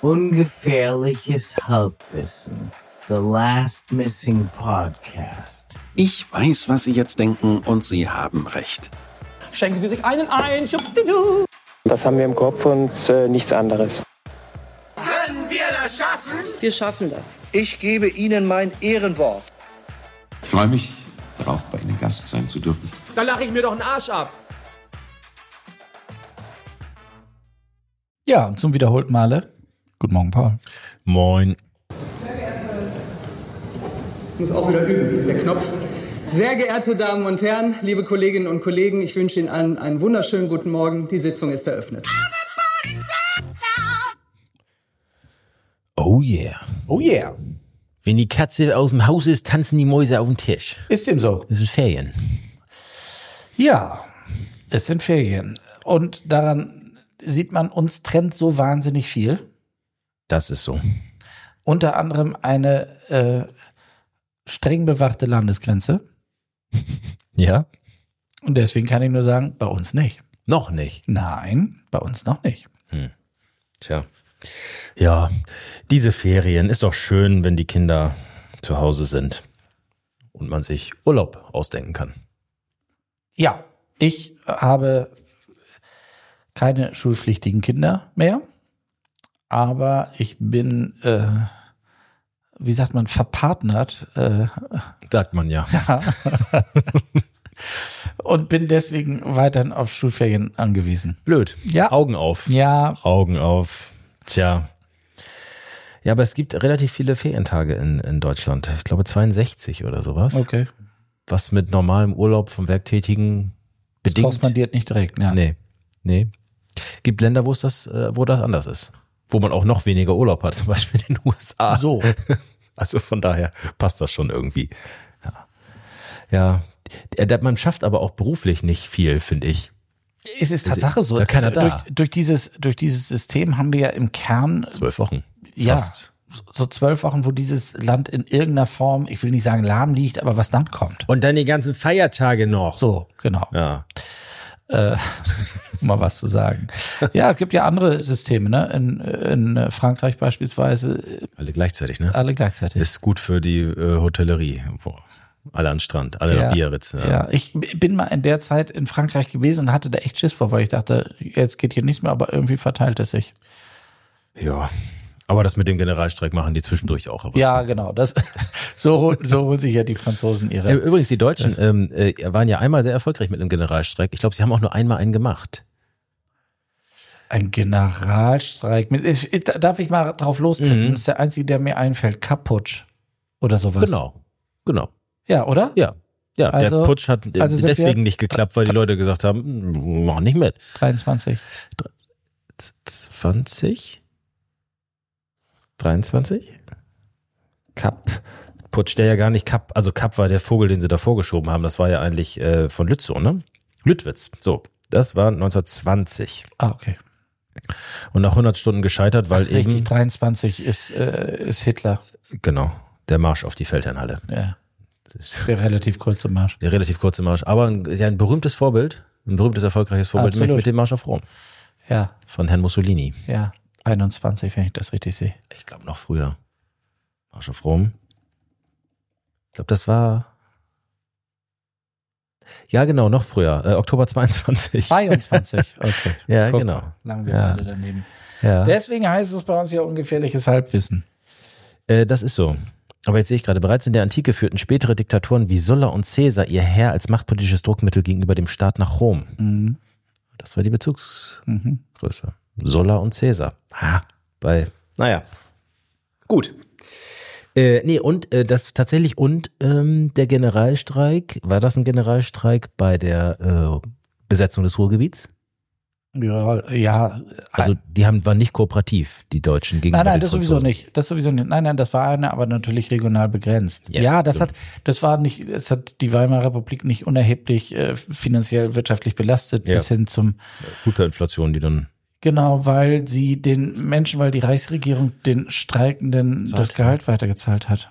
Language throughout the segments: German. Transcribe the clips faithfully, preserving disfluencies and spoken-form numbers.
Ungefährliches Halbwissen. The Last Missing Podcast. Ich weiß, was Sie jetzt denken, und Sie haben recht. Schenken Sie sich einen ein, schubdidu. Das haben wir im Kopf und äh, nichts anderes. Können wir das schaffen? Wir schaffen das. Ich gebe Ihnen mein Ehrenwort. Ich freue mich darauf, bei Ihnen Gast sein zu dürfen. Da lache ich mir doch einen Arsch ab. Ja, und zum wiederholten Male. Guten Morgen, Paul. Moin. Ich muss auch wieder üben, der Knopf. Sehr geehrte Damen und Herren, liebe Kolleginnen und Kollegen, ich wünsche Ihnen allen einen wunderschönen guten Morgen. Die Sitzung ist eröffnet. Oh yeah. Oh yeah. Wenn die Katze aus dem Haus ist, tanzen die Mäuse auf dem Tisch. Ist dem so? Das sind Ferien. Ja, es sind Ferien. Und daran sieht man, uns trennt so wahnsinnig viel. Das ist so. Unter anderem eine äh, streng bewachte Landesgrenze. Ja? Und deswegen kann ich nur sagen, bei uns nicht. Noch nicht? Nein, bei uns noch nicht. Hm. Tja. Ja, diese Ferien ist doch schön, wenn die Kinder zu Hause sind und man sich Urlaub ausdenken kann. Ja, ich habe keine schulpflichtigen Kinder mehr, aber ich bin, äh, wie sagt man, verpartnert. Äh, Sagt man ja. ja. Und bin deswegen weiterhin auf Schulferien angewiesen. Blöd. Ja. Augen auf. Ja. Augen auf. Tja. Ja, aber es gibt relativ viele Ferientage in, in Deutschland. Ich glaube zweiundsechzig oder sowas. Okay. Was mit normalem Urlaub vom Werktätigen bedingt. Das korrespondiert nicht direkt, ja. Nee. Nee. Gibt Länder, wo es das, wo das anders ist. Wo man auch noch weniger Urlaub hat, zum Beispiel in den U S A. So. Also von daher passt das schon irgendwie. Ja. Ja. Man schafft aber auch beruflich nicht viel, finde ich. Es ist Tatsache so. Ja, keiner da. Durch, durch, dieses, durch dieses System haben wir ja im Kern Zwölf Wochen. Ja, fast. so zwölf Wochen, wo dieses Land in irgendeiner Form, ich will nicht sagen lahm liegt, aber was dann kommt. Und dann die ganzen Feiertage noch. So, genau. Ja. Äh, um mal was zu sagen. Ja, es gibt ja andere Systeme, ne? In, in Frankreich beispielsweise. Alle gleichzeitig, ne? Alle gleichzeitig. Ist gut für die äh, Hotellerie. Boah. Alle an den Strand, alle ja, nach Biarritz. Ja. ja, ich bin mal in der Zeit in Frankreich gewesen und hatte da echt Schiss vor, weil ich dachte, jetzt geht hier nichts mehr, aber irgendwie verteilt es sich. Ja, aber das mit dem Generalstreik machen die zwischendurch auch. Aber ja, so. genau. Das, so, so holen sich ja die Franzosen ihre. Äh, Übrigens, die Deutschen ähm, äh, waren ja einmal sehr erfolgreich mit einem Generalstreik. Ich glaube, sie haben auch nur einmal einen gemacht. Ein Generalstreik. Mit, ich, darf ich mal drauf lostippen? Mhm. Das ist der einzige, der mir einfällt. Kapputsch oder sowas. Genau, genau. Ja, oder? Ja, ja. Also, der Putsch hat also deswegen nicht geklappt, weil die Leute gesagt haben, machen nicht mit. dreiundzwanzig. zwanzig? dreiundzwanzig? Kapp. Putsch, der ja gar nicht Kapp, also Kapp war der Vogel, den sie da vorgeschoben haben. Das war ja eigentlich äh, von Lützow, ne? Lüttwitz. So, das war neunzehnhundertzwanzig. Ah, okay. Und nach hundert Stunden gescheitert, weil Ach, richtig, eben... dreiundzwanzig ist, äh, ist Hitler. Genau, der Marsch auf die Feldherrnhalle. Ja. Der relativ kurze Marsch. Der relativ kurze Marsch. Aber ein, ja, ein berühmtes Vorbild, ein berühmtes, erfolgreiches Vorbild mit, mit dem Marsch auf Rom. Ja. Von Herrn Mussolini. Ja, einundzwanzig, wenn ich das richtig sehe. Ich glaube noch früher. Marsch auf Rom. Ich glaube, das war... Ja, genau, noch früher. Äh, Oktober zweiundzwanzig. zweiundzwanzig, okay. Ja, Guck genau. Mal, lang wir Ja. beide daneben. Ja. Deswegen heißt es bei uns ja ungefährliches Halbwissen. Äh, das ist so. Aber jetzt sehe ich gerade, bereits in der Antike führten spätere Diktatoren wie Sulla und Caesar ihr Heer als machtpolitisches Druckmittel gegenüber dem Staat nach Rom. Mhm. Das war die Bezugsgröße. Mhm. Sulla und Caesar. Ah, bei, naja. Gut. Äh, nee, und äh, das tatsächlich, und ähm, der Generalstreik, war das ein Generalstreik bei der äh, Besetzung des Ruhrgebiets? Ja, ja. Also die haben, waren nicht kooperativ, die Deutschen gegenüber Nein, nein, den das sowieso Franzosen. nicht. Das sowieso nicht. Nein, nein, das war eine, aber natürlich regional begrenzt. Ja, Ja, das so. hat, das war nicht, es hat die Weimarer Republik nicht unerheblich äh, finanziell, wirtschaftlich belastet, Ja. bis hin zum, Hyperinflation, die dann genau, weil sie den Menschen, weil die Reichsregierung den Streikenden Zahlt. das Gehalt weitergezahlt hat.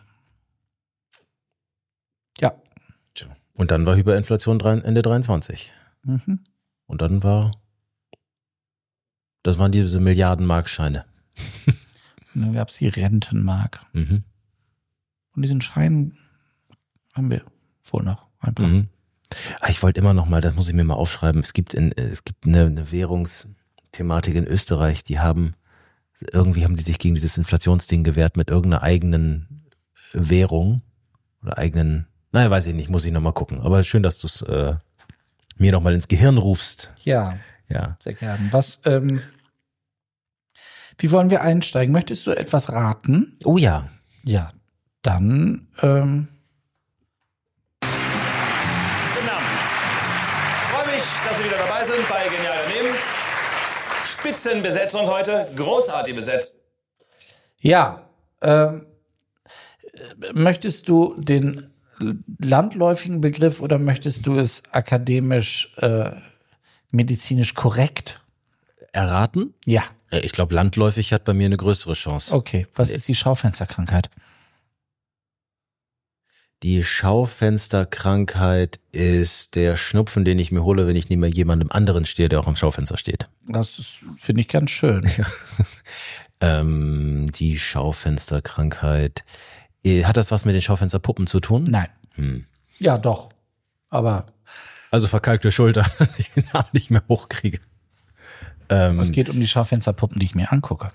Ja. Tja. Und dann war Hyperinflation drei- Ende dreiundzwanzig. Mhm. Und dann war, das waren diese Milliarden-Markscheine. Und dann gab es die Rentenmark. Mhm. Und diesen Schein haben wir wohl noch ein paar. Mhm. Ah, ich wollte immer noch mal, das muss ich mir mal aufschreiben, es gibt, in, es gibt eine, eine Währungsthematik in Österreich, die haben, irgendwie haben die sich gegen dieses Inflationsding gewehrt mit irgendeiner eigenen Währung oder eigenen, naja, weiß ich nicht, muss ich noch mal gucken. Aber schön, dass du es äh, mir noch mal ins Gehirn rufst. Ja, Ja. sehr gerne. Was, ähm, wie wollen wir einsteigen? Möchtest du etwas raten? Oh ja. Ja, dann, ähm, Guten Abend. Freue mich, dass Sie wieder dabei sind bei Genial daneben. Spitzenbesetzung heute, großartige Besetzung. ja, ähm, möchtest du den landläufigen Begriff oder möchtest du es akademisch, äh, medizinisch korrekt? Erraten? Ja. Äh, Ich glaube, landläufig hat bei mir eine größere Chance. Okay, was ist die Schaufensterkrankheit? Die Schaufensterkrankheit ist der Schnupfen, den ich mir hole, wenn ich neben jemandem anderen stehe, der auch am Schaufenster steht. Das ist, finde ich ganz schön. Ähm, die Schaufensterkrankheit. Äh, Hat das was mit den Schaufensterpuppen zu tun? Nein. Hm. Ja, doch. Aber Also verkalkte Schulter, dass ich den Arm nicht mehr hochkriege. Ähm, es geht um die Schaufensterpuppen, die ich mir angucke.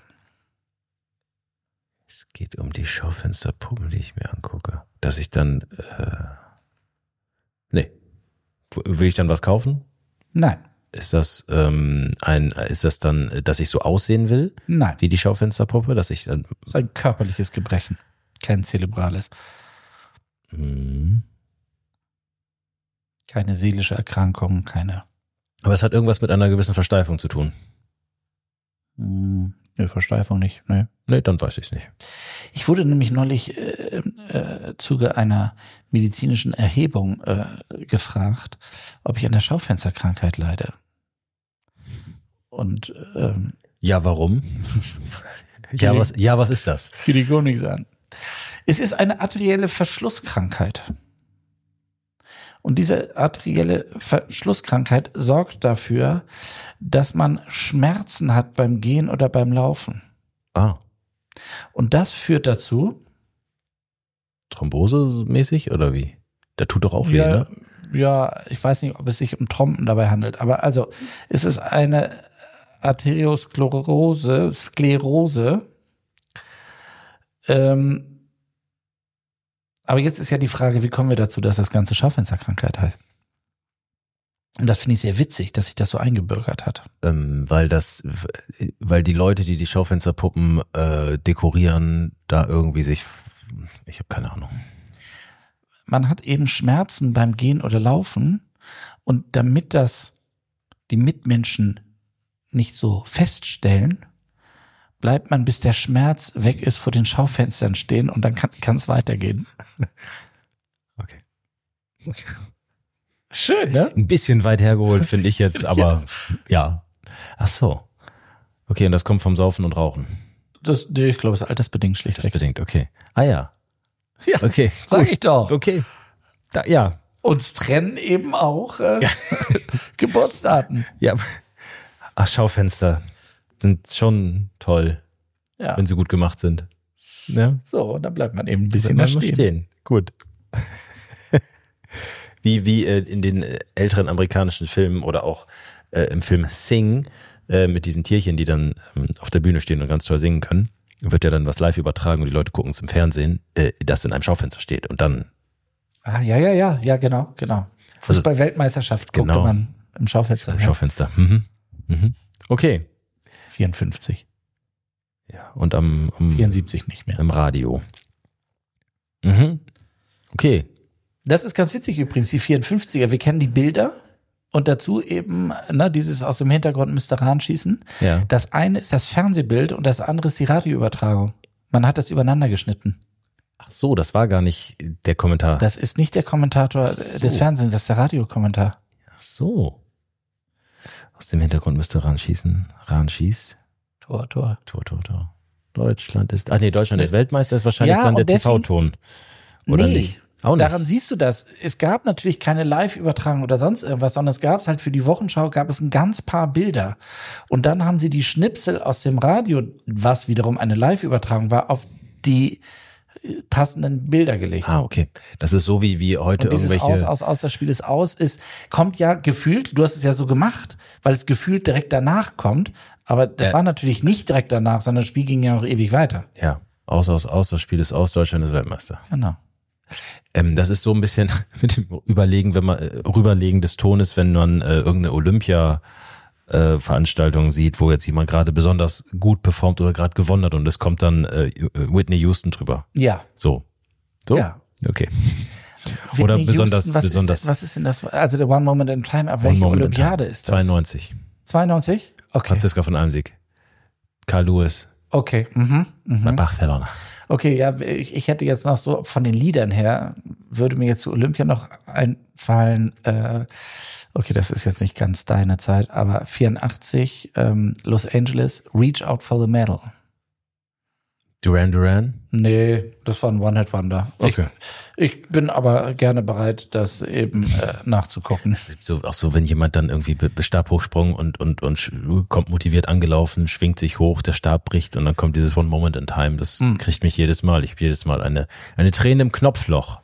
Es geht um die Schaufensterpuppen, die ich mir angucke. Dass ich dann, äh, nee. Will ich dann was kaufen? Nein. Ist das ähm, ein, ist das dann, dass ich so aussehen will, Nein. wie die Schaufensterpuppe, dass ich dann, Das ist ein körperliches Gebrechen. Kein zerebrales. hm. Keine seelische Erkrankung, keine Aber es hat irgendwas mit einer gewissen Versteifung zu tun. mh, ne, Versteifung nicht. Ne. Nee, dann weiß ich es nicht. Ich wurde nämlich neulich äh, äh, Zuge einer medizinischen Erhebung äh, gefragt, ob ich an der Schaufensterkrankheit leide. Und ähm, Ja, warum? ja, was, ja, was ist das? fiel die gar nichts an. Es ist eine arterielle Verschlusskrankheit. Und diese arterielle Verschlusskrankheit sorgt dafür, dass man Schmerzen hat beim Gehen oder beim Laufen. Ah, Und das führt dazu, Thrombose-mäßig oder wie? Der tut doch auch weh, ja, ne? ja, ich weiß nicht, ob es sich um Trompen dabei handelt, aber also es ist eine Arteriosklerose, Sklerose. Ähm, aber jetzt ist ja die Frage, wie kommen wir dazu, dass das Ganze Schaufensterkrankheit heißt? Und das finde ich sehr witzig, dass sich das so eingebürgert hat. Ähm, weil das, weil die Leute, die die Schaufensterpuppen äh, dekorieren, da irgendwie sich, ich habe keine Ahnung. Man hat eben Schmerzen beim Gehen oder Laufen und damit das die Mitmenschen nicht so feststellen, bleibt man, bis der Schmerz weg ist, vor den Schaufenstern stehen und dann kann es weitergehen. Okay. Schön, ne? Ein bisschen weit hergeholt, finde ich jetzt, aber ja. Ach so. Okay, und das kommt vom Saufen und Rauchen. Das, nee, ich glaube, es ist altersbedingt schlichtweg. Das bedingt, okay. Ah ja. Ja, Okay, sag gut. ich doch. Okay. Da, ja. Uns trennen eben auch äh, Geburtsdaten. Ja. Ach, Schaufenster sind schon toll, Ja. wenn sie gut gemacht sind. Ja. So, und dann bleibt man eben ein bisschen Bleibt da man stehen. stehen. Gut. wie wie äh, in den äh, älteren amerikanischen Filmen oder auch äh, im Film Sing äh, mit diesen Tierchen, die dann ähm, auf der Bühne stehen und ganz toll singen können, wird ja dann was live übertragen und die Leute gucken es im Fernsehen, äh, das in einem Schaufenster steht und dann Ah, ja, ja, ja, ja, genau, genau. Fußball-Weltmeisterschaft guckte genau. man im Schaufenster. im Ja. Schaufenster. Mhm. Mhm. Okay. vierundfünfzig. Ja, und am, am vierundsiebzig nicht mehr. im Radio. Mhm. Okay. Das ist ganz witzig übrigens, die vierundfünfziger. Wir kennen die Bilder und dazu eben ne, dieses aus dem Hintergrund Mister Rahn schießen. Ja. Das eine ist das Fernsehbild und das andere ist die Radioübertragung. Man hat das übereinander geschnitten. Ach so, das war gar nicht der Kommentar. Das ist nicht der Kommentator so. des Fernsehens, das ist der Radiokommentar. Ach so. Aus dem Hintergrund müsste Rahn schießen. Rahn schießt. Tor, Tor. Tor, Tor, Tor. Deutschland ist, ach nee, Deutschland ist Weltmeister, ist wahrscheinlich Ja, dann der und deswegen- T V-Ton. Oder nee, nicht? Auch nicht. Daran siehst du das. Es gab natürlich keine Live-Übertragung oder sonst irgendwas, sondern es gab halt für die Wochenschau gab es ein ganz paar Bilder. Und dann haben sie die Schnipsel aus dem Radio, was wiederum eine Live-Übertragung war, auf die passenden Bilder gelegt. Ah, okay. Das ist so wie, wie heute und dieses irgendwelche... Aus, aus, aus, das Spiel ist aus, ist, kommt ja gefühlt, du hast es ja so gemacht, weil es gefühlt direkt danach kommt, aber das Äh. war natürlich nicht direkt danach, sondern das Spiel ging ja noch ewig weiter. Ja, aus, aus, aus, das Spiel ist aus, Deutschland ist Weltmeister. Genau. Ähm, das ist so ein bisschen mit dem Überlegen, wenn man äh, Rüberlegen des Tones, wenn man äh, irgendeine Olympia äh, Veranstaltung sieht, wo jetzt jemand gerade besonders gut performt oder gerade gewonnen hat und es kommt dann äh, Whitney Houston drüber. Ja. So. So? Ja. Okay. Whitney Oder besonders, Houston, was besonders. Ist, was ist denn das? Also der One Moment in Time, aber welche Moment in Olympiade Time. ist das? zweiundneunzig. zweiundneunzig? Okay. Franziska von Almsieg. Carl Lewis. Okay. Mhm. Mhm. Bei Barcelona. Okay, ja, ich, ich hätte jetzt noch so von den Liedern her, würde mir jetzt zu Olympia noch einfallen, äh, okay, das ist jetzt nicht ganz deine Zeit, aber vierundachtzig, ähm, Los Angeles, Reach Out for the Medal. Duran Duran? Nee, das war ein One-Hit-Wonder. Okay. Ich, ich bin aber gerne bereit, das eben äh, nachzugucken. So, auch so, wenn jemand dann irgendwie be- be- Stabhochsprung und, und, und sch- kommt motiviert angelaufen, schwingt sich hoch, der Stab bricht und dann kommt dieses One Moment in Time. Das Hm. kriegt mich jedes Mal. Ich habe jedes Mal eine, eine Träne im Knopfloch.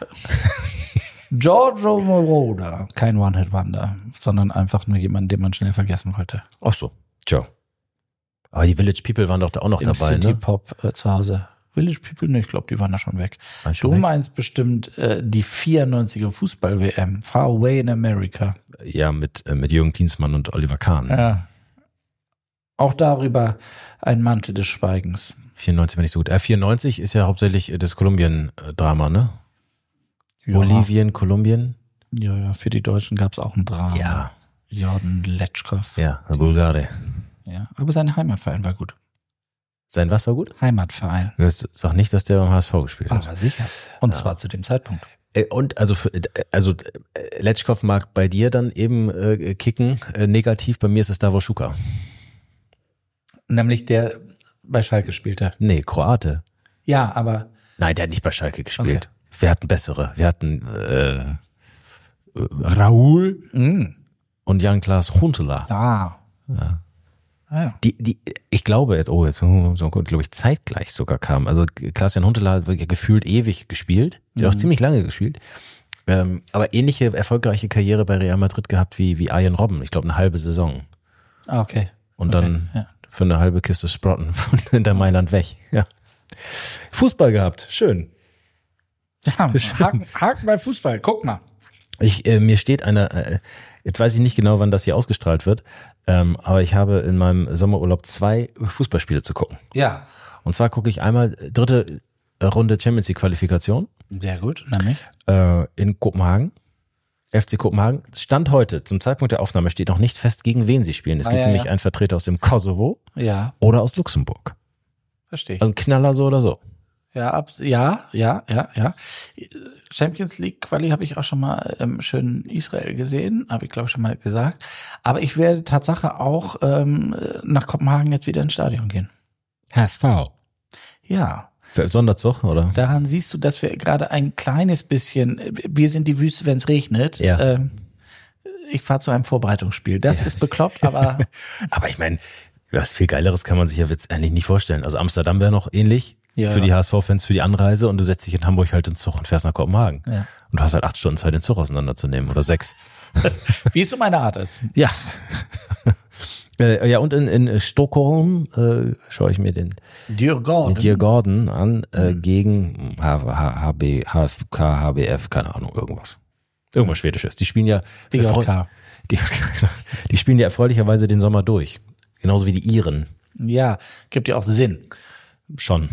Giorgio Moroder, kein One-Hit-Wonder, sondern einfach nur jemand, den man schnell vergessen wollte. Ach so, tja. Aber die Village People waren doch da auch noch Im dabei, City ne? Pop äh, zu Hause. Village People, ne, ich glaube, die waren da schon weg. Waren schon Du weg? meinst bestimmt äh, die vierundneunziger Fußball-W M, Far Away in America. Ja, mit, äh, mit Jürgen Klinsmann und Oliver Kahn. Ja. Auch darüber ein Mantel des Schweigens. vierundneunzig war nicht so gut. Äh, vierundneunzig ist ja hauptsächlich das Kolumbien-Drama, ne? Ja. Bolivien, Kolumbien? Ja, ja, für die Deutschen gab es auch ein Drama. Ja. Jordan Letschkow. Ja, Bulgare. Ja, aber sein Heimatverein war gut. Sein was war gut? Heimatverein. Das sag nicht, dass der beim H S V gespielt hat. Aber sicher. Und zwar zu dem Zeitpunkt. Äh, Und also für, äh, also äh, Letschkow mag bei dir dann eben äh, kicken, äh, negativ, bei mir ist es Davor Šuka. Nämlich der bei Schalke spielte. Nee, Kroate. Ja, aber Nein, der hat nicht bei Schalke gespielt. Wir hatten bessere. Wir hatten äh, Raúl mh, und Jan-Klaas Huntelaar. ja. Ja. Ah, ja. Die, die, ich glaube jetzt, oh, jetzt so gut, glaube ich, zeitgleich sogar kam. Also Klaas-Jan Huntelaar hat wirklich gefühlt ewig gespielt. Der hat auch ziemlich lange gespielt. Ähm, aber ähnliche erfolgreiche Karriere bei Real Madrid gehabt wie, wie Arjen Robben. Ich glaube, eine halbe Saison. Ah, okay. Und Okay, dann ja. für eine halbe Kiste Sprotten von hinter Mailand weg. Ja. Fußball gehabt. Schön. Ja, Haken, Haken bei Fußball, guck mal. Ich, äh, mir steht eine, äh, jetzt weiß ich nicht genau, wann das hier ausgestrahlt wird, ähm, aber ich habe in meinem Sommerurlaub zwei Fußballspiele zu gucken. Ja, Und zwar gucke ich einmal dritte Runde Champions League Qualifikation sehr gut, nämlich. äh, in Kopenhagen. F C Kopenhagen. Stand heute, zum Zeitpunkt der Aufnahme, steht noch nicht fest, gegen wen sie spielen. Es Ah, gibt ja, nämlich ja. einen Vertreter aus dem Kosovo Ja, oder aus Luxemburg. verstehe ich. Also ein Knaller so oder so. Ja, ab, ja, ja, ja, ja. Champions League Quali habe ich auch schon mal ähm, schön in Israel gesehen, habe ich glaube ich schon mal gesagt. Aber ich werde Tatsache auch ähm, nach Kopenhagen jetzt wieder ins Stadion gehen. H S V. Ja, Sonderzug, oder? daran siehst du, dass wir gerade ein kleines bisschen, wir sind die Wüste, wenn es regnet. Ja. Ähm, ich fahre zu einem Vorbereitungsspiel. Das ist bekloppt, aber Aber ich meine, was viel Geileres kann man sich ja jetzt eigentlich nicht vorstellen. Also Amsterdam wäre noch ähnlich. Ja. Für die H S V-Fans, für die Anreise und du setzt dich in Hamburg halt in den Zug und fährst nach Kopenhagen. Ja. Und du hast halt acht Stunden Zeit, den Zug auseinanderzunehmen oder sechs. wie es so meine Art ist. Ja. äh, ja, und in, in Stockholm äh, schaue ich mir den Djurgården. Djurgården an äh, gegen H B, H F K, H B F, keine Ahnung, irgendwas. Irgendwas Schwedisches. Die spielen ja D J K. die, die spielen ja erfreulicherweise den Sommer durch. Genauso wie die Iren. Ja, gibt ja auch Sinn. Schon.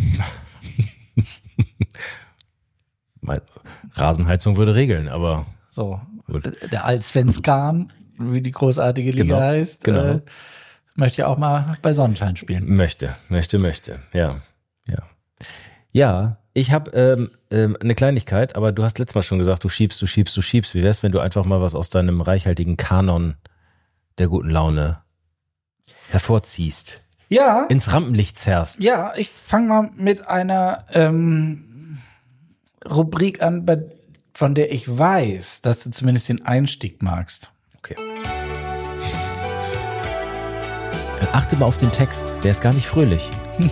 Mein, Rasenheizung würde regeln, aber So, Gut. der Allsvenskan, wie die großartige Liga Genau, heißt, genau. äh, möchte ja auch mal bei Sonnenschein spielen. möchte, möchte, möchte. Ja, ja. Ja, ich habe ähm, ähm, eine Kleinigkeit, aber du hast letztes Mal schon gesagt, du schiebst, du schiebst, du schiebst. Wie wär's, wenn du einfach mal was aus deinem reichhaltigen Kanon der guten Laune hervorziehst, Ja, ins Rampenlicht zerrst? ja, ich fange mal mit einer ähm, Rubrik an, bei, von der ich weiß, dass du zumindest den Einstieg magst. Okay. Achte mal auf den Text, der ist gar nicht fröhlich. Nee.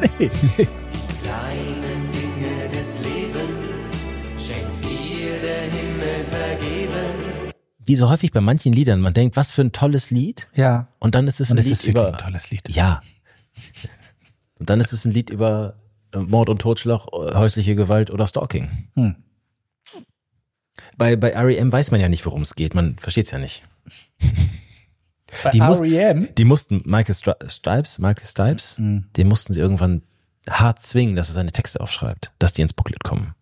Kleine Dinge des Lebens schenkt dir der Himmel vergeben. Wie so häufig bei manchen Liedern, man denkt, was für ein tolles Lied. Ja. Und dann ist es Und ein es Lied ist wirklich über ein tolles Lied. Ja. Und dann ist es ein Lied über Mord und Totschlag, häusliche Gewalt oder Stalking. Hm. Bei, bei R E M weiß man ja nicht, worum es geht. Man versteht es ja nicht. Bei Die, muss, R E M? die mussten Michael Stri- Stipes, Michael Stipes, Mhm. den mussten sie irgendwann hart zwingen, dass er seine Texte aufschreibt, dass die ins Booklet kommen.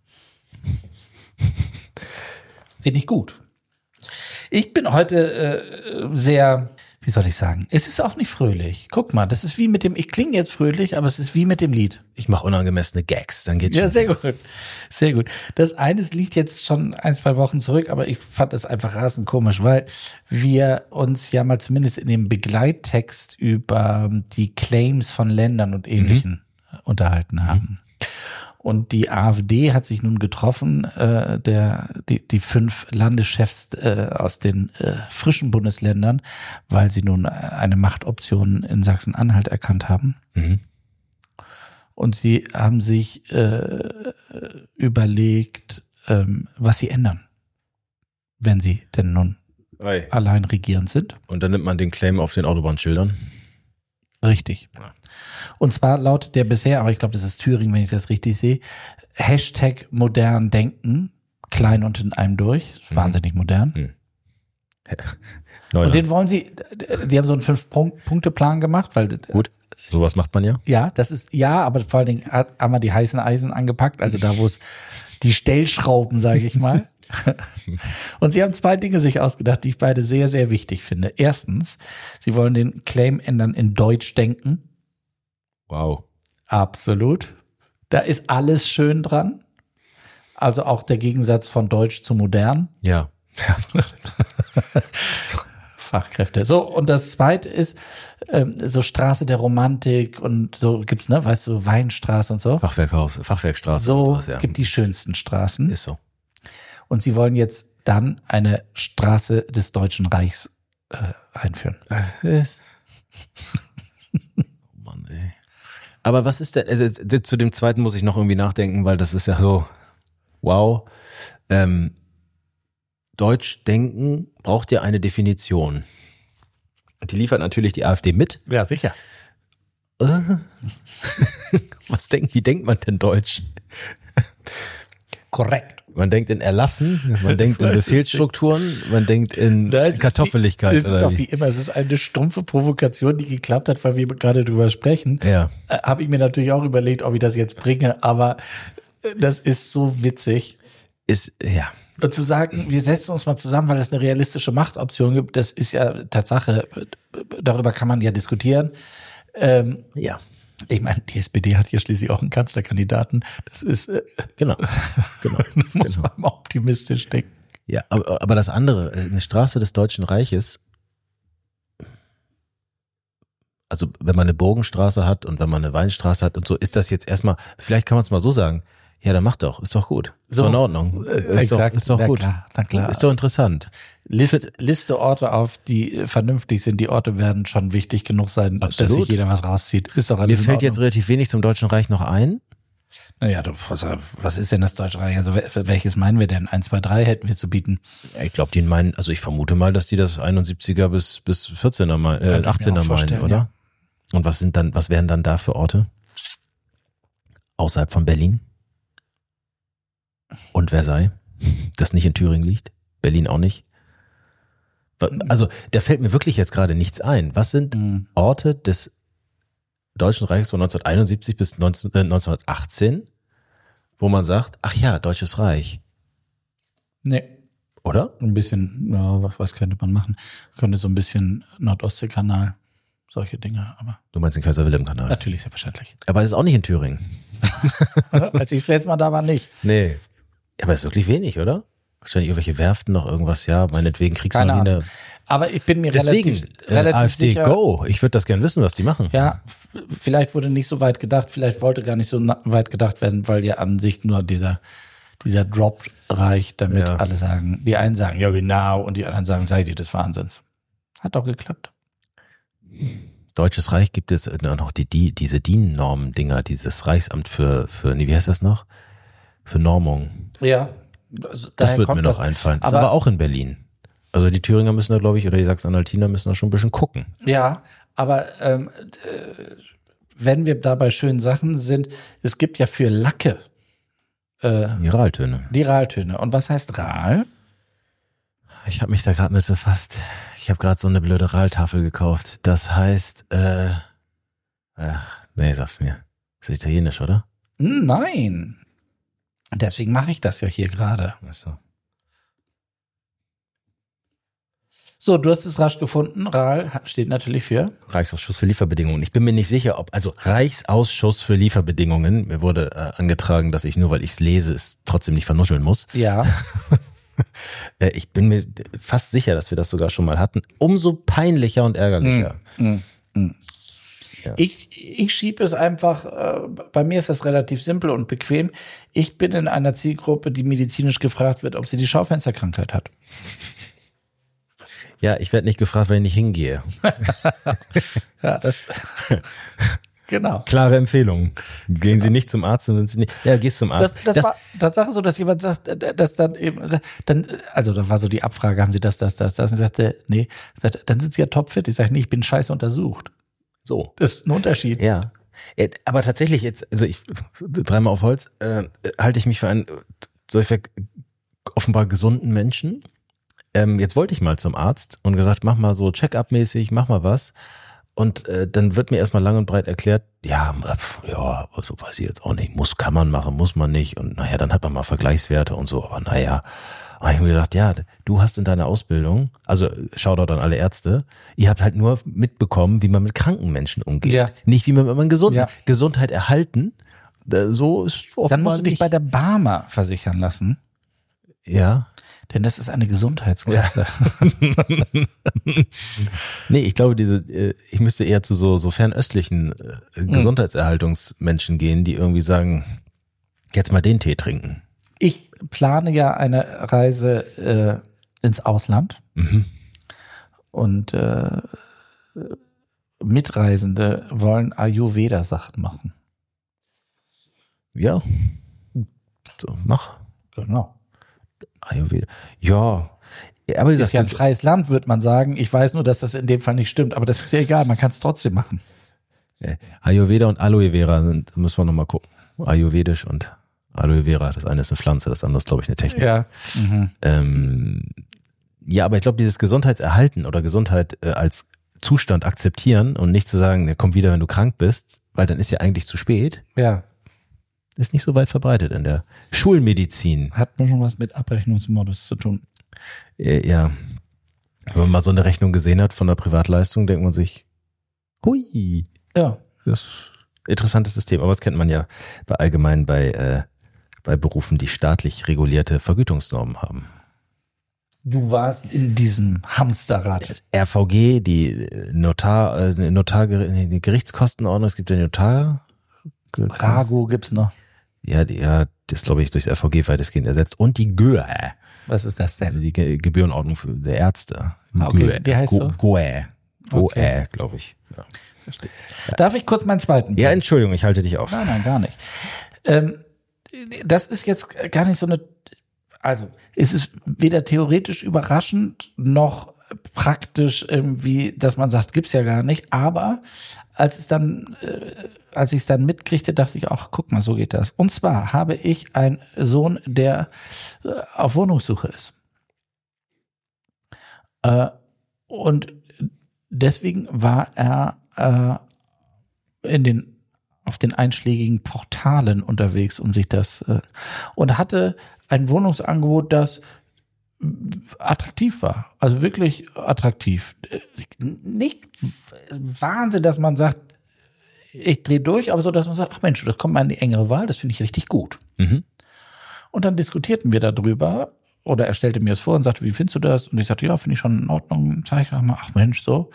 Finde ich gut. Ich bin heute äh, sehr, wie soll ich sagen, es ist auch nicht fröhlich. Guck mal, das ist wie mit dem, ich klinge jetzt fröhlich, aber es ist wie mit dem Lied. Ich mache unangemessene Gags, dann geht's Ja, schon. sehr gut. Sehr gut. Das eine liegt jetzt schon ein, zwei Wochen zurück, aber ich fand es einfach rasend komisch, weil wir uns ja mal zumindest in dem Begleittext über die Claims von Ländern und Ähnlichen mhm. unterhalten haben. Mhm. Und die AfD hat sich nun getroffen, äh, der die, die fünf Landeschefs äh, aus den äh, frischen Bundesländern, weil sie nun eine Machtoption in Sachsen-Anhalt erkannt haben. Mhm. Und sie haben sich äh, überlegt, ähm, was sie ändern, wenn sie denn nun Oi. allein regierend sind. Und dann nimmt man den Claim auf den Autobahnschildern. Richtig. Ja. Und zwar lautet der bisher, aber ich glaube, das ist Thüringen, wenn ich das richtig sehe, Hashtag modern denken, klein und in einem durch. Mhm. Wahnsinnig modern. Mhm. Und den wollen sie, die haben so einen Fünf-Punkte-Plan gemacht, weil gut, sowas macht man ja. Ja, das ist, ja, aber vor allen Dingen hat, haben wir die heißen Eisen angepackt, also da, wo es die Stellschrauben, sage ich mal. Und sie haben zwei Dinge sich ausgedacht, die ich beide sehr, sehr wichtig finde. Erstens, sie wollen den Claim ändern in Deutsch denken. Wow. Absolut. Da ist alles schön dran. Also auch der Gegensatz von Deutsch zu modern. Ja. Ja. Fachkräfte. So, und das zweite ist ähm, so Straße der Romantik und so gibt's, ne, weißt du, Weinstraße und so. Fachwerkhaus, Fachwerkstraße. So, sowas, ja. es gibt die schönsten Straßen. Ist so. Und sie wollen jetzt dann eine Straße des Deutschen Reichs äh, einführen. Ist. Oh Mann, ey. Aber was ist denn, also, zu dem zweiten muss ich noch irgendwie nachdenken, weil das ist ja so, wow. Ähm, Deutsch denken braucht ja eine Definition. Und die liefert natürlich die AfD mit. Ja, sicher. Was denkt, wie denkt man denn Deutsch? Korrekt. Man denkt in Erlassen, man denkt in Befehlsstrukturen, man denkt in Kartoffeligkeit. Es ist auch wie immer, es ist eine stumpfe Provokation, die geklappt hat, weil wir gerade drüber sprechen. Ja. Äh, Habe ich mir natürlich auch überlegt, ob ich das jetzt bringe, aber das ist so witzig. Ist, ja. Und zu sagen, wir setzen uns mal zusammen, weil es eine realistische Machtoption gibt, das ist ja Tatsache, darüber kann man ja diskutieren. Ähm, ja. Ich meine, die S P D hat hier schließlich auch einen Kanzlerkandidaten. Das ist, äh, genau, genau. muss genau. man mal optimistisch denken. Ja, aber, aber das andere, eine Straße des Deutschen Reiches, also wenn man eine Burgenstraße hat und wenn man eine Weinstraße hat und so, ist das jetzt erstmal, vielleicht kann man es mal so sagen, ja, dann mach doch, ist doch gut. Ist So, doch in Ordnung. äh, Ist exakt, doch, ist doch na gut. klar, na klar. Ist doch interessant. Liste, Liste Orte auf, die vernünftig sind. Die Orte werden schon wichtig genug sein, Absolut. dass sich jeder was rauszieht. Ist doch alles Mir in fällt Ordnung. jetzt relativ wenig zum Deutschen Reich noch ein. Naja, du, was, was ist denn das Deutsche Reich? Also welches meinen wir denn? Eins, zwei, drei hätten wir zu bieten. Ich glaube, die meinen, also ich vermute mal, dass die das einundsiebziger bis, bis vierzehner meinen, äh, achtzehner meinen, oder? Ja. Und was sind dann, was wären dann da für Orte? Außerhalb von Berlin? Und Versailles, das nicht in Thüringen liegt, Berlin auch nicht. Also da fällt mir wirklich jetzt gerade nichts ein. Was sind Mhm. Orte des Deutschen Reichs von neunzehnhunderteinundsiebzig bis neunzehnhundertachtzehn, wo man sagt, ach ja, Deutsches Reich, Nee, oder? ein bisschen, ja, was, was könnte man machen? Könnte so ein bisschen Nordostseekanal, solche Dinge, aber Du meinst den Kaiser-Wilhelm-Kanal. natürlich selbstverständlich. Aber das ist auch nicht in Thüringen. Als ich das letzte Mal da war, nicht. Nee. Aber ist wirklich wenig, oder? Wahrscheinlich irgendwelche Werften noch irgendwas, ja, meinetwegen Kriegsmarine. Aber ich bin mir Deswegen, relativ, äh, relativ AfD, sicher. go. Ich würde das gern wissen, was die machen. Ja, f- vielleicht wurde nicht so weit gedacht, vielleicht wollte gar nicht so na- weit gedacht werden, weil ja an sich nur dieser, dieser Drop reicht, damit Ja. alle sagen, die einen sagen, ja genau, und die anderen sagen, seid ihr des Wahnsinns. Hat doch geklappt. Deutsches Reich gibt es noch die, die diese D I N-Normen-Dinger, dieses Reichsamt für, für, nee, wie heißt das noch? Für Normung. Ja. Also, Das daher wird kommt mir noch das. einfallen. Das ist Aber, aber auch in Berlin. Also die Thüringer müssen da, glaube ich, oder die Sachsen-Anhaltiner müssen da schon ein bisschen gucken. Ja, aber ähm, äh, wenn wir da bei schönen Sachen sind, es gibt ja für Lacke äh, Die Raltöne. die Raltöne. Und was heißt Ral? Ich habe mich da gerade mit befasst. Ich habe gerade so eine blöde Raltafel gekauft. Das heißt, äh, äh nee, sag's mir. Das ist italienisch, oder? Hm, Nein. Deswegen mache ich das ja hier gerade. Ach so. So, du hast es rasch gefunden. Ral steht natürlich für. Reichsausschuss für Lieferbedingungen. Ich bin mir nicht sicher, ob, also Reichsausschuss für Lieferbedingungen. Mir wurde äh, angetragen, dass ich nur, weil ich es lese, es trotzdem nicht vernuscheln muss. Ja. Äh, ich bin mir fast sicher, dass wir das sogar schon mal hatten. Umso peinlicher und ärgerlicher. Mm, mm. Ja. Ich, ich schiebe es einfach, äh, bei mir ist das relativ simpel und bequem. Ich bin in einer Zielgruppe, die medizinisch gefragt wird, ob sie die Schaufensterkrankheit hat. Ja, ich werde nicht gefragt, wenn ich nicht hingehe. Ja, das genau. Klare Empfehlung. Gehen Sie nicht zum Arzt, dann sind Sie nicht. Ja, gehst zum Arzt. Das, das, das war Tatsache so, dass jemand sagt, dass dann eben, dann, also da war so die Abfrage, haben Sie das, das, das, das? Und ich sagte, nee, sagte, dann sind Sie ja topfit. Ich sage, nee, ich bin scheiße untersucht. So. Das ist ein Unterschied. Ja. Ja, aber tatsächlich jetzt, also ich dreimal auf Holz, äh, halte ich mich für einen solcher offenbar gesunden Menschen. Ähm, jetzt wollte ich mal zum Arzt und gesagt, mach mal so Check-up-mäßig, mach mal was. Und äh, dann wird mir erstmal lang und breit erklärt, ja, pf, ja, so weiß ich jetzt auch nicht, muss, kann man machen, muss man nicht. Und naja, dann hat man mal Vergleichswerte und so, aber naja. Und ich habe mir gedacht, ja, du hast in deiner Ausbildung, also Shoutout an alle Ärzte, ihr habt halt nur mitbekommen, wie man mit kranken Menschen umgeht. Ja. Nicht wie man mit man gesund, Ja. Gesundheit erhalten. Da- So ist offenbar Dann musst du dich nicht. bei der Barmer versichern lassen, Ja. denn das ist eine Gesundheitskasse. Nee, ich glaube, diese, äh, ich müsste eher zu so, so fernöstlichen äh, Gesundheitserhaltungsmenschen gehen, die irgendwie sagen, jetzt mal den Tee trinken. Ich plane ja eine Reise äh, ins Ausland Mhm. und äh, Mitreisende wollen Ayurveda-Sachen machen. Ja. So, mach. Genau. Ayurveda. Ja. Ja, aber Ist das ja ein freies Land, würde man sagen. Ich weiß nur, dass das in dem Fall nicht stimmt, aber das ist ja egal, man kann es trotzdem machen. äh, Ayurveda und Aloe Vera sind, da müssen wir nochmal gucken. Ayurvedisch und Aloe Vera. Das eine ist eine Pflanze, das andere ist, glaube ich, eine Technik. Ja. Mhm. Ähm, ja, aber ich glaube, dieses Gesundheitserhalten oder Gesundheit äh, als Zustand akzeptieren und nicht zu sagen, der kommt wieder, wenn du krank bist, weil dann ist ja eigentlich zu spät, Ja. ist nicht so weit verbreitet in der Schulmedizin. Hat mir schon was mit Abrechnungsmodus zu tun. Äh, ja, wenn man mal so eine Rechnung gesehen hat von der Privatleistung, denkt man sich, hui, Ja. das ist ein interessantes System. Aber das kennt man ja bei allgemein bei, äh, bei Berufen, die staatlich regulierte Vergütungsnormen haben. Du warst in diesem Hamsterrad. Das R V G, die Notar, äh, Notar, die Gerichtskostenordnung, es gibt ja Notar. Rago gibt's noch. Ja, die, ja, das glaube ich durchs R V G weitestgehend ersetzt. Und die G Ö E, Was ist das denn? die Ge Gebührenordnung für der Ärzte. Ah, okay. G Ö E. Wie heißt Go- so? G O E. G O E, Okay. glaube ich. Ja. Darf ich kurz meinen zweiten? ja, Entschuldigung, ich halte dich auf. Nein, nein, gar nicht. Ähm, das ist jetzt gar nicht so eine, also es ist weder theoretisch überraschend noch praktisch irgendwie, dass man sagt, gibt's ja gar nicht. Aber als es dann, äh, als ich es dann mitkriegte, dachte ich, ach, guck mal, so geht das. Und zwar habe ich einen Sohn, der äh, auf Wohnungssuche ist. Äh, und deswegen war er äh, in den auf den einschlägigen Portalen unterwegs, um sich das äh, und hatte ein Wohnungsangebot, das attraktiv war, also wirklich attraktiv. Nicht Wahnsinn, dass man sagt, ich drehe durch, aber so, dass man sagt, ach Mensch, das kommt mal in die engere Wahl, das finde ich richtig gut. Mhm. Und dann diskutierten wir darüber, oder er stellte mir es vor und sagte, wie findest du das? Und ich sagte, ja, finde ich schon in Ordnung. Sag ich mal, ach Mensch, so.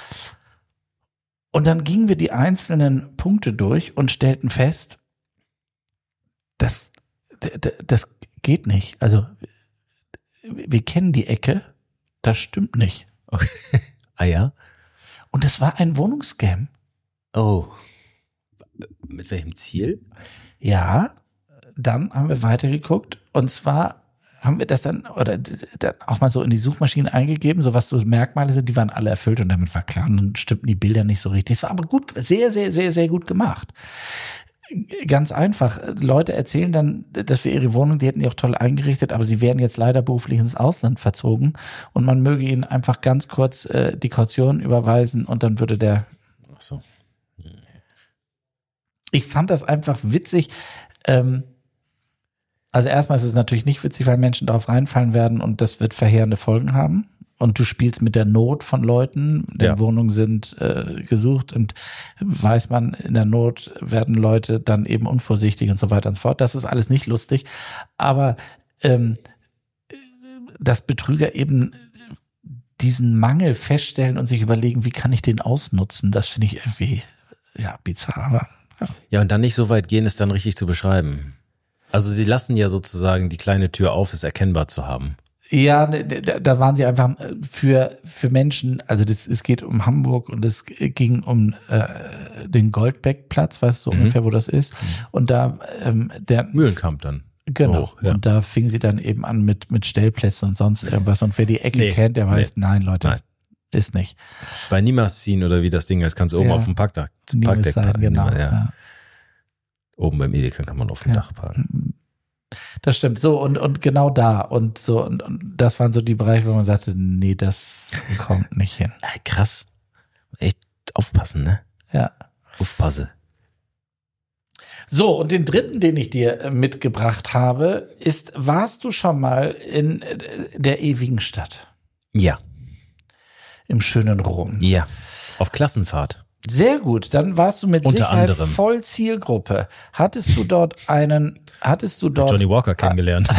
Und dann gingen wir die einzelnen Punkte durch und stellten fest, dass das geht nicht. Also wir kennen die Ecke, das stimmt nicht. Okay. Ah ja? Und es war ein Wohnungsscam. Oh. Mit welchem Ziel? Ja, dann haben wir weitergeguckt und zwar haben wir das dann oder dann auch mal so in die Suchmaschine eingegeben, so was so Merkmale sind, die waren alle erfüllt und damit war klar, dann stimmten die Bilder nicht so richtig. Es war aber gut, sehr, sehr, sehr, sehr gut gemacht. Ganz einfach. Leute erzählen dann, dass wir ihre Wohnung, die hätten die auch toll eingerichtet, aber sie wären jetzt leider beruflich ins Ausland verzogen und man möge ihnen einfach ganz kurz äh, die Kaution überweisen und dann würde der. Ach so. Ich fand das einfach witzig. Ähm, also erstmal ist es natürlich nicht witzig, weil Menschen darauf reinfallen werden und das wird verheerende Folgen haben. Und du spielst mit der Not von Leuten, denn Ja. Wohnungen sind äh, gesucht und weiß man, in der Not werden Leute dann eben unvorsichtig und so weiter und so fort. Das ist alles nicht lustig. Aber ähm, dass Betrüger eben diesen Mangel feststellen und sich überlegen, wie kann ich den ausnutzen, das finde ich irgendwie ja bizarr. Aber, ja. Ja, und dann nicht so weit gehen, es dann richtig zu beschreiben. Also sie lassen ja sozusagen die kleine Tür auf, es erkennbar zu haben. Ja, da, da waren sie einfach für für Menschen, also das, es geht um Hamburg und es ging um äh, den Goldbeck-Platz, weißt du Mhm. ungefähr, wo das ist. Und da ähm, der Mühlenkamp dann. Genau. Hoch, ja. Und da fingen sie dann eben an mit mit Stellplätzen und sonst irgendwas. Und wer die Ecke Nee, kennt, der weiß, nee. nein, Leute, Nein. ist nicht. Bei Niemas ziehen oder wie das Ding ist, kannst du oben Ja. auf dem Parkdach, Niemals Parkdeck sein, parken. genau. Ja. Ja. Oben beim Edeka kann man auf dem Ja. Dach parken. Das stimmt. So, und, und genau da. Und so, und, und das waren so die Bereiche, wo man sagte, nee, das kommt nicht hin. Ja, krass. Echt aufpassen, ne? Ja. Aufpasse. So, und den dritten, den ich dir äh, mitgebracht habe, ist, warst du schon mal in äh, der ewigen Stadt? Ja. Im schönen Rom? Ja. Auf Klassenfahrt. Sehr gut, dann warst du mit Unter Sicherheit anderem. voll Zielgruppe. Hattest du dort einen, hattest du dort... Johnny Walker kennengelernt.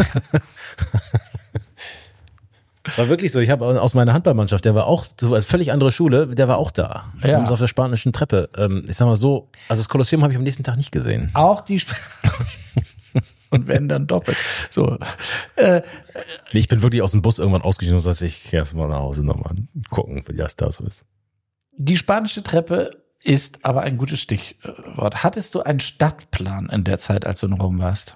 War wirklich so. Ich habe aus meiner Handballmannschaft, der war auch, so eine völlig andere Schule, der war auch da. Ja. Wir haben uns auf der Spanischen Treppe. Ähm, ich sag mal so, also das Kolosseum habe ich am nächsten Tag nicht gesehen. Auch die... Sp und wenn, dann doppelt. So, äh, Nee, ich bin wirklich aus dem Bus irgendwann ausgestiegen und sagte, ich gehe erst mal nach Hause nochmal gucken, wie das da so ist. die Spanische Treppe ist aber ein gutes Stichwort. Hattest du einen Stadtplan in der Zeit, als du in Rom warst?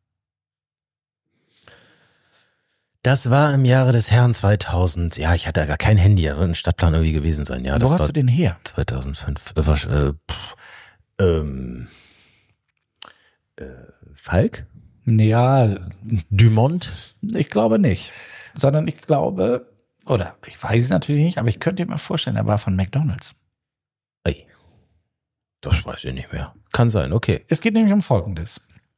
Das war im Jahre des Herrn zweitausend. Ja, ich hatte gar kein Handy, aber ein Stadtplan irgendwie gewesen sein. Ja, Wo das hast war du den her? zweitausendfünf. Äh, war, äh, pff, ähm, äh, Falk? Ja, Dumont? ich glaube nicht. Sondern ich glaube, oder ich weiß es natürlich nicht, aber ich könnte mir mal vorstellen, er war von McDonald's. Ey, das weiß ich nicht mehr. Kann sein, okay. Es geht nämlich um Folgendes.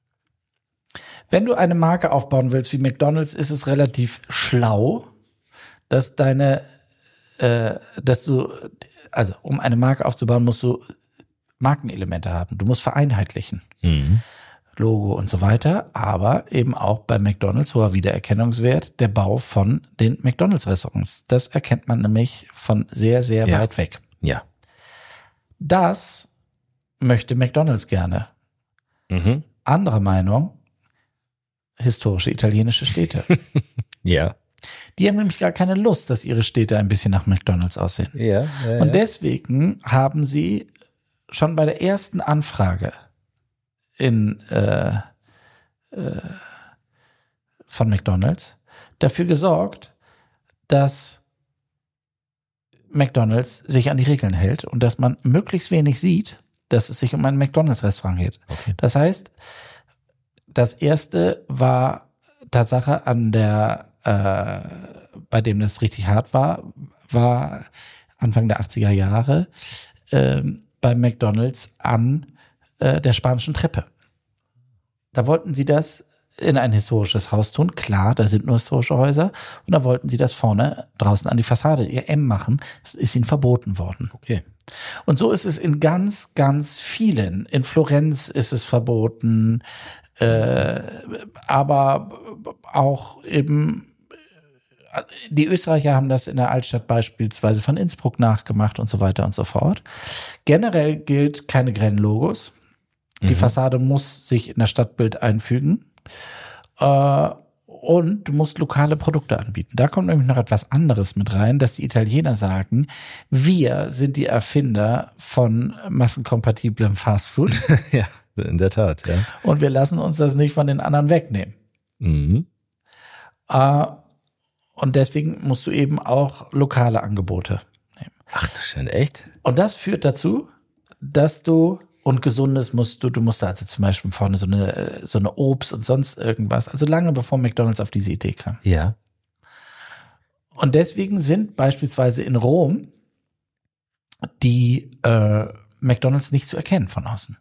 Wenn du eine Marke aufbauen willst wie McDonald's, ist es relativ schlau, dass deine, äh, dass du, also um eine Marke aufzubauen, musst du Markenelemente haben. Du musst vereinheitlichen. Mhm. Logo und so weiter, aber eben auch bei McDonald's hoher Wiedererkennungswert der Bau von den McDonald's-Restaurants. Das erkennt man nämlich von sehr, sehr Ja. weit weg. Ja. Das möchte McDonald's gerne. Mhm. Andere Meinung, historische italienische Städte. Ja. Die haben nämlich gar keine Lust, dass ihre Städte ein bisschen nach McDonald's aussehen. Ja. ja Und deswegen haben sie schon bei der ersten Anfrage in äh, äh, von McDonald's dafür gesorgt, dass McDonald's sich an die Regeln hält und dass man möglichst wenig sieht, dass es sich um ein McDonald's-Restaurant geht. Okay. Das heißt, das erste war Tatsache an der, äh, bei dem das richtig hart war, war Anfang der achtziger Jahre äh, bei McDonald's an äh, der Spanischen Treppe. Da wollten sie das in ein historisches Haus tun. Klar, da sind nur historische Häuser. Und da wollten sie das vorne draußen an die Fassade, ihr M machen. Das ist ihnen verboten worden. Okay. Und so ist es in ganz, ganz vielen. In Florenz ist es verboten, äh, aber auch eben die Österreicher haben das in der Altstadt beispielsweise von Innsbruck nachgemacht und so weiter und so fort. Generell gilt keine Grellen-Logos. Die Mhm. Fassade muss sich in das Stadtbild einfügen. Äh, und du musst lokale Produkte anbieten. Da kommt nämlich noch etwas anderes mit rein, dass die Italiener sagen, wir sind die Erfinder von massenkompatiblem Fastfood. Ja, in der Tat, ja. Und wir lassen uns das nicht von den anderen wegnehmen. Mhm. Äh, und deswegen musst du eben auch lokale Angebote nehmen. Ach du Scheiße, echt? Und das führt dazu, dass du, und Gesundes musst du, du musst da also zum Beispiel vorne so eine, so eine Obst und sonst irgendwas, also lange bevor McDonald's auf diese Idee kam. Ja. Und deswegen sind beispielsweise in Rom die äh, McDonald's nicht zu erkennen von außen.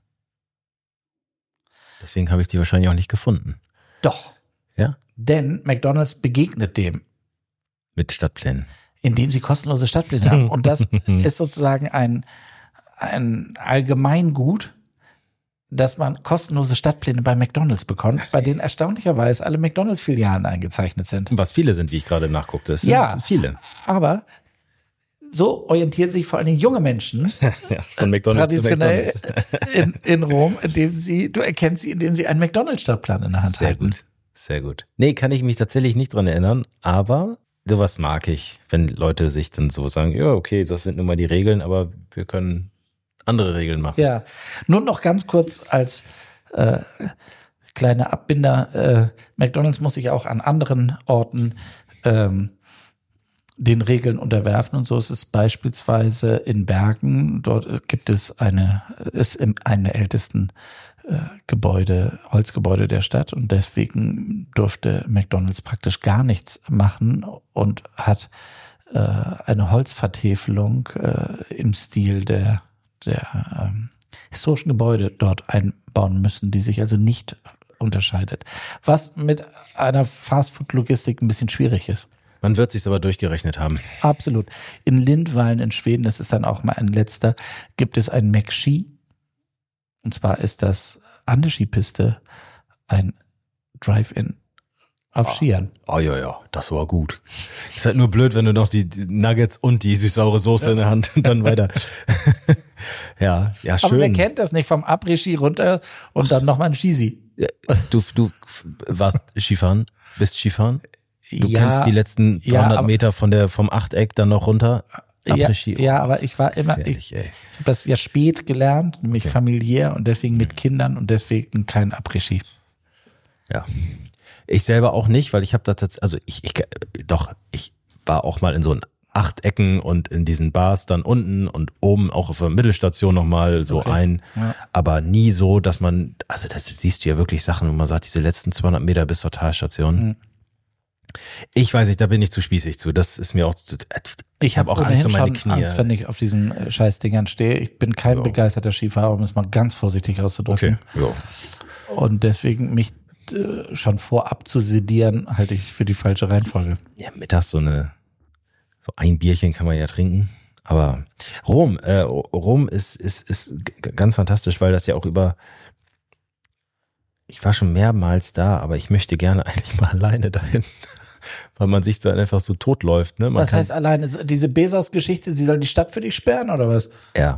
Deswegen habe ich die wahrscheinlich auch nicht gefunden. Doch. Ja? Denn McDonald's begegnet dem, Mit Stadtplänen. indem sie kostenlose Stadtpläne haben. Und das ist sozusagen ein, ein Allgemeingut, dass man kostenlose Stadtpläne bei McDonald's bekommt, bei denen erstaunlicherweise alle McDonald's-Filialen eingezeichnet sind. Was viele sind, wie ich gerade nachguckte. Es sind Ja. viele. Aber so orientieren sich vor allen Dingen junge Menschen Ja, von McDonald's zu traditionell McDonald's. in, in Rom, indem sie, du erkennst sie, indem sie einen McDonald's-Stadtplan in der Hand Sehr halten. gut. Sehr gut. Nee, kann ich mich tatsächlich nicht dran erinnern, aber sowas mag ich, wenn Leute sich dann so sagen, ja, okay, das sind nun mal die Regeln, aber wir können andere Regeln machen. Ja, nur noch ganz kurz als äh, kleiner Abbinder. Äh, McDonald's muss sich auch an anderen Orten ähm, den Regeln unterwerfen und so ist es beispielsweise in Bergen. Dort gibt es eine, ist im, eine der ältesten äh, Gebäude, Holzgebäude der Stadt und deswegen durfte McDonald's praktisch gar nichts machen und hat äh, eine Holzvertäfelung äh, im Stil der der ähm, historischen Gebäude dort einbauen müssen, die sich also nicht unterscheidet. Was mit einer Fastfood-Logistik ein bisschen schwierig ist. Man wird sich's aber durchgerechnet haben. Absolut. In Lindwallen in Schweden, das ist dann auch mal ein letzter, gibt es ein McSki. Und zwar ist das an der Skipiste ein Drive-In auf Skiern. Oh ja, ja, das war gut. Ist halt nur blöd, wenn du noch die, die Nuggets und die süß-saure Soße in der Hand und dann weiter. ja, ja, schön. Aber wer kennt das nicht vom Après-Ski runter und dann nochmal ein Skisi? Ja, Du, du warst Skifahren, bist Skifahren? Du Ja, kennst die letzten ja, dreihundert aber- Meter von der, vom Achteck dann noch runter? Ja, Après-Ski. ja, aber ich war immer, ich, Gefährlich, ich ey. habe das ja spät gelernt, nämlich Okay. familiär und deswegen mit Kindern und deswegen kein Après-Ski. Ja. Ich selber auch nicht, weil ich habe da tatsächlich, also ich, ich, doch, ich war auch mal in so Achtecken und in diesen Bars dann unten und oben auch auf der Mittelstation nochmal so Okay. ein, Ja. aber nie so, dass man, also das siehst du ja wirklich Sachen, wo man sagt, diese letzten zweihundert Meter bis zur Talstation. Mhm. Ich weiß nicht, da bin ich zu spießig zu, das ist mir auch, ich habe auch Angst ohnehin um meine schon Knie. Angst, wenn ich auf diesen äh, Scheißdingern stehe. Ich bin kein Ja. begeisterter Skifahrer, um es mal ganz vorsichtig auszudrücken. Okay, ja. Und deswegen mich äh, schon vorab zu sedieren, halte ich für die falsche Reihenfolge. Ja, mittags so eine, so ein Bierchen kann man ja trinken. Aber Rom, äh, Rom ist, ist, ist g- ganz fantastisch, weil das ja auch über, ich war schon mehrmals da, aber ich möchte gerne eigentlich mal alleine dahin, weil man sich dann einfach so totläuft. Ne? Man Was kann, heißt alleine? So, diese Bezos-Geschichte, sie sollen die Stadt für dich sperren oder was? Ja,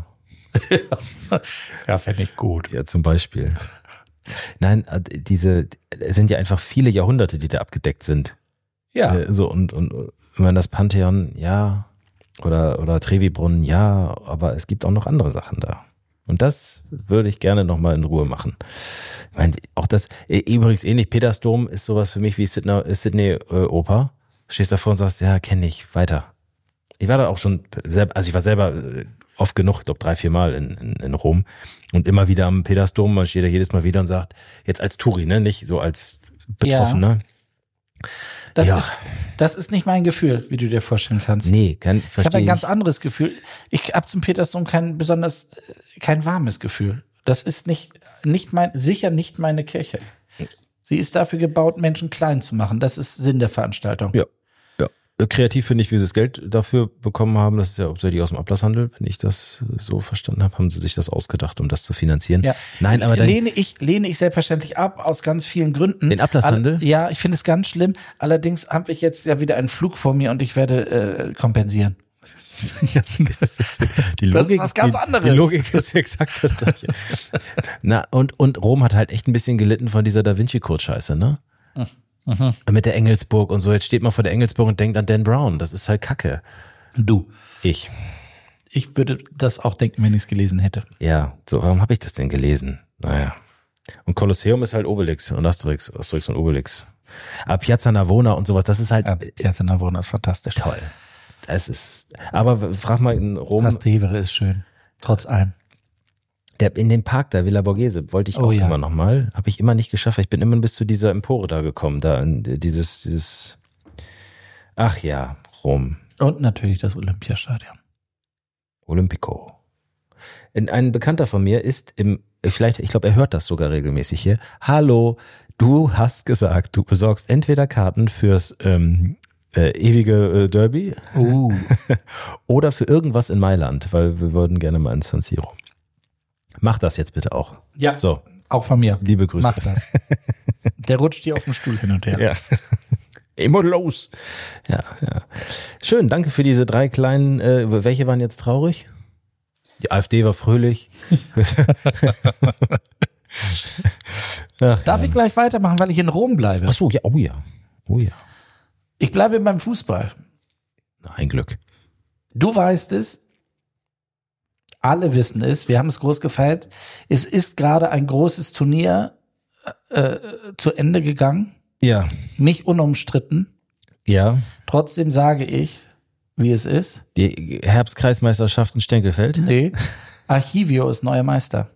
Ja, fände ich gut. ja, zum Beispiel. Nein, äh, diese, es sind ja einfach viele Jahrhunderte, die da abgedeckt sind. Ja, Äh, So, und, und wenn man das Pantheon, ja, oder, oder Trevi-Brunnen, ja, aber es gibt auch noch andere Sachen da. Und das würde ich gerne nochmal in Ruhe machen. Ich meine, auch das, äh, übrigens ähnlich, Petersdom ist sowas für mich wie Sydney, äh, Sydney äh, Oper. Stehst davor und sagst, ja, kenne ich, weiter. Ich war da auch schon, selber, also ich war selber äh, oft genug, ich glaube drei, vier Mal in, in, in Rom und immer wieder am Petersdom, man steht da jedes Mal wieder und sagt, jetzt als Touri, ne, nicht so als Betroffener. das, Ja. ist, das ist nicht mein Gefühl, wie du dir vorstellen kannst. Nee, kann, Ich habe verstehe ein ich. ganz anderes Gefühl. Ich habe zum Petersdom kein besonders, kein warmes Gefühl. Das ist nicht, nicht mein, sicher nicht meine Kirche. Sie ist dafür gebaut, Menschen klein zu machen. Das ist Sinn der Veranstaltung. Ja, ja. Kreativ finde ich, wie sie das Geld dafür bekommen haben. Das ist ja hauptsächlich aus dem Ablasshandel, wenn ich das so verstanden habe, haben sie sich das ausgedacht, um das zu finanzieren. Ja. Nein, aber dann, lehne ich lehne ich selbstverständlich ab aus ganz vielen Gründen. Den Ablasshandel? All, ja, ich finde es ganz schlimm. Allerdings habe ich jetzt ja wieder einen Flug vor mir und ich werde äh, kompensieren. das ist, die Logik, Das ist was ganz die, anderes. Die Logik ist exakt das gleiche. Na, und, und Rom hat halt echt ein bisschen gelitten von dieser Da Vinci-Code-Scheiße, ne? Mhm. Mit der Engelsburg und so. Jetzt steht man vor der Engelsburg und denkt an Dan Brown. Das ist halt Kacke. Du. Ich. Ich würde das auch denken, wenn ich es gelesen hätte. Ja, so, warum habe ich das denn gelesen? Naja. Und Kolosseum ist halt Obelix und Asterix, Asterix und Obelix. Aber Piazza Navona und sowas, das ist halt... Ja, Piazza Navona ist fantastisch. Toll. Es ist... Aber frag mal in Rom... Trastevere ist schön. Trotz allem. Der, in dem Park da, Villa Borghese, wollte ich Oh auch ja. immer noch mal. Habe ich immer nicht geschafft. Ich bin immer bis zu dieser Empore da gekommen. Da in dieses, dieses... Ach ja, Rom. Und natürlich das Olympiastadion. Olympico. In, ein Bekannter von mir ist im, vielleicht, ich glaube, er hört das sogar regelmäßig hier. Hallo, du hast gesagt, du besorgst entweder Karten fürs ähm, äh, ewige äh, Derby Uh. oder für irgendwas in Mailand, weil wir würden gerne mal ins San Siro. Mach das jetzt bitte auch. Ja, So, auch von mir. liebe Grüße. Mach das. Der rutscht hier auf dem Stuhl hin und her. Ja. Immer los. Ja, ja. Schön, danke für diese drei kleinen, äh, welche waren jetzt traurig? Die AfD war fröhlich. Ach, Darf ja. ich gleich weitermachen, weil ich in Rom bleibe? Ach so, ja, oh ja. Oh ja. Ich bleibe beim Fußball. Ein Glück. Du weißt es, alle wissen es, wir haben es groß gefeiert. Es ist gerade ein großes Turnier äh, zu Ende gegangen, Ja, nicht unumstritten. ja. Trotzdem sage ich, wie es ist. Die Herbstkreismeisterschaft in Stenkelfeld. Nee, Archivio ist neuer Meister.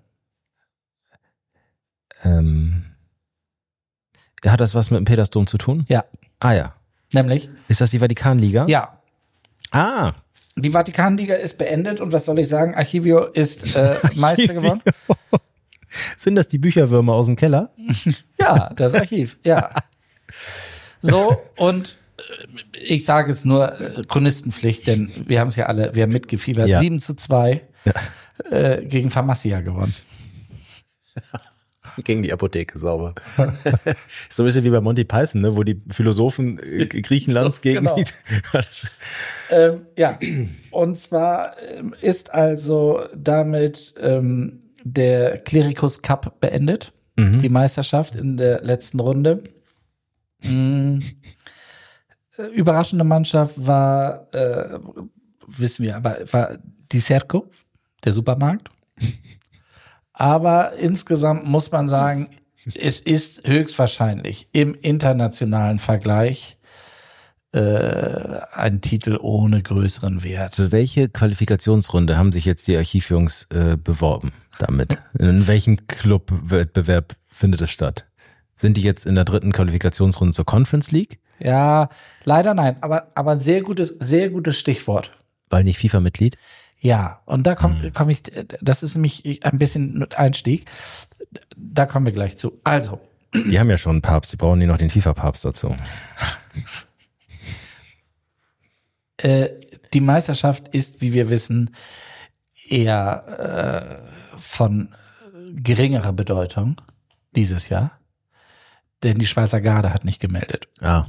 Ähm, hat das was mit dem Petersdom zu tun? Ja, Ah ja. nämlich, Ist das die Vatikanliga? ja, Ah. die Vatikanliga ist beendet und was soll ich sagen, Archivio ist äh, Meister geworden. Sind das die Bücherwürmer aus dem Keller? Ja, das Archiv, ja. So, und äh, ich sage es nur, äh, Chronistenpflicht, denn wir haben es ja alle, wir haben mitgefiebert. Ja. sieben zu zwei äh, gegen Pharmacia gewonnen. Gegen die Apotheke, sauber. So ein bisschen wie bei Monty Python, ne, wo die Philosophen äh, Griechenlands So, gegen genau. die... Ähm, ja, und zwar ähm, ist also damit ähm, der Clericus Cup beendet, Mhm. die Meisterschaft in der letzten Runde. Mhm. Äh, Überraschende Mannschaft war, äh, wissen wir, aber war die Cerco, der Supermarkt. Aber insgesamt muss man sagen, es ist höchstwahrscheinlich im internationalen Vergleich äh, ein Titel ohne größeren Wert. Für welche Qualifikationsrunde haben sich jetzt die Archivjungs äh, beworben damit? In welchem Clubwettbewerb findet es statt? Sind die jetzt in der dritten Qualifikationsrunde zur Conference League? Ja, leider nein, aber aber ein sehr gutes, sehr gutes Stichwort. Weil nicht FIFA-Mitglied? Ja, und da komme komm ich, das ist nämlich ein bisschen mit Einstieg. Da kommen wir gleich zu. Also, Die haben ja schon einen Papst, die brauchen die noch den FIFA-Papst dazu. äh, die Meisterschaft ist, wie wir wissen, eher äh, von geringerer Bedeutung dieses Jahr. Denn die Schweizer Garde hat nicht gemeldet. Ja.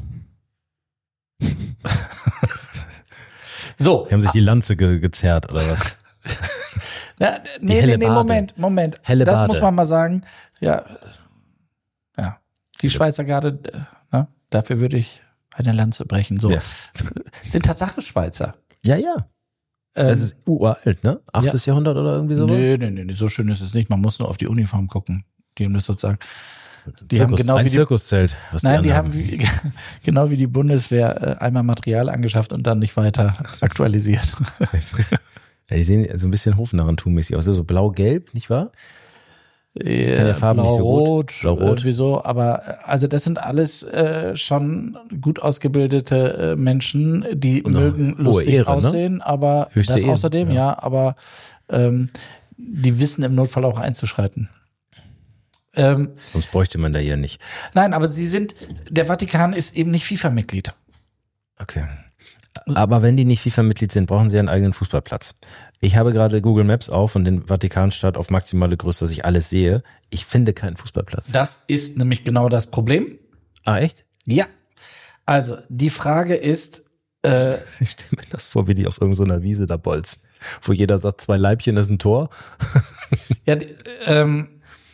So. Die haben sich die Lanze ge gezerrt, oder was? Ja, nee, helle nee, nee, Bade. Moment, Moment. Helle das Bade. muss man mal sagen. Ja, ja. Die Schweizer Garde, äh, ne, dafür würde ich eine Lanze brechen. So. Ja. Sind Tatsache Schweizer. Ja, ja. Ähm, Das ist uralt, ne? Achtes Jahrhundert oder irgendwie sowas? nee, nee, nee, nee, so schön ist es nicht. Man muss nur auf die Uniform gucken. Die haben das sozusagen. Die haben Zirkus, genau ein wie die, Zirkuszelt. Was Nein, die anhaben. haben wie, genau wie die Bundeswehr äh, einmal Material angeschafft und dann nicht weiter aktualisiert. Ja, die sehen so ein bisschen Hofnarrentum-mäßig aus. So blau-gelb, nicht wahr? Äh, kann der Farben nicht so gut. Blau-Rot, Blau-Rot. irgendwie so. Aber äh, also das sind alles äh, schon gut ausgebildete äh, Menschen, die Und mögen hohe lustig Ehre, ne? aussehen, aber Höchste das Ehren, außerdem, ja. ja, aber ähm, die wissen im Notfall auch einzuschreiten. Ähm, Sonst bräuchte man da hier nicht. nein, aber sie sind, der Vatikan ist eben nicht FIFA-Mitglied. Okay. Aber wenn die nicht FIFA-Mitglied sind, brauchen sie einen eigenen Fußballplatz. Ich habe gerade Google Maps auf und den Vatikanstadt auf maximale Größe, dass ich alles sehe. Ich finde keinen Fußballplatz. Das ist nämlich genau das Problem. Ah, echt? Ja. Also, die Frage ist, äh, Ich stelle mir das vor, wie die auf irgendeiner Wiese da bolzen. Wo jeder sagt, zwei Leibchen ist ein Tor. ja, die, ähm,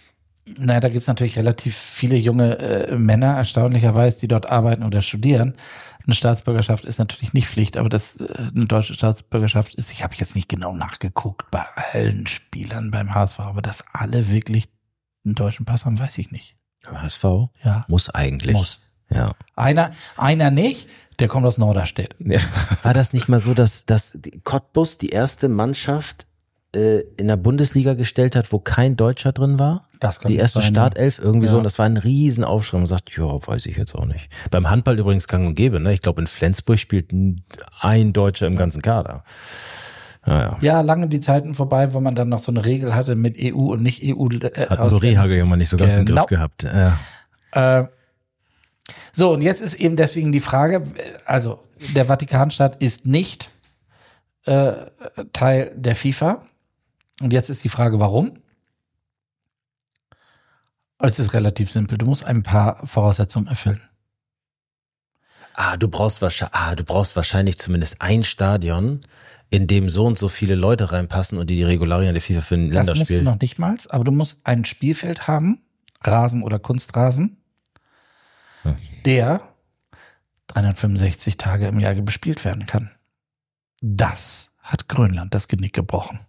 Naja, da gibt es natürlich relativ viele junge äh, Männer, erstaunlicherweise, die dort arbeiten oder studieren. Eine Staatsbürgerschaft ist natürlich nicht Pflicht, aber das äh, eine deutsche Staatsbürgerschaft ist, ich habe jetzt nicht genau nachgeguckt bei allen Spielern beim H S V, aber dass alle wirklich einen deutschen Pass haben, weiß ich nicht. H S V? Ja. Muss eigentlich. Muss. Ja. Einer, einer nicht, der kommt aus Norderstedt. Ja. War das nicht mal so, dass, dass die Cottbus die erste Mannschaft äh, in der Bundesliga gestellt hat, wo kein Deutscher drin war? Das kann die erste sein, Startelf irgendwie ja. so, und das war ein riesen Aufschrei. Man sagt, ja, weiß ich jetzt auch nicht. Beim Handball übrigens gang und gäbe, ne? Ich glaube, in Flensburg spielt ein Deutscher im ganzen Kader. Naja. Ja, lange die Zeiten vorbei, wo man dann noch so eine Regel hatte mit E U und nicht E U. Äh, Hat nur Rehagel immer nicht so ganz genau. im Griff gehabt. Ja. Äh, so, und jetzt ist eben deswegen die Frage, also der Vatikanstaat ist nicht äh, Teil der FIFA. Und jetzt ist die Frage, warum? Es ist relativ simpel. Du musst ein paar Voraussetzungen erfüllen. Ah, du brauchst wahrscheinlich, ah, du brauchst wahrscheinlich zumindest ein Stadion, in dem so und so viele Leute reinpassen und die die Regularien der FIFA für ein Länderspiel. Das musst du noch nicht mal, aber du musst ein Spielfeld haben, Rasen oder Kunstrasen, hm. der dreihundertfünfundsechzig Tage im Jahr bespielt werden kann. Das hat Grönland das Genick gebrochen.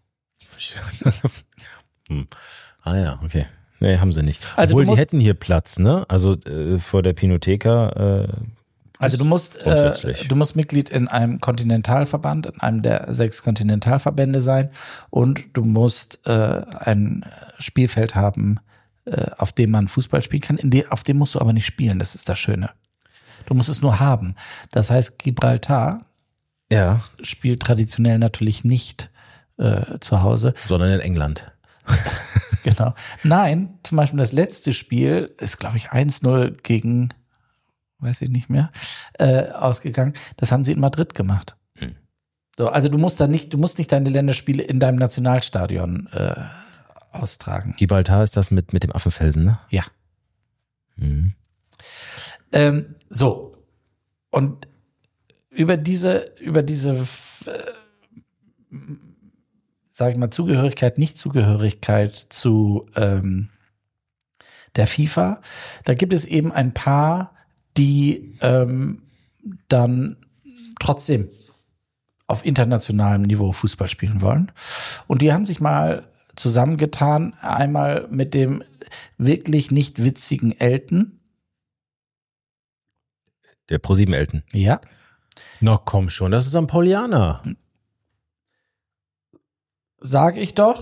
hm. Ah ja, okay. Nee, haben sie nicht. Also Obwohl, musst, die hätten hier Platz, ne? Also äh, vor der Pinotheka. Äh, also du musst, äh, du musst Mitglied in einem Kontinentalverband, in einem der sechs Kontinentalverbände sein, und du musst äh, ein Spielfeld haben, äh, auf dem man Fußball spielen kann. In de, auf dem musst du aber nicht spielen, das ist das Schöne. Du musst es nur haben. Das heißt, Gibraltar ja. spielt traditionell natürlich nicht äh, zu Hause. Sondern in England. Genau. Nein, zum Beispiel das letzte Spiel ist, glaube ich, eins null gegen, weiß ich nicht mehr, äh, ausgegangen. Das haben sie in Madrid gemacht. Hm. So, also du musst da nicht, du musst nicht deine Länderspiele in deinem Nationalstadion äh, austragen. Gibraltar ist das mit, mit dem Affenfelsen, ne? Ja. Hm. Ähm, so. Und über diese, über diese äh, sage ich mal, Zugehörigkeit, Nicht-Zugehörigkeit zu ähm, der FIFA. Da gibt es eben ein paar, die ähm, dann trotzdem auf internationalem Niveau Fußball spielen wollen. Und die haben sich mal zusammengetan, einmal mit dem wirklich nicht witzigen Elton. Der ProSieben Elton. Ja. Na komm schon, das ist ein Paulianer. Sag ich doch.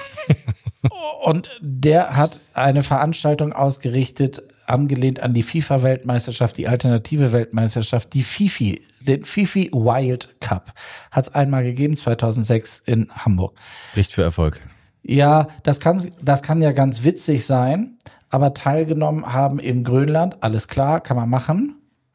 Und der hat eine Veranstaltung ausgerichtet, angelehnt an die FIFA-Weltmeisterschaft, die alternative Weltmeisterschaft, die Fifi, den Fifi Wild Cup. Hat es einmal gegeben, zweitausendsechs in Hamburg. Spricht für Erfolg. Ja, das kann, das kann ja ganz witzig sein, aber teilgenommen haben eben Grönland, alles klar, kann man machen.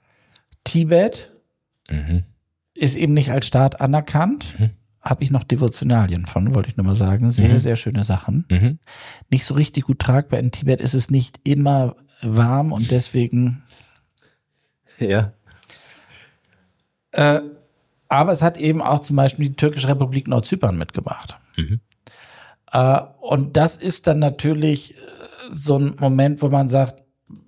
Tibet mhm. ist eben nicht als Staat anerkannt. Mhm. Habe ich noch Devotionalien von, wollte ich nur mal sagen. Sehr, mhm. sehr schöne Sachen. Mhm. Nicht so richtig gut tragbar. In Tibet ist es nicht immer warm und deswegen. Ja. Äh, aber es hat eben auch zum Beispiel die Türkische Republik Nordzypern mitgemacht. Mhm. Äh, und das ist dann natürlich so ein Moment, wo man sagt,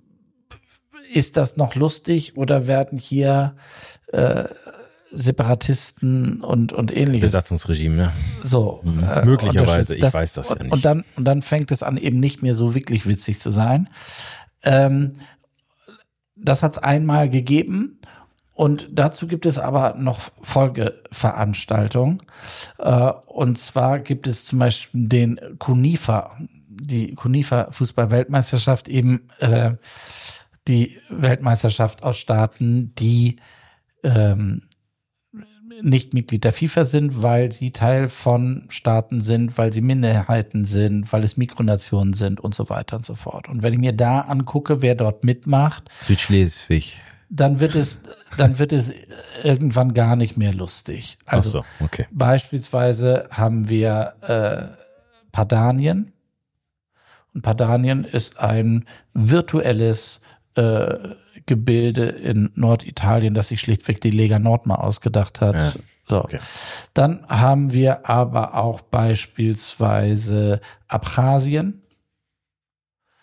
ist das noch lustig oder werden hier äh, Separatisten und und ähnliches. Besatzungsregime, ja. So. Mhm. Äh, Möglicherweise, ich das, weiß das ja nicht. Und dann, und dann fängt es an, eben nicht mehr so wirklich witzig zu sein. Ähm, das hat es einmal gegeben, und dazu gibt es aber noch Folgeveranstaltungen. Äh, und zwar gibt es zum Beispiel den CUNIFA, die CUNIFA-Fußball-Weltmeisterschaft, eben äh, die Weltmeisterschaft aus Staaten, die ähm, nicht Mitglied der FIFA sind, weil sie Teil von Staaten sind, weil sie Minderheiten sind, weil es Mikronationen sind und so weiter und so fort. Und wenn ich mir da angucke, wer dort mitmacht, Südschleswig, dann wird es, dann wird es irgendwann gar nicht mehr lustig. Also ach so, okay. Beispielsweise haben wir äh, Padanien. Und Padanien ist ein virtuelles äh, Gebilde in Norditalien, das sich schlichtweg die Lega Nord mal ausgedacht hat. Ja, so. Okay. Dann haben wir aber auch beispielsweise Abchasien.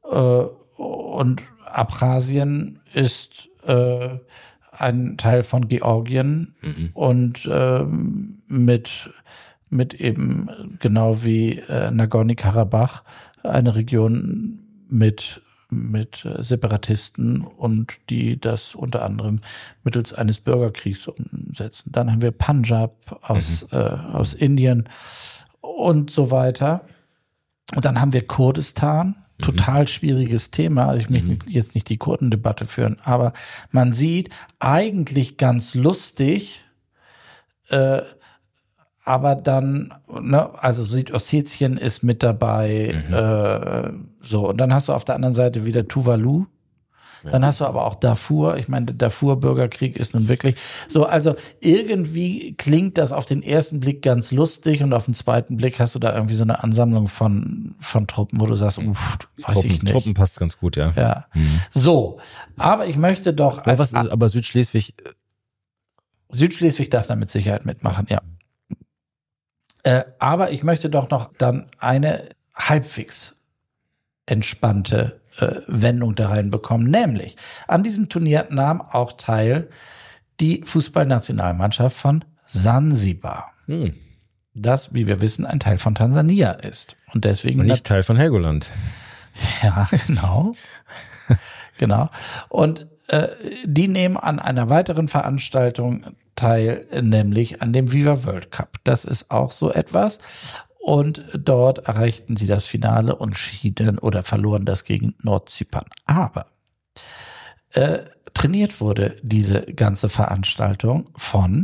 äh, und Abchasien ist äh, ein Teil von Georgien mhm. und äh, mit, mit eben genau wie äh, Nagorno-Karabach eine Region mit, mit Separatisten und die das unter anderem mittels eines Bürgerkriegs umsetzen. Dann haben wir Punjab aus, mhm. äh, aus Indien und so weiter. Und dann haben wir Kurdistan. Total schwieriges Thema. Also ich möchte mhm. jetzt nicht die Kurdendebatte führen, aber man sieht eigentlich ganz lustig, äh, aber dann, ne, also Südossetien ist mit dabei, mhm. äh, so. Und dann hast du auf der anderen Seite wieder Tuvalu. Dann hast du aber auch Darfur. Ich meine, der Darfur-Bürgerkrieg ist nun wirklich so. Also irgendwie klingt das auf den ersten Blick ganz lustig und auf den zweiten Blick hast du da irgendwie so eine Ansammlung von von Truppen, wo du sagst, uff, weiß Truppen, ich nicht. Truppen passt ganz gut, ja. Ja. Mhm. So, aber ich möchte doch. Aber, was, aber Südschleswig. Südschleswig darf da mit Sicherheit mitmachen, ja. Äh, aber ich möchte doch noch dann eine halbwegs entspannte äh, Wendung da reinbekommen. Nämlich, an diesem Turnier nahm auch teil die Fußballnationalmannschaft von Sansibar. Hm. Das, wie wir wissen, ein Teil von Tansania ist. Und deswegen. Und nicht Teil von Helgoland. Ja, genau. Genau. Und äh, die nehmen an einer weiteren Veranstaltung teil, nämlich an dem Viva World Cup. Das ist auch so etwas. Und dort erreichten sie das Finale und schieden oder verloren das gegen Nordzypern. Aber äh, trainiert wurde diese ganze Veranstaltung von,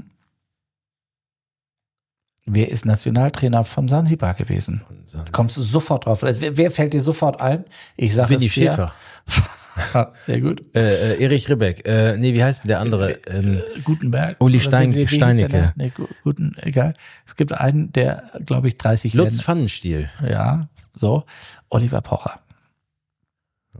wer ist Nationaltrainer von Sansibar gewesen? Sansibar. Kommst du sofort drauf? Also, wer, wer fällt dir sofort ein? Ich sage Winnie Schäfer. Sehr gut. Äh, äh, Erich Ribbeck. Äh, nee, wie heißt denn der andere? Ähm, Gutenberg. Uli Stein, wie, wie Steinecke. Nee, Guten, egal. Es gibt einen, der, glaube ich, dreißig Lutz Länder. Pfannenstiel. Ja, so. Oliver Pocher. Oh.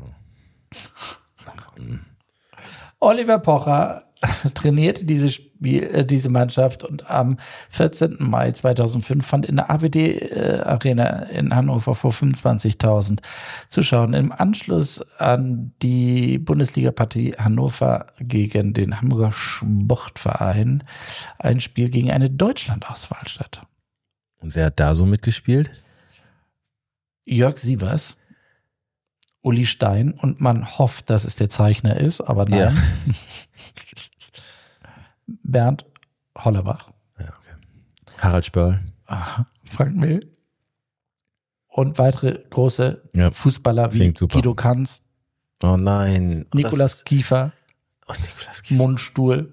Oliver Pocher trainierte diese Spiel, äh, diese Mannschaft und am vierzehnten Mai zweitausendfünf fand in der A W D äh, Arena in Hannover vor fünfundzwanzigtausend Zuschauern im Anschluss an die Bundesliga-Partie Hannover gegen den Hamburger Sportverein ein Spiel gegen eine Deutschlandauswahl statt. Und wer hat da so mitgespielt? Jörg Sievers, Uli Stein und man hofft, dass es der Zeichner ist, aber nein. Ja. Bernd Hollerbach. Ja, okay. Harald Spörl. Frank Mill. Und weitere große ja. Fußballer wie Guido Kanz. Oh nein. Nikolaus Kiefer. Oh, Nikolaus Kiefer. Mundstuhl.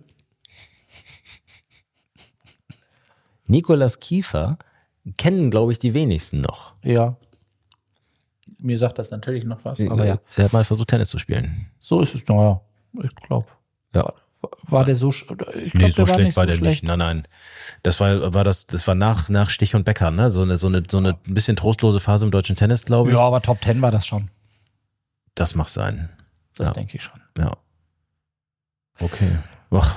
Nikolaus Kiefer kennen, glaube ich, die wenigsten noch. Ja. Mir sagt das natürlich noch was, aber ja. Der hat mal versucht, Tennis zu spielen. So ist es, naja, ich glaube. Ja. War der so, ich glaub, nee, so der war schlecht nicht war so der schlecht. nicht. Nein, nein. Das war, war das, das war nach, nach Stich und Becker, ne? So eine, so eine, so eine ein bisschen trostlose Phase im deutschen Tennis, glaube ich. Ja, aber Top Ten war das schon. Das mag sein. Das ja. denke ich schon. Ja. Okay. Ach.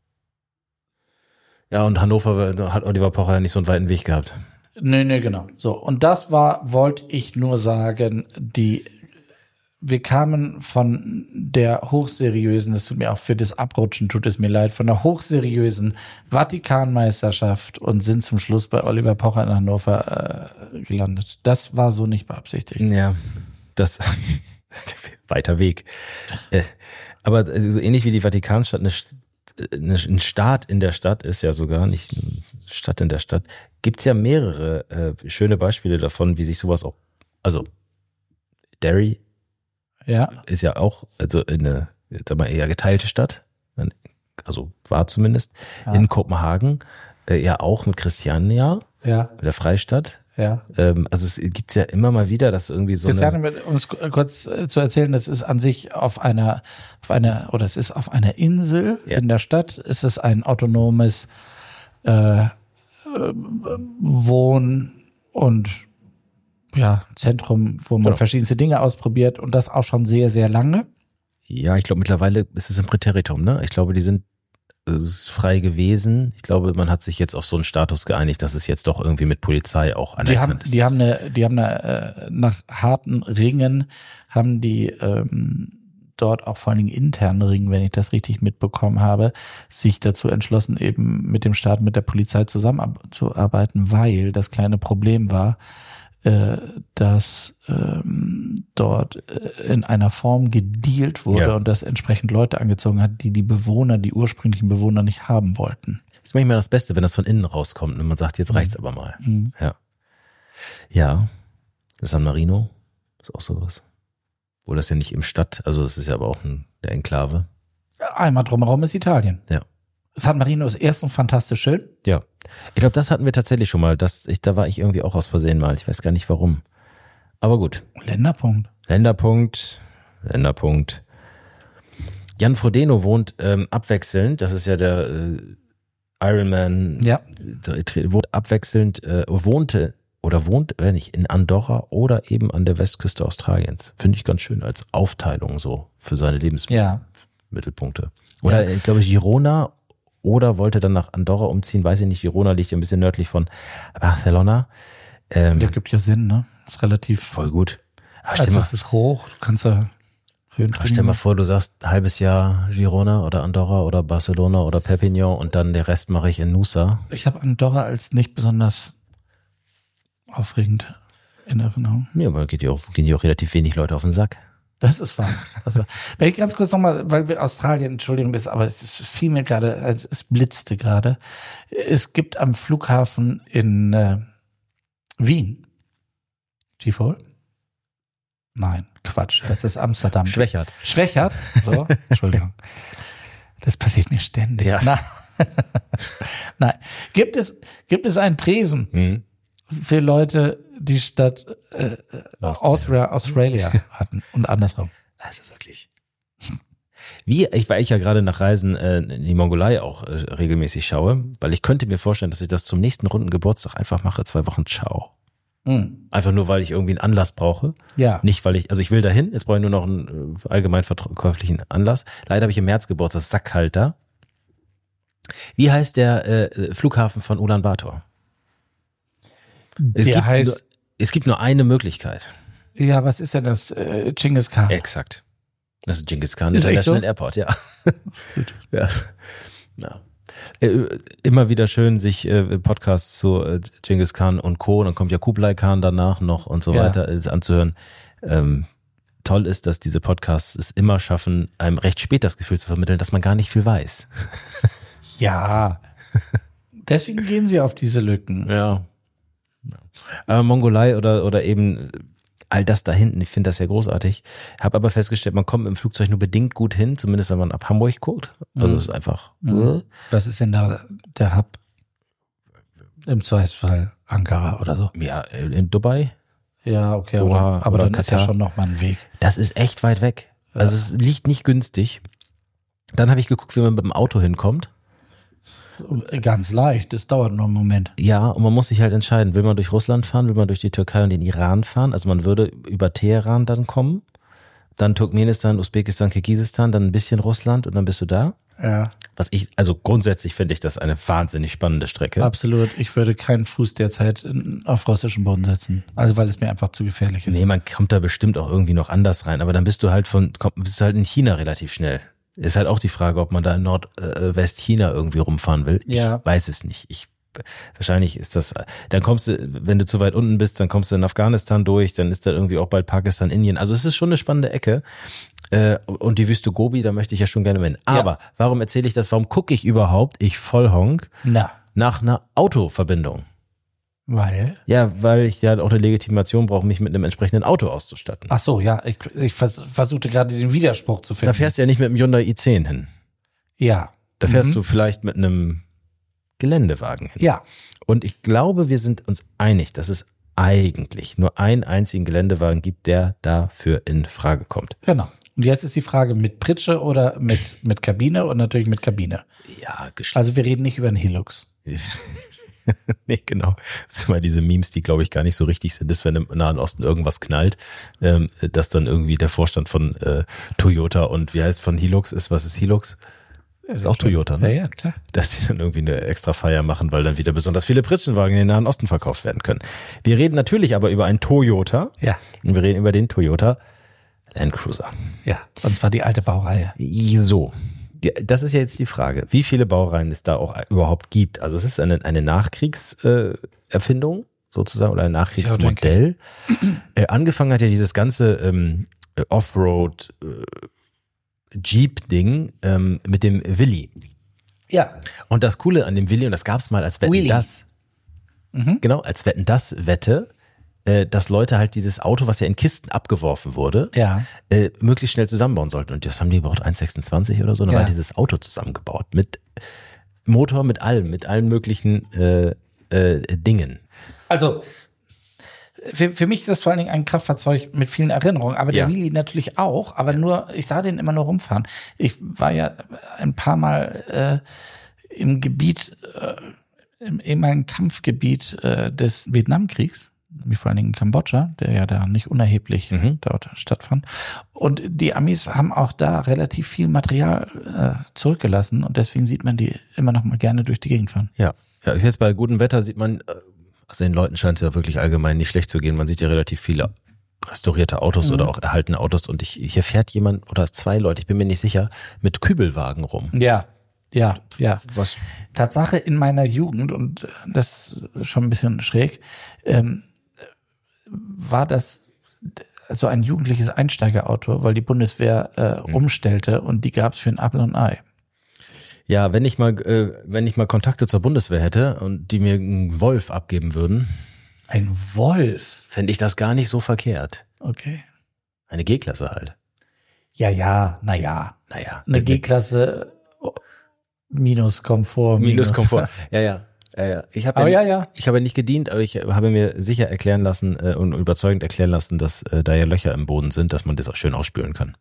Ja, und Hannover hat Oliver Pocher ja nicht so einen weiten Weg gehabt. Nee, nee, genau. So. Und das war, wollte ich nur sagen, die, wir kamen von der hochseriösen, das tut mir auch für das Abrutschen, tut es mir leid, von der hochseriösen Vatikanmeisterschaft und sind zum Schluss bei Oliver Pocher in Hannover äh, gelandet. Das war so nicht beabsichtigt. Ja, das, weiter Weg. äh, aber so ähnlich wie die Vatikanstadt eine, eine, ein Staat in der Stadt ist ja sogar, nicht eine Stadt in der Stadt, gibt es ja mehrere äh, schöne Beispiele davon, wie sich sowas auch, also Derry ja. ist ja auch also eine, sag mal, eher geteilte Stadt, also war zumindest, ja. In Kopenhagen äh, ja auch mit Christiania, ja. mit der Freistadt. Ja. Ähm, also es gibt ja immer mal wieder, dass irgendwie so Christiane, um es kurz zu erzählen, das ist an sich auf einer, auf einer, oder es ist auf einer Insel ja. in der Stadt, es ist ein autonomes äh, Wohn- und ja, Zentrum, wo man genau. verschiedenste Dinge ausprobiert und das auch schon sehr, sehr lange. Ja, ich glaube mittlerweile ist es im Präteritum, ne? Ich glaube, die sind es ist frei gewesen. Ich glaube, man hat sich jetzt auf so einen Status geeinigt, dass es jetzt doch irgendwie mit Polizei auch anerkannt die haben, ist. Die haben eine, die haben eine, äh, nach harten Ringen haben die ähm, dort auch vor allen Dingen internen Ringen, wenn ich das richtig mitbekommen habe, sich dazu entschlossen, eben mit dem Staat, mit der Polizei zusammenzuarbeiten, weil das kleine Problem war, äh, dass ähm, dort äh, in einer Form gedealt wurde Ja. und das entsprechend Leute angezogen hat, die die Bewohner, die ursprünglichen Bewohner nicht haben wollten. Das ist manchmal das Beste, wenn das von innen rauskommt und man sagt, jetzt reicht's aber mal. Mhm. Ja. Ja. San Marino ist auch sowas. Obwohl das ja nicht im Stadt, also es ist ja aber auch ein, der Enklave. Einmal drumherum ist Italien. Ja. San Marino ist erstens fantastisch schön. Ja. Ich glaube, das hatten wir tatsächlich schon mal. Das, ich, da war ich irgendwie auch aus Versehen mal. Ich weiß gar nicht warum. Aber gut. Länderpunkt. Länderpunkt. Länderpunkt. Jan Frodeno wohnt ähm, abwechselnd. Das ist ja der äh, Ironman. Ja. Wohnt abwechselnd, äh, wohnte oder wohnt, wenn nicht, in Andorra oder eben an der Westküste Australiens. Finde ich ganz schön als Aufteilung so für seine Lebensmittelpunkte. Ja. Oder Ja. ich glaube Girona oder wollte dann nach Andorra umziehen, weiß ich nicht. Girona liegt ja ein bisschen nördlich von Barcelona. Ähm, Der gibt ja Sinn, ne? Ist relativ. voll gut. Aber Also stell, mal, es ist hoch, du kannst da Höhen aber stell mal vor, du sagst ein halbes Jahr Girona oder Andorra oder Barcelona oder Perpignan und dann der Rest mache ich in Nusa. Ich habe Andorra als nicht besonders aufregend in Erinnerung. Ja, aber geht ja auch, gehen ja auch relativ wenig Leute auf den Sack. Das ist wahr. Das ist wahr. Wenn ich ganz kurz nochmal, weil wir Australien, Entschuldigung, bist, aber es es fiel mir gerade, es, es blitzte gerade. Es gibt am Flughafen in äh, Wien Schiphol? Nein, Quatsch, das ist Amsterdam. Schwächert. Schwächert? So, Entschuldigung. Das passiert mir ständig. Ja. Na, nein. Gibt es, gibt es einen Tresen Hm. für Leute, die statt äh, Austria. Austria, Australia hatten und andersrum? Also wirklich. Wie, ich, weil ich ja gerade nach Reisen äh, in die Mongolei auch äh, regelmäßig schaue, weil ich könnte mir vorstellen, dass ich das zum nächsten runden Geburtstag einfach mache, zwei Wochen Ciao. Mhm. Einfach nur, weil ich irgendwie einen Anlass brauche. Ja. Nicht, weil ich, also ich will dahin, jetzt brauche ich nur noch einen äh, allgemein verkäuflichen Anlass. Leider habe ich im März Geburtstag, Sackhalter. Wie heißt der äh, Flughafen von Ulaanbaatar? Es Der gibt heißt, nur, es gibt nur eine Möglichkeit. ja, was ist denn das? Äh, Genghis Khan. Exakt. Das ist Genghis Khan Ist echt International so? Airport, ja. Gut. Ja. Ja. Äh, Immer wieder schön, sich äh, Podcasts zu äh, Genghis Khan und Co. Dann kommt ja Kublai Khan danach noch und so Ja. weiter äh, anzuhören. Ähm, toll ist, dass diese Podcasts es immer schaffen, einem recht spät das Gefühl zu vermitteln, dass man gar nicht viel weiß. Ja. Deswegen gehen sie auf diese Lücken. Ja. Aber Mongolei oder, oder eben all das da hinten, ich finde das ja großartig. Habe aber festgestellt, man kommt im Flugzeug nur bedingt gut hin, zumindest wenn man ab Hamburg guckt. Also Mhm. es ist einfach. Mhm. Was ist denn da der Hub? Im Zweifelsfall Ankara oder so. Ja, in Dubai. Ja, okay, Doha aber, aber oder dann ist ja Katar. schon noch mal ein Weg. Das ist echt weit weg. Ja. Also es liegt nicht günstig. Dann habe ich geguckt, wie man mit dem Auto hinkommt. Ganz leicht, es dauert nur einen Moment. Ja, und man muss sich halt entscheiden, will man durch Russland fahren, will man durch die Türkei und den Iran fahren? Also man würde über Teheran dann kommen, dann Turkmenistan, Usbekistan, Kirgisistan, dann ein bisschen Russland und dann bist du da. Ja. Was ich, also grundsätzlich finde ich das eine wahnsinnig spannende Strecke. Absolut. Ich würde keinen Fuß derzeit in, auf russischem Boden setzen. Also weil es mir einfach zu gefährlich ist. Nee, man kommt da bestimmt auch irgendwie noch anders rein, aber dann bist du halt von, komm, bist du halt in China relativ schnell. Ist halt auch die Frage, ob man da in Nordwestchina irgendwie rumfahren will. Ja. Ich weiß es nicht. Ich, wahrscheinlich ist das, dann kommst du, wenn du zu weit unten bist, dann kommst du in Afghanistan durch, dann ist da irgendwie auch bald Pakistan, Indien. Also es ist schon eine spannende Ecke. Äh, und die Wüste Gobi, da möchte ich ja schon gerne hin. Aber Ja. warum erzähle ich das? Warum gucke ich überhaupt, ich Vollhonk, Na, nach einer Autoverbindung? weil? Ja, weil ich ja auch eine Legitimation brauche, mich mit einem entsprechenden Auto auszustatten. Ach so, ja, ich, ich vers versuchte gerade den Widerspruch zu finden. Da fährst du ja nicht mit einem Hyundai i zehn hin. Ja. Da fährst Mhm. du vielleicht mit einem Geländewagen hin. Ja. Und ich glaube, wir sind uns einig, dass es eigentlich nur einen einzigen Geländewagen gibt, der dafür in Frage kommt. Genau. Und jetzt ist die Frage mit Pritsche oder mit, mit Kabine und natürlich mit Kabine. Ja, geschlossen. Also wir reden nicht über einen Hilux. Nee, genau. Das sind mal diese Memes, die, glaube ich, gar nicht so richtig sind. Das, wenn im Nahen Osten irgendwas knallt, ähm, dass dann irgendwie der Vorstand von äh, Toyota und wie heißt von Hilux ist, was ist Hilux? ist auch Toyota, ne? Ja, ja, klar. Dass die dann irgendwie eine extra Feier machen, weil dann wieder besonders viele Pritschenwagen in den Nahen Osten verkauft werden können. Wir reden natürlich aber über einen Toyota. Ja. Und wir reden über den Toyota Land Cruiser. Ja, und zwar die alte Baureihe. So. Das ist ja jetzt die Frage, wie viele Baureihen es da auch überhaupt gibt. Also es ist eine, eine Nachkriegserfindung sozusagen oder ein Nachkriegsmodell. Ja, äh, angefangen hat ja dieses ganze ähm, Offroad äh, Jeep-Ding ähm, mit dem Willi. Ja. Und das Coole an dem Willi, und das gab es mal als Wetten Willi. das, Mhm. genau, als Wetten das Wette, äh, dass Leute halt dieses Auto, was ja in Kisten abgeworfen wurde, Ja. äh, möglichst schnell zusammenbauen sollten. Und das haben die gebraucht, eins Komma sechsundzwanzig oder so, dann Ja. war dieses Auto zusammengebaut. Mit Motor, mit allem, mit allen möglichen äh, äh, Dingen. Also, für, für mich ist das vor allen Dingen ein Kraftfahrzeug mit vielen Erinnerungen, aber der Ja. Wheelie natürlich auch, aber nur, ich sah den immer nur rumfahren. Ich war ja ein paar Mal äh, im Gebiet, äh, im ehemaligen Kampfgebiet äh, des Vietnamkriegs, nämlich vor allen Dingen in Kambodscha, der ja da nicht unerheblich Mhm. dort stattfand. Und die Amis haben auch da relativ viel Material äh, zurückgelassen und deswegen sieht man die immer noch mal gerne durch die Gegend fahren. Ja, ja, jetzt bei gutem Wetter sieht man, äh, also den Leuten scheint es ja wirklich allgemein nicht schlecht zu gehen. Man sieht ja relativ viele restaurierte Autos Mhm. oder auch erhaltene Autos und ich, hier fährt jemand oder zwei Leute, ich bin mir nicht sicher, mit Kübelwagen rum. Ja, ja, ja. Was? Tatsache in meiner Jugend, und das ist schon ein bisschen schräg, ähm, war das so ein jugendliches Einsteigerauto, weil die Bundeswehr äh, umstellte und die gab es für ein Apfel und ein Ei. Ja, wenn ich mal, äh, wenn ich mal Kontakte zur Bundeswehr hätte und die mir einen Wolf abgeben würden, Ein Wolf? fände ich das gar nicht so verkehrt. Okay. Eine G-Klasse halt. Ja, ja, na ja. Naja. Eine G-Klasse oh, minus Komfort. Minus Komfort. Ja, ja. Ja, ja. Ich habe Aber ja, ja, ja. ich habe nicht gedient, aber ich habe mir sicher erklären lassen äh, und überzeugend erklären lassen, dass äh, da ja Löcher im Boden sind, dass man das auch schön ausspülen kann.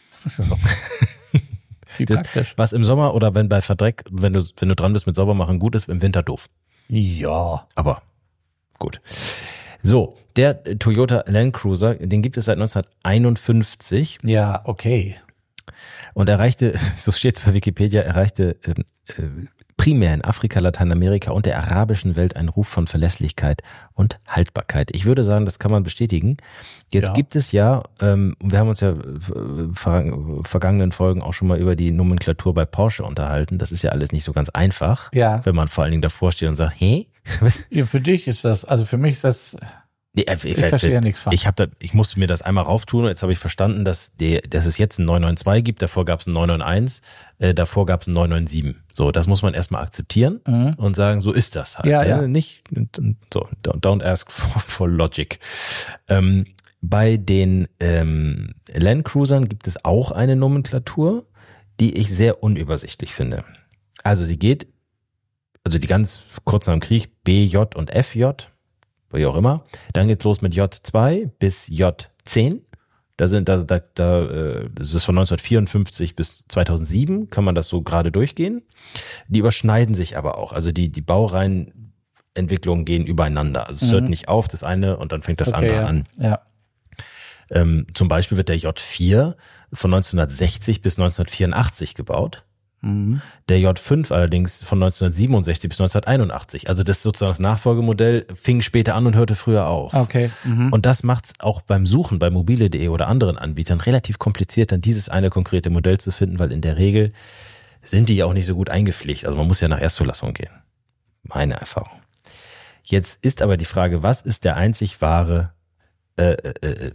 Wie Das, praktisch. was im Sommer oder wenn bei Verdreck, wenn du wenn du dran bist mit Saubermachen gut ist, im Winter doof. Ja. Aber gut. So, der äh, Toyota Land Cruiser, den gibt es seit neunzehnhunderteinundfünfzig Ja, okay. und erreichte, so steht es bei Wikipedia, erreichte äh, äh, primär in Afrika, Lateinamerika und der arabischen Welt einen Ruf von Verlässlichkeit und Haltbarkeit. Ich würde sagen, das kann man bestätigen. Jetzt Ja. gibt es ja, ähm, wir haben uns ja äh, ver vergangenen Folgen auch schon mal über die Nomenklatur bei Porsche unterhalten. Das ist ja alles nicht so ganz einfach, Ja. wenn man vor allen Dingen davor steht und sagt, hä? Ja, für dich ist das, also für mich ist das, Nee, äh, ich, Ich verstehe ja nichts von. Ich habe da, ich musste mir das einmal rauftun und jetzt habe ich verstanden, dass die, dass es jetzt einen neun neun zwei gibt, davor gab es einen neun neun eins, äh, davor gab es einen neun neun sieben. So, das muss man erstmal akzeptieren Mhm. und sagen, so ist das halt. Ja, äh, ja. Nicht so, don't, don't ask for, for logic. Ähm, bei den ähm, Land Cruisern gibt es auch eine Nomenklatur, die ich sehr unübersichtlich finde. Also sie geht, also die ganz kurz nach dem Krieg, B J und F J, wie auch immer. Dann geht's los mit J zwei bis J zehn. Da sind da da, da äh, das ist von neunzehnhundertvierundfünfzig bis zweitausendsieben, kann man das so gerade durchgehen. Die überschneiden sich aber auch. Also die die Baureihenentwicklungen gehen übereinander. Also es Mhm. hört nicht auf, das eine und dann fängt das okay, andere ja. an. Ja. Ähm, zum Beispiel wird der J vier von neunzehnhundertsechzig bis neunzehnhundertvierundachtzig gebaut. Mhm. Der J fünf allerdings von neunzehnhundertsiebenundsechzig bis neunzehnhunderteinundachtzig. Also das ist sozusagen das Nachfolgemodell, fing später an und hörte früher auf. Okay. Mhm. Und das macht es auch beim Suchen bei mobile punkt de oder anderen Anbietern relativ kompliziert, dann dieses eine konkrete Modell zu finden, weil in der Regel sind die ja auch nicht so gut eingepflegt. Also man muss ja nach Erstzulassung gehen. Meine Erfahrung. Jetzt ist aber die Frage, was ist der einzig wahre, äh, äh,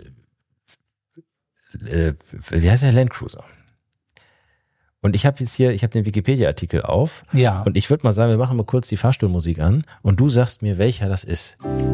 äh, äh, wie heißt der Land Cruiser? Und ich habe jetzt hier, ich habe den Wikipedia-Artikel auf. Ja. Und ich würde mal sagen, wir machen mal kurz die Fahrstuhlmusik an und du sagst mir, welcher das ist.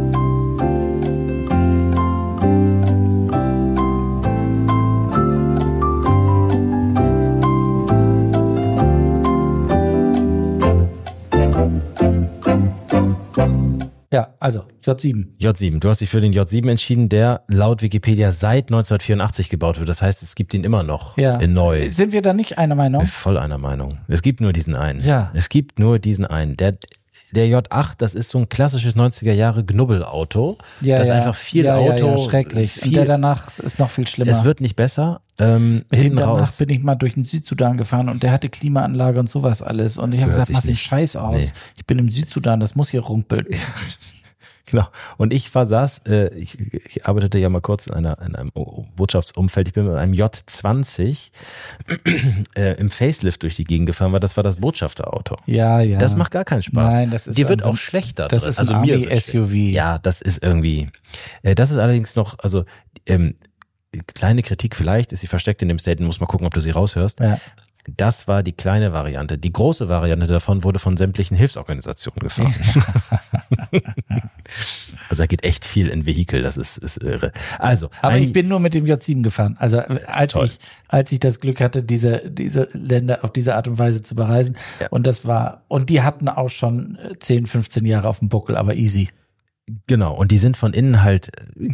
Ja, also J sieben. J sieben. Du hast dich für den J sieben entschieden, der laut Wikipedia seit neunzehnhundertvierundachtzig gebaut wird. Das heißt, es gibt ihn immer noch Ja. in neu. Sind wir da nicht einer Meinung? Voll einer Meinung. Es gibt nur diesen einen. Ja. Es gibt nur diesen einen. Der, der J acht, das ist so ein klassisches neunziger Jahre Knubbelauto. Ja, das ist ja. einfach viel ja, Auto. Ja, ja, schrecklich. Viel, Und der danach ist noch viel schlimmer. es wird nicht besser. Ähm, Mit dem hinten danach raus. bin ich mal durch den Südsudan gefahren und der hatte Klimaanlage und sowas alles. Und Das ich habe gehört gesagt, mach sich den nicht. Scheiß aus. Nee. Ich bin im Südsudan, das muss hier rumpeln. Genau. Und ich war saß, äh, ich, ich arbeitete ja mal kurz in, einer, in einem Botschaftsumfeld. Ich bin mit einem J zwanzig äh, im Facelift durch die Gegend gefahren, weil das war das Botschafterauto. Ja, ja. Das macht gar keinen Spaß. Nein, das ist Dir wird ein- auch schlechter. das drin. ist ein also mir Army wird S U V. schlecht. Ja, das ist irgendwie. Äh, das ist allerdings noch, also ähm, kleine Kritik vielleicht, ist sie versteckt in dem Statement, muss mal gucken, ob du sie raushörst. Ja. Das war die kleine Variante. Die große Variante davon wurde von sämtlichen Hilfsorganisationen gefahren. Also da geht echt viel in Vehikel, das ist, ist irre. Also, Aber ein, ich bin nur mit dem J sieben gefahren. Also äh, als Toll. ich, als ich das Glück hatte, diese, diese Länder auf diese Art und Weise zu bereisen. Ja. Und das war, und die hatten auch schon zehn, fünfzehn Jahre auf dem Buckel, aber easy. genau, und die sind von innen halt,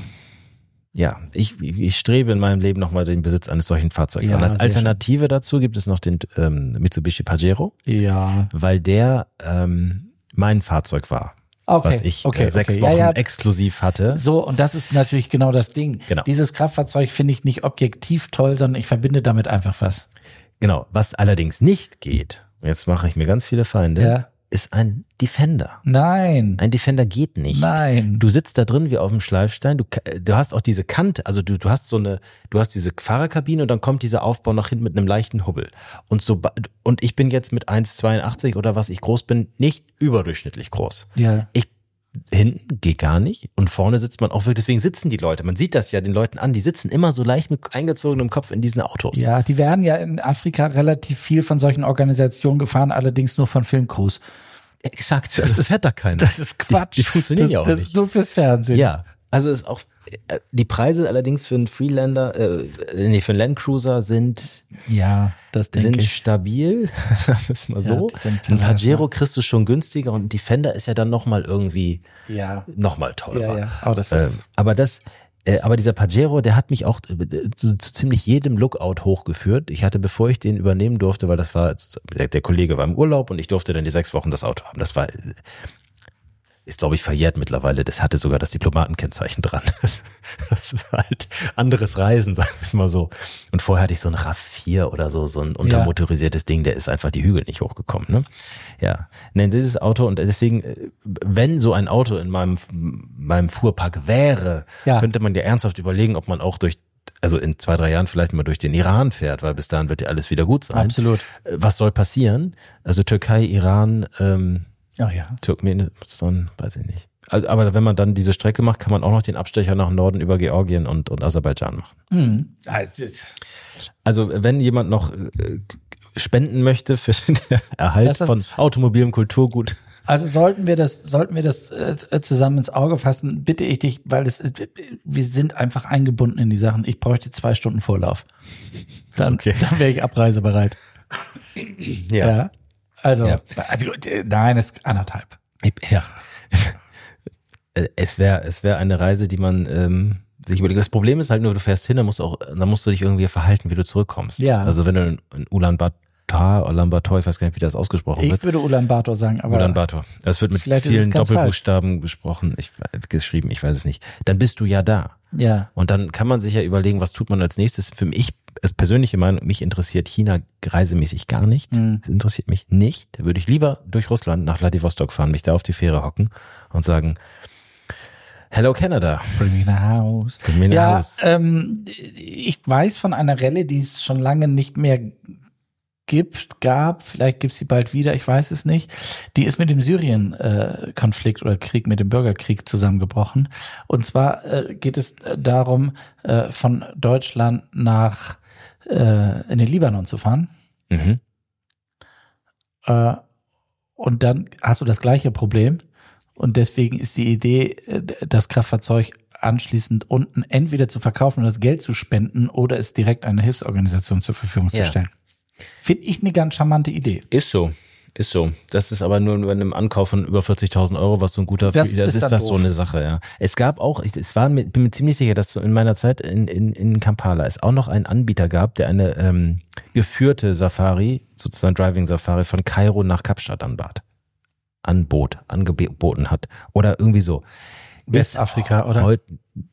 ja, ich, ich strebe in meinem Leben nochmal den Besitz eines solchen Fahrzeugs Ja, an. Als sehr Alternative dazu gibt es noch den ähm, Mitsubishi Pajero, Ja. weil der ähm, mein Fahrzeug war, Okay. was ich okay, äh, sechs okay. Wochen Ja, ja. exklusiv hatte. So, und das ist natürlich genau das Ding. Genau. Dieses Kraftfahrzeug finde ich nicht objektiv toll, sondern ich verbinde damit einfach was. Genau, was allerdings nicht geht, und jetzt mache ich mir ganz viele Feinde, Ja. ist ein Defender. Nein. Ein Defender geht nicht. Nein. Du sitzt da drin wie auf dem Schleifstein, du, du hast auch diese Kante, also du, du hast so eine, du hast diese Fahrerkabine und dann kommt dieser Aufbau nach hinten mit einem leichten Hubbel. Und so, und ich bin jetzt mit eins Komma zweiundachtzig oder was ich groß bin, nicht überdurchschnittlich groß. Ja. Ich hinten geht gar nicht und vorne sitzt man auch wirklich, deswegen sitzen die Leute, man sieht das ja den Leuten an, die sitzen immer so leicht mit eingezogenem Kopf in diesen Autos. Ja, die werden ja in Afrika relativ viel von solchen Organisationen gefahren, allerdings nur von Filmcrews. Exakt, das, das fährt da keiner. Das ist Quatsch. Die, die funktionieren das, ja auch das nicht. ist nur fürs Fernsehen. Ja, also ist auch äh, die Preise allerdings für einen Freelander, äh, nee, für einen Landcruiser sind Ja, das denke sind ich. stabil, sagen wir es mal Ja, so. die sind Ein pervers, Pajero ne? kriegst du schon günstiger und ein Defender ist ja dann nochmal irgendwie Ja. nochmal teurer. Ja, ja. Aber das Ähm, ist. aber das, äh, aber dieser Pajero, der hat mich auch äh, zu, zu ziemlich jedem Lookout hochgeführt. Ich hatte, bevor ich den übernehmen durfte, weil das war, der, der Kollege war im Urlaub und ich durfte dann die sechs Wochen das Auto haben. Das war, ist glaube ich verjährt mittlerweile. Das hatte sogar das Diplomatenkennzeichen dran. Das, das war halt anderes Reisen, sagen wir es mal so. Und vorher hatte ich so ein RAV vier oder so, so ein untermotorisiertes Ding, der ist einfach die Hügel nicht hochgekommen. Ne? Ja, nein, dieses Auto und deswegen, wenn so ein Auto in meinem, meinem Fuhrpark wäre, Ja. könnte man ja ernsthaft überlegen, ob man auch durch, also in zwei, drei Jahren vielleicht mal durch den Iran fährt, weil bis dahin wird ja alles wieder gut sein. Absolut. Was soll passieren? Also Türkei, Iran, ähm, Ja, ja. Turkmenistan, weiß ich nicht. Also, aber wenn man dann diese Strecke macht, kann man auch noch den Abstecher nach Norden über Georgien und, und Aserbaidschan machen. Hm. Also, Also wenn jemand noch äh, spenden möchte für den Erhalt Das ist- von automobilem Kulturgut. also sollten wir das, sollten wir das äh, zusammen ins Auge fassen, bitte ich dich, weil es, äh, wir sind einfach eingebunden in die Sachen. Ich bräuchte zwei Stunden Vorlauf. Dann, Okay. dann wäre ich abreisebereit. Ja. Also, Ja. also äh, nein, es ist anderthalb. Ja. Äh, Es wäre es wäre eine Reise, die man ähm, sich überlegt. Das Problem ist halt nur, du fährst hin, dann musst du auch, dann musst du dich irgendwie verhalten, wie du zurückkommst. Ja. Also wenn du in, in Ulaanbaatar, Ulaanbaatar, ich weiß gar nicht, wie das ausgesprochen Ich wird. würde Ulaanbaatar sagen, aber Ulaanbaatar. Es wird mit vielleicht ist es vielen ganz Doppelbuchstaben gesprochen, ich geschrieben, ich weiß es nicht. Dann bist du ja da. ja. Und dann kann man sich ja überlegen, was tut man als nächstes. Für mich, als persönliche Meinung, mich interessiert China reisemäßig gar nicht. Mhm. Das interessiert mich nicht. Da würde ich lieber durch Russland nach Vladivostok fahren, mich da auf die Fähre hocken und sagen, Hello Canada. Bring me in a house. Bring me in a ja, house. ähm, ich weiß von einer Rallye, die es schon lange nicht mehr gibt, gab, vielleicht gibt's sie bald wieder, ich weiß es nicht. Die ist mit dem Syrien-Konflikt oder Krieg, mit dem Bürgerkrieg zusammengebrochen. Und zwar äh, geht es äh, darum, äh, von Deutschland nach äh, in den Libanon zu fahren. Mhm. Äh, und dann hast du das gleiche Problem. Und deswegen ist die Idee, äh, das Kraftfahrzeug anschließend unten entweder zu verkaufen und das Geld zu spenden oder es direkt einer Hilfsorganisation zur Verfügung zu Ja. stellen. Finde ich eine ganz charmante Idee. Ist so. Ist so. Das ist aber nur bei einem Ankauf von über vierzigtausend Euro, was so ein guter, Das das, das ist ist dann das doof. so eine Sache, ja. Es gab auch, ich es war, mir- bin mir ziemlich sicher, dass so in meiner Zeit in, in, in Kampala es auch noch einen Anbieter gab, der eine ähm, geführte Safari, sozusagen Driving Safari von Kairo nach Kapstadt anbat. anbot, angeboten hat. Oder irgendwie so. Westafrika, oder? Heut,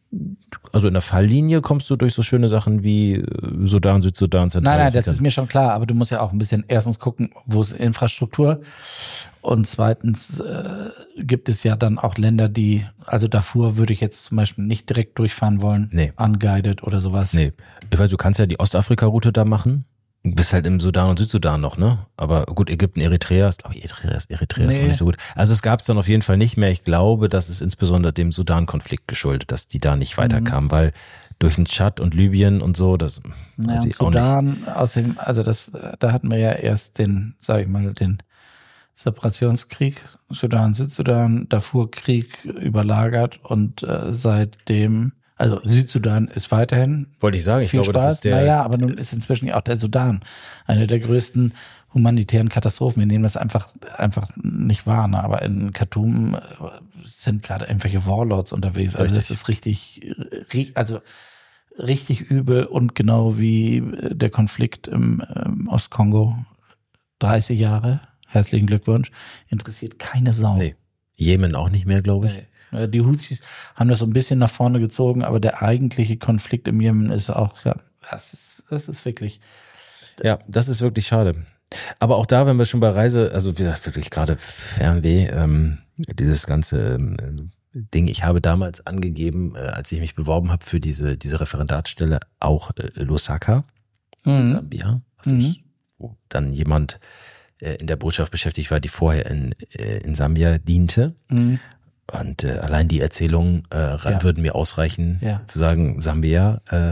also in der Falllinie kommst du durch so schöne Sachen wie Sudan, Südsudan, Nein, Zentralafrika. nein, das ist mir schon klar, aber du musst ja auch ein bisschen erstens gucken, wo ist Infrastruktur und zweitens äh, gibt es ja dann auch Länder, die, also Darfur würde ich jetzt zum Beispiel nicht direkt durchfahren wollen, Nee. unguided oder sowas. Nee, ich weiß, du kannst ja die Ostafrika-Route da machen. Du bist halt im Sudan und Südsudan noch, ne? Aber gut, Ägypten, Eritrea ist, aber Eritrea ist, Eritrea ist Nee. auch nicht so gut. Also es gab es dann auf jeden Fall nicht mehr. Ich glaube, das ist insbesondere dem Sudan-Konflikt geschuldet, dass die da nicht weiterkamen, weil durch den Tschad und Libyen und so, das Ja, weiß und ich auch nicht. Sudan, außerdem, also das, da hatten wir ja erst den, sag ich mal, den Separationskrieg, Sudan, Südsudan, Darfur-Krieg überlagert und äh, seitdem, also Südsudan ist weiterhin Wollte ich sagen, ich viel glaube, Spaß. das ist der, Naja, aber nun ist inzwischen ja auch der Sudan eine der größten humanitären Katastrophen. Wir nehmen das einfach einfach nicht wahr, ne? Aber in Khartoum äh, sind gerade irgendwelche Warlords unterwegs. Also Richtig. das ist richtig, ri- also richtig übel und genau wie äh, der Konflikt im, im Ostkongo, dreißig Jahre. Herzlichen Glückwunsch. Interessiert keine Sau. nee, Jemen auch nicht mehr, glaube ich. Nee. Die Houthis haben das so ein bisschen nach vorne gezogen, aber der eigentliche Konflikt im Jemen ist auch, ja, das ist, das ist wirklich. Ja, das ist wirklich schade. Aber auch da, wenn wir schon bei Reise, also wie gesagt, wirklich gerade Fernweh, ähm, dieses ganze ähm, Ding, ich habe damals angegeben, äh, als ich mich beworben habe für diese diese Referendatsstelle, auch äh, Lusaka, in Sambia, was Mhm. ich, wo dann jemand äh, in der Botschaft beschäftigt war, die vorher in, äh, in Sambia diente. Mhm. Und äh, allein die Erzählungen äh, Ja. würden mir ausreichen, Ja. zu sagen, Sambia, äh,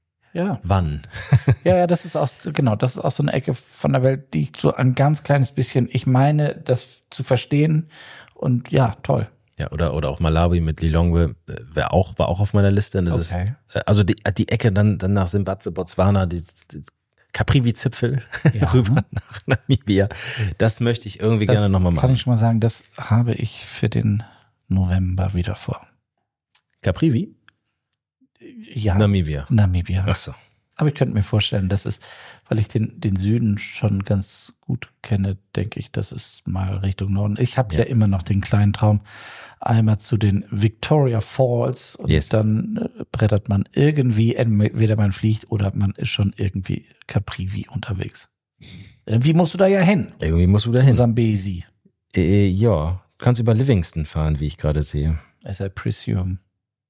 Ja. wann? Ja, ja, das ist auch, genau, das ist auch so eine Ecke von der Welt, die ich so ein ganz kleines bisschen, ich meine, das zu verstehen und ja, toll. Ja, oder oder auch Malawi mit Lilongwe äh, wäre auch war auch auf meiner Liste. Und das Okay. ist äh, also die, die Ecke dann dann nach Simbabwe, Botswana, die, die Caprivi-Zipfel Ja. rüber nach Namibia. Das möchte ich irgendwie Das gerne nochmal kann machen. ich schon mal sagen, das habe ich für den November wieder vor. Caprivi? Ja, Namibia. Namibia. Ach so. Aber ich könnte mir vorstellen, das ist, weil ich den, den Süden schon ganz gut kenne, denke ich, das ist mal Richtung Norden. Ich habe ja. Ja. immer noch den kleinen Traum, einmal zu den Victoria Falls und Yes. dann äh, brettert man irgendwie, entweder man fliegt oder man ist schon irgendwie Caprivi unterwegs. Irgendwie musst du da ja hin. Irgendwie musst du da Zum hin. Sambesi, Äh, ja, du kannst über Livingston fahren, wie ich gerade sehe. as I presume.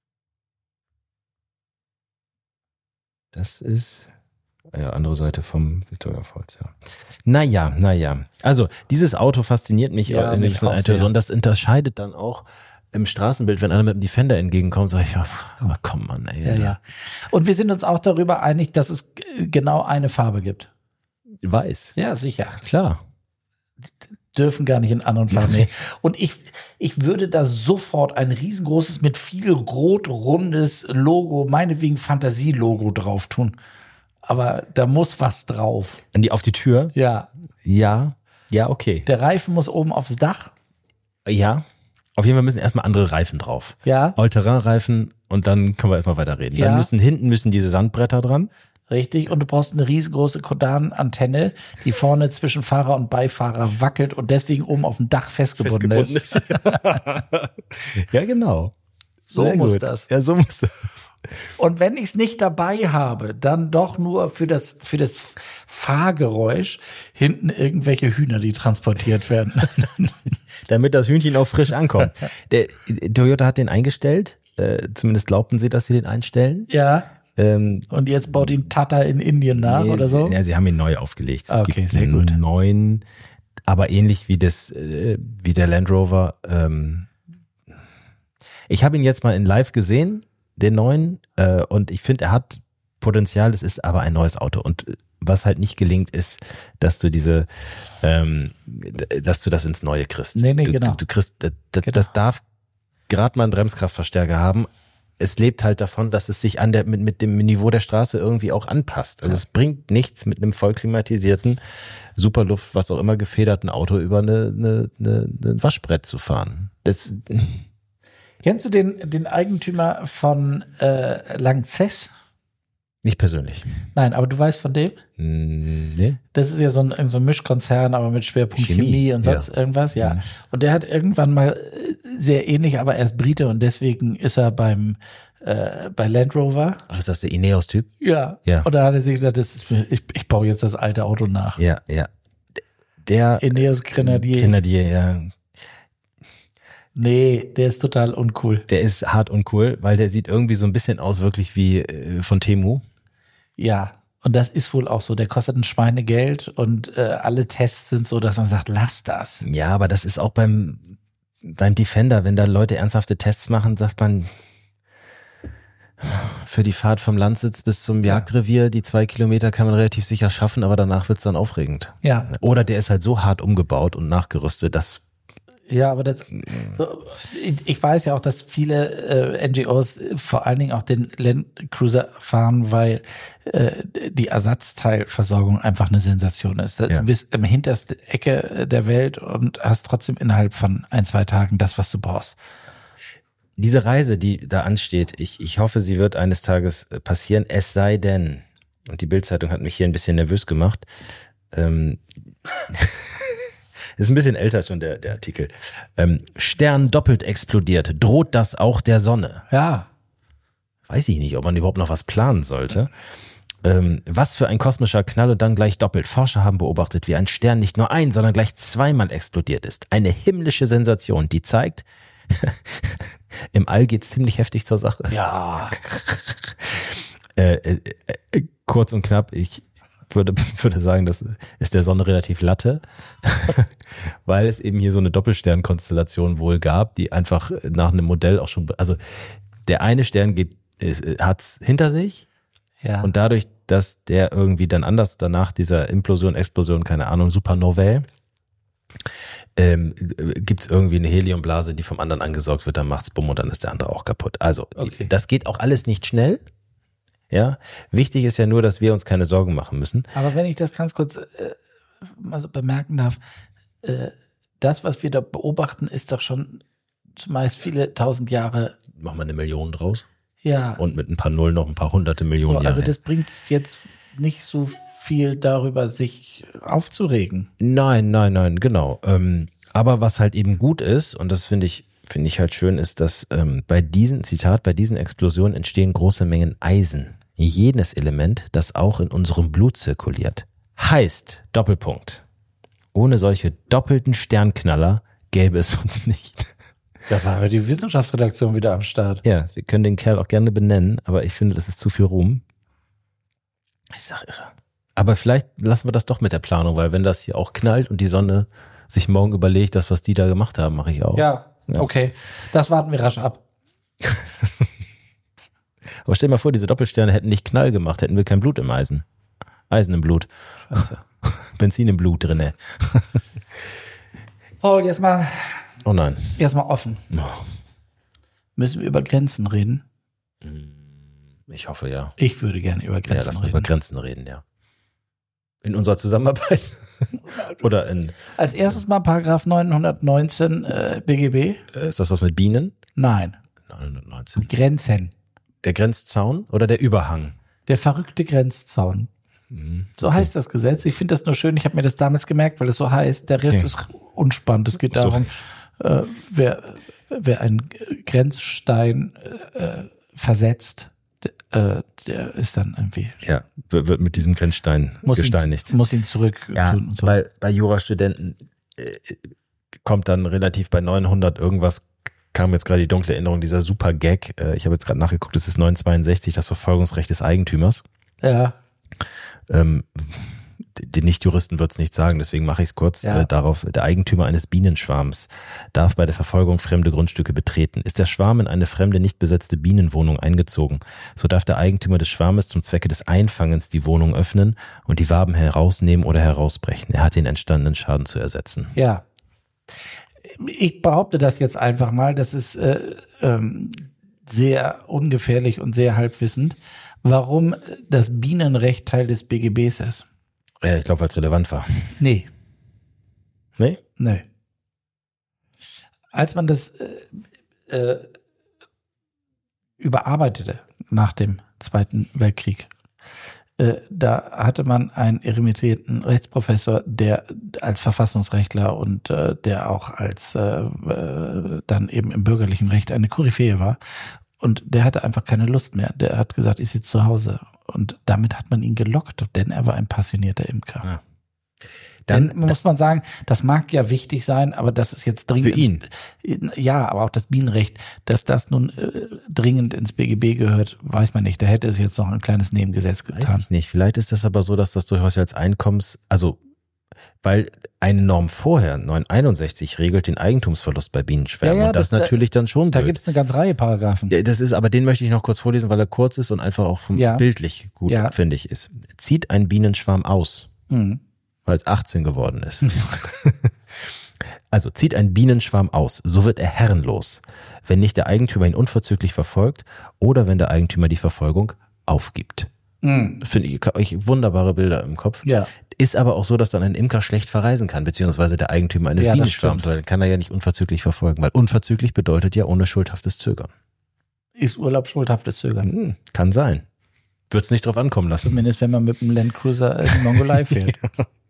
Das ist ja andere Seite vom Victoria Falls, ja. Naja, naja. Also, dieses Auto fasziniert mich Ja, in mich gewissen auch Einstellung. sehr. Und das unterscheidet dann auch im Straßenbild, wenn einer mit dem Defender entgegenkommt, sage ich, ja, aber komm Mann, ey. Ja, ja. Und wir sind uns auch darüber einig, dass es g- genau eine Farbe gibt. Weiß. Ja, sicher. Klar. Dürfen gar nicht in anderen Farben. Nee. Und ich, ich würde da sofort ein riesengroßes, mit viel rot rundes Logo, meinetwegen Fantasie-Logo drauf tun. Aber da muss was drauf. An die, auf die Tür? Ja. Ja. Ja, okay. Der Reifen muss oben aufs Dach. Ja. Auf jeden Fall müssen erstmal andere Reifen drauf. Ja, All-Terrain-Reifen und dann können wir erstmal weiterreden. Ja. Dann müssen hinten müssen diese Sandbretter dran. richtig. Und du brauchst eine riesengroße Kodan-Antenne, die vorne zwischen Fahrer und Beifahrer wackelt und deswegen oben auf dem Dach festgebunden, ist. Ja, genau. So Sehr muss gut. das. Ja, so muss das. Und wenn ich es nicht dabei habe, dann doch nur für das, für das Fahrgeräusch hinten irgendwelche Hühner, die transportiert werden. Damit das Hühnchen auch frisch ankommt. Der Toyota hat den eingestellt. Äh, zumindest glaubten sie, dass sie den einstellen. Ja. Ähm, Und jetzt baut ihn Tata in Indien nach nee, oder so? Ja, sie haben ihn neu aufgelegt. Es Ah, okay, gibt sehr einen gut. neuen, aber ähnlich wie das, äh, wie der Land Rover. Ähm, ich habe ihn jetzt mal in live gesehen, den neuen, äh, und ich finde, er hat Potenzial. Es ist aber ein neues Auto und was halt nicht gelingt, ist, dass du diese, ähm, dass du das ins Neue kriegst. Nee, nee, du, genau. Du, du kriegst, das, das, Genau. das darf gerade mal einen Bremskraftverstärker haben. Es lebt halt davon, dass es sich an der, mit, mit dem Niveau der Straße irgendwie auch anpasst. Also es bringt nichts mit einem voll klimatisierten, Superluft, was auch immer gefederten Auto über eine, eine, eine, ein Waschbrett zu fahren. Das, Kennst du den, den Eigentümer von äh, Lanxess? Nicht persönlich. Nein, aber du weißt von dem? Mm, nee. Das ist ja so ein, so ein Mischkonzern, aber mit Schwerpunkt Chemie, Chemie und sonst ja. irgendwas, ja. Mhm. Und der hat irgendwann mal sehr ähnlich, aber er ist Brite und deswegen ist er beim äh, bei Land Rover. Ach, ist das der Ineos-Typ? Ja. ja. Und da hat er sich gedacht, das ist, ich, ich baue jetzt das alte Auto nach. Ja, ja. Der Ineos Grenadier. Grenadier, ja. Nee, der ist total uncool. Der ist hart uncool, weil der sieht irgendwie so ein bisschen aus wirklich wie äh, von Temu. Ja, und das ist wohl auch so. Der kostet ein Schweinegeld und äh, alle Tests sind so, dass man sagt, lass das. Ja, aber das ist auch beim, beim Defender, wenn da Leute ernsthafte Tests machen, sagt man, für die Fahrt vom Landsitz bis zum Jagdrevier, die zwei Kilometer kann man relativ sicher schaffen, aber danach wird's dann aufregend. Ja. Oder der ist halt so hart umgebaut und nachgerüstet, dass Ja, aber das, so, ich weiß ja auch, dass viele äh, N G Os vor allen Dingen auch den Land Cruiser fahren, weil äh, die Ersatzteilversorgung einfach eine Sensation ist. Ja. Du bist im hintersten Ecke der Welt und hast trotzdem innerhalb von ein, zwei Tagen das, was du brauchst. Diese Reise, die da ansteht, ich, ich hoffe, sie wird eines Tages passieren, es sei denn, und die Bild-Zeitung hat mich hier ein bisschen nervös gemacht, ähm, ist ein bisschen älter schon der, der Artikel. Ähm, Stern doppelt explodiert. Droht das auch der Sonne? Ja. Weiß ich nicht, ob man überhaupt noch was planen sollte. Ähm, was für ein kosmischer Knall und dann gleich doppelt. Forscher haben beobachtet, wie ein Stern nicht nur ein, sondern gleich zweimal explodiert ist. Eine himmlische Sensation, die zeigt, im All geht's ziemlich heftig zur Sache. Ja. äh, äh, äh, kurz und knapp, ich würde, würde sagen, das ist der Sonne relativ Latte, weil es eben hier so eine Doppelsternkonstellation wohl gab, die einfach nach einem Modell auch schon, also der eine Stern geht, hat's hinter sich ja. und dadurch, dass der irgendwie dann anders danach dieser Implosion, Explosion, keine Ahnung, Supernovae, ähm, gibt's irgendwie eine Heliumblase, die vom anderen angesaugt wird, dann macht's bumm und dann ist der andere auch kaputt. Also okay. die, das geht auch alles nicht schnell. Ja, wichtig ist ja nur, dass wir uns keine Sorgen machen müssen. Aber wenn ich das ganz kurz äh, mal so bemerken darf, äh, das, was wir da beobachten, ist doch schon zumeist viele tausend Jahre. Machen wir eine Million draus? Ja. Und mit ein paar Nullen noch ein paar hunderte Millionen so, Jahre. Also das bringt jetzt nicht so viel darüber, sich aufzuregen. Nein, nein, nein, genau. Ähm, aber was halt eben gut ist, und das finde ich, finde ich halt schön, ist, dass ähm, bei diesen, Zitat, bei diesen Explosionen entstehen große Mengen Eisen. Jenes Element, das auch in unserem Blut zirkuliert. Heißt, Doppelpunkt, ohne solche doppelten Sternknaller gäbe es uns nicht. Da war ja die Wissenschaftsredaktion wieder am Start. Ja, wir können den Kerl auch gerne benennen, aber ich finde, das ist zu viel Ruhm. Ich sag irre. Aber vielleicht lassen wir das doch mit der Planung, weil wenn das hier auch knallt und die Sonne sich morgen überlegt, das, was die da gemacht haben, mache ich auch. Ja, ja. Okay. Das warten wir rasch ab. Aber stell dir mal vor, diese Doppelsterne hätten nicht Knall gemacht, hätten wir kein Blut im Eisen. Eisen im Blut. Scheiße. Benzin im Blut drinne. Paul, jetzt mal. Oh nein. Jetzt mal offen. Oh. Müssen wir über Grenzen reden? Ich hoffe, ja. Ich würde gerne über Grenzen reden. Ja, lass mal über Grenzen reden, ja. In unserer Zusammenarbeit? Oder in... Als erstes mal Paragraph neunhundertneunzehn äh, B G B. Ist das was mit Bienen? Nein. neunhundertneunzehn. Grenzen. Der Grenzzaun oder der Überhang? Der verrückte Grenzzaun. Mhm. So Okay. heißt das Gesetz. Ich finde das nur schön. Ich habe mir das damals gemerkt, weil es so heißt. Der Rest Okay. ist unspannend. Es geht So. darum, äh, wer, wer einen Grenzstein äh, versetzt, äh, der ist dann irgendwie... Ja, wird mit diesem Grenzstein muss gesteinigt. Ihn, muss ihn zurück Ja, tun und so. weil bei Jurastudenten äh, kommt dann relativ bei neunhundert irgendwas, kam jetzt gerade die dunkle Erinnerung, dieser super Gag, äh, ich habe jetzt gerade nachgeguckt, das ist neunhundertzweiundsechzig, das Verfolgungsrecht des Eigentümers. Ja. Ähm, den Nichtjuristen wird es nicht sagen, deswegen mache ich es kurz Ja. äh, darauf. Der Eigentümer eines Bienenschwarms darf bei der Verfolgung fremde Grundstücke betreten. Ist der Schwarm in eine fremde, nicht besetzte Bienenwohnung eingezogen, so darf der Eigentümer des Schwarmes zum Zwecke des Einfangens die Wohnung öffnen und die Waben herausnehmen oder herausbrechen. Er hat den entstandenen Schaden zu ersetzen. Ja. Ich behaupte das jetzt einfach mal, das ist äh, ähm, sehr ungefährlich und sehr halbwissend, warum das Bienenrecht Teil des B G Bs ist. Ja, ich glaube, weil es relevant war. Nee. Nee? Nee. Als man das äh, äh, überarbeitete nach dem Zweiten Weltkrieg, Äh, da hatte man einen emeritierten Rechtsprofessor, der als Verfassungsrechtler und äh, der auch als äh, äh, dann eben im bürgerlichen Recht eine Koryphäe war. Und der hatte einfach keine Lust mehr. Der hat gesagt, ich sitze zu Hause. Und damit hat man ihn gelockt, denn er war ein passionierter Imker. Ja. Dann Denn, muss man sagen, das mag ja wichtig sein, aber das ist jetzt dringend. Für ihn. Ins, ja, aber auch das Bienenrecht, dass das nun äh, dringend ins B G B gehört, weiß man nicht. Da hätte es jetzt noch ein kleines Nebengesetz getan. Weiß ich nicht. Vielleicht ist das aber so, dass das durchaus als Einkommens, also weil eine Norm vorher, neunhunderteinundsechzig, regelt den Eigentumsverlust bei Bienenschwärmen. Ja, ja, und das, das natürlich dann schon Da blöd. gibt es eine ganze Reihe Paragraphen. Das ist, aber den möchte ich noch kurz vorlesen, weil er kurz ist und einfach auch vom ja. bildlich gut, ja. finde ich, ist. Zieht ein Bienenschwarm aus, mhm. weil es achtzehn geworden ist. Also zieht ein Bienenschwarm aus, so wird er herrenlos, wenn nicht der Eigentümer ihn unverzüglich verfolgt oder wenn der Eigentümer die Verfolgung aufgibt. Mhm. Finde ich, ich wunderbare Bilder im Kopf. Ja. Ist aber auch so, dass dann ein Imker schlecht verreisen kann, beziehungsweise der Eigentümer eines ja, Bienenschwarms, weil dann kann er ja nicht unverzüglich verfolgen, weil unverzüglich bedeutet ja ohne schuldhaftes Zögern. Ist Urlaub schuldhaftes Zögern? Hm, kann sein. Wird es nicht drauf ankommen lassen. Zumindest wenn man mit dem Landcruiser in die Mongolei fährt.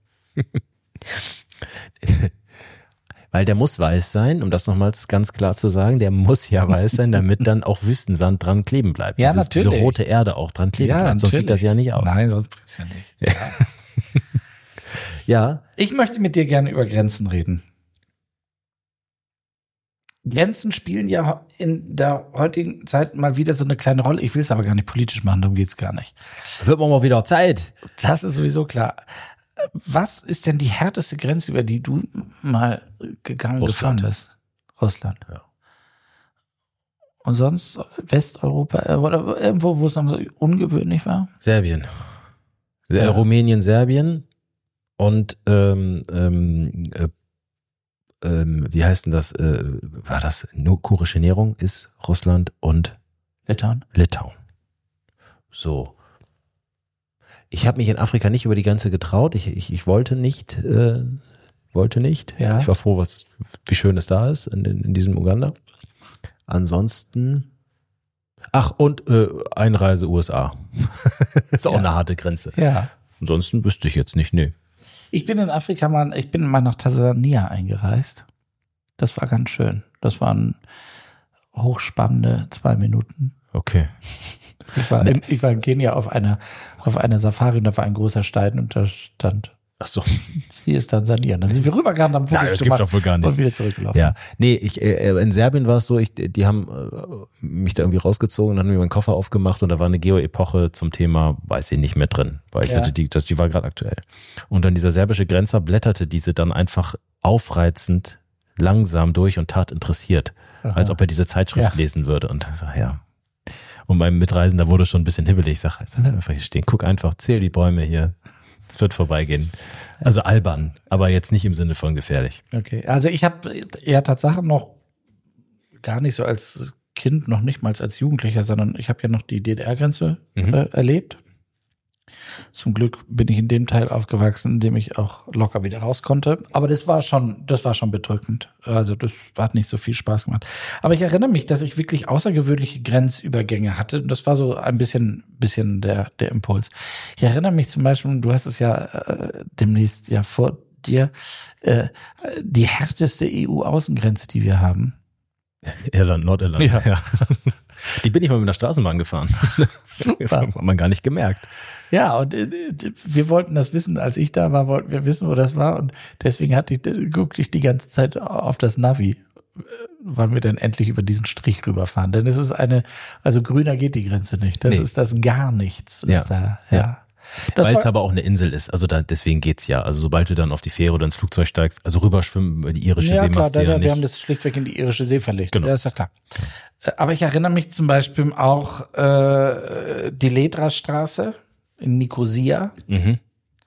Weil der muss weiß sein, um das nochmals ganz klar zu sagen, der muss ja weiß sein, damit dann auch Wüstensand dran kleben bleibt. Ja, diese, natürlich. Diese rote Erde auch dran kleben ja, bleibt, sonst sieht das ja nicht aus. Nein, sonst bringt es ja nicht. Ja. Ja. Ich möchte mit dir gerne über Grenzen reden. Grenzen spielen ja in der heutigen Zeit mal wieder so eine kleine Rolle. Ich will es aber gar nicht politisch machen, darum geht's gar nicht. Wird man mal wieder Zeit. Das ist sowieso klar. Was ist denn die härteste Grenze, über die du mal gegangen Russland. gefahren bist? Russland. Ja. Und sonst Westeuropa oder irgendwo, wo es noch so ungewöhnlich war? Serbien. Ja. Rumänien, Serbien. Und ähm, ähm, äh, ähm, wie heißt denn das? Äh, war das nur kurische Nährung? Ist Russland und Litauen. Litauen. So. Ich habe mich in Afrika nicht über die Grenze getraut. Ich, ich, ich wollte nicht, äh, wollte nicht. Ja. Ich war froh, was, wie schön es da ist in, in, in diesem Uganda. Ansonsten. Ach, und äh, Einreise U S A. Ist auch ja. eine harte Grenze. Ja. Ansonsten wüsste ich jetzt nicht, nee. Ich bin in Afrika mal, ich bin mal nach Tansania eingereist. Das war ganz schön. Das waren hochspannende zwei Minuten. Okay. Ich war, in, ich war in Kenia auf einer, auf einer Safari und da war ein großer Stein und da stand, ach so, hier ist Tansania. Dann sind wir rübergegangen, haben Fotos ja, das gemacht gibt's doch wohl gar nicht. Und wieder zurückgelaufen. Ja, nee, ich, äh, in Serbien war es so, ich, die haben äh, mich da irgendwie rausgezogen und haben mir meinen Koffer aufgemacht und da war eine Geo-Epoche zum Thema, weiß ich nicht mehr drin, weil ich Ja. hatte die, das, die war gerade aktuell. Und dann dieser serbische Grenzer blätterte diese dann einfach aufreizend langsam durch und tat interessiert, Aha. als ob er diese Zeitschrift Ja. lesen würde und so, ja. Und mein Mitreisender wurde schon ein bisschen hibbelig. Ich sage, bleib einfach hier stehen, guck einfach, zähl die Bäume hier. Es wird vorbeigehen. Also albern, aber jetzt nicht im Sinne von gefährlich. Okay, also ich habe ja Tatsache noch gar nicht so als Kind, noch nicht mal als Jugendlicher, sondern ich habe ja noch die D D R-Grenze Mhm. äh, erlebt. Zum Glück bin ich in dem Teil aufgewachsen, in dem ich auch locker wieder raus konnte. Aber das war schon, das war schon bedrückend. Also das hat nicht so viel Spaß gemacht. Aber ich erinnere mich, dass ich wirklich außergewöhnliche Grenzübergänge hatte. Das war so ein bisschen, bisschen der, der Impuls. Ich erinnere mich zum Beispiel, du hast es ja äh, demnächst ja vor dir, äh, die härteste E U-Außengrenze, die wir haben. Irland, Nordirland. Ja. Ja. Die bin ich mal mit der Straßenbahn gefahren. Super. Das hat man gar nicht gemerkt. Ja, und äh, wir wollten das wissen, als ich da war, wollten wir wissen, wo das war. Und deswegen hatte ich, guckte ich die ganze Zeit auf das Navi, äh, wann wir dann endlich über diesen Strich rüberfahren. Denn es ist eine, also grüner geht die Grenze nicht. Das Nee. ist das gar nichts. Ist Ja. da, ja. Ja. Das Weil es war- aber auch eine Insel ist. Also da, deswegen geht's ja. Also sobald du dann auf die Fähre oder ins Flugzeug steigst, also rüberschwimmen über die irische ja, See klar, machst da, du ja da, nicht. wir haben das schlichtweg in die irische See verlegt. Genau. Ja, ist ja klar. Äh, Aber ich erinnere mich zum Beispiel auch äh, die Ledra-Straße in Nikosia, Mhm.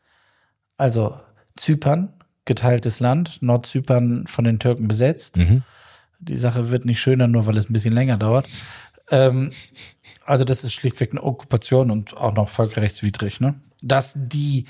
also Zypern, geteiltes Land, Nordzypern von den Türken besetzt. Mhm. Die Sache wird nicht schöner, nur weil es ein bisschen länger dauert. Ähm, also das ist schlichtweg eine Okkupation und auch noch völkerrechtswidrig, ne? Dass die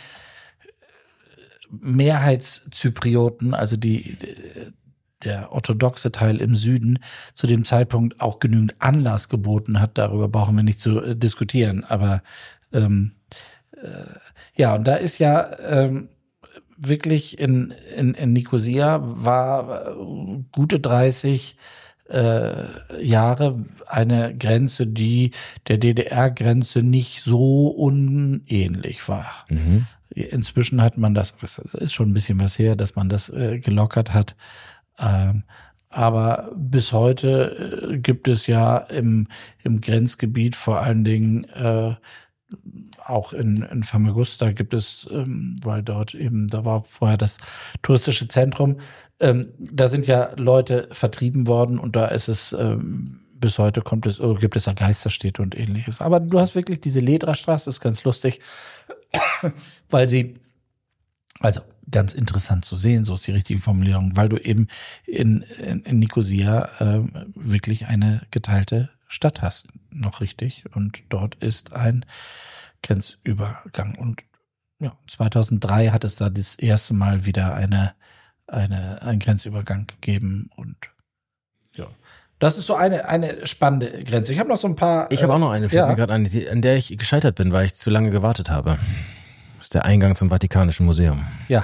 Mehrheitszyprioten, also die der orthodoxe Teil im Süden, zu dem Zeitpunkt auch genügend Anlass geboten hat, darüber brauchen wir nicht zu äh, diskutieren, aber Ähm, äh, ja, und da ist ja ähm, wirklich in, in, in Nikosia war äh, gute dreißig äh, Jahre eine Grenze, die der D D R-Grenze nicht so unähnlich war. Mhm. Inzwischen hat man das, das ist schon ein bisschen was her, dass man das äh, gelockert hat. Ähm, aber bis heute äh, gibt es ja im, im Grenzgebiet vor allen Dingen äh, auch in, in Famagusta gibt es, ähm, weil dort eben, da war vorher das touristische Zentrum, ähm, da sind ja Leute vertrieben worden und da ist es, ähm, bis heute kommt es, oder gibt es da Geisterstädte und ähnliches. Aber du hast wirklich diese Ledra-Straße, das ist ganz lustig, weil sie, also ganz interessant zu sehen, so ist die richtige Formulierung, weil du eben in, in, in Nikosia äh, wirklich eine geteilte Stadt hast, noch richtig. Und dort ist ein Grenzübergang. Und ja, zweitausenddrei hat es da das erste Mal wieder eine, eine, einen Grenzübergang gegeben. Und ja, das ist so eine, eine spannende Grenze. Ich habe noch so ein paar. Ich habe auch noch eine, fällt ja. mir gerade an, die- an der ich gescheitert bin, weil ich zu lange gewartet habe. Das ist der Eingang zum Vatikanischen Museum. Ja,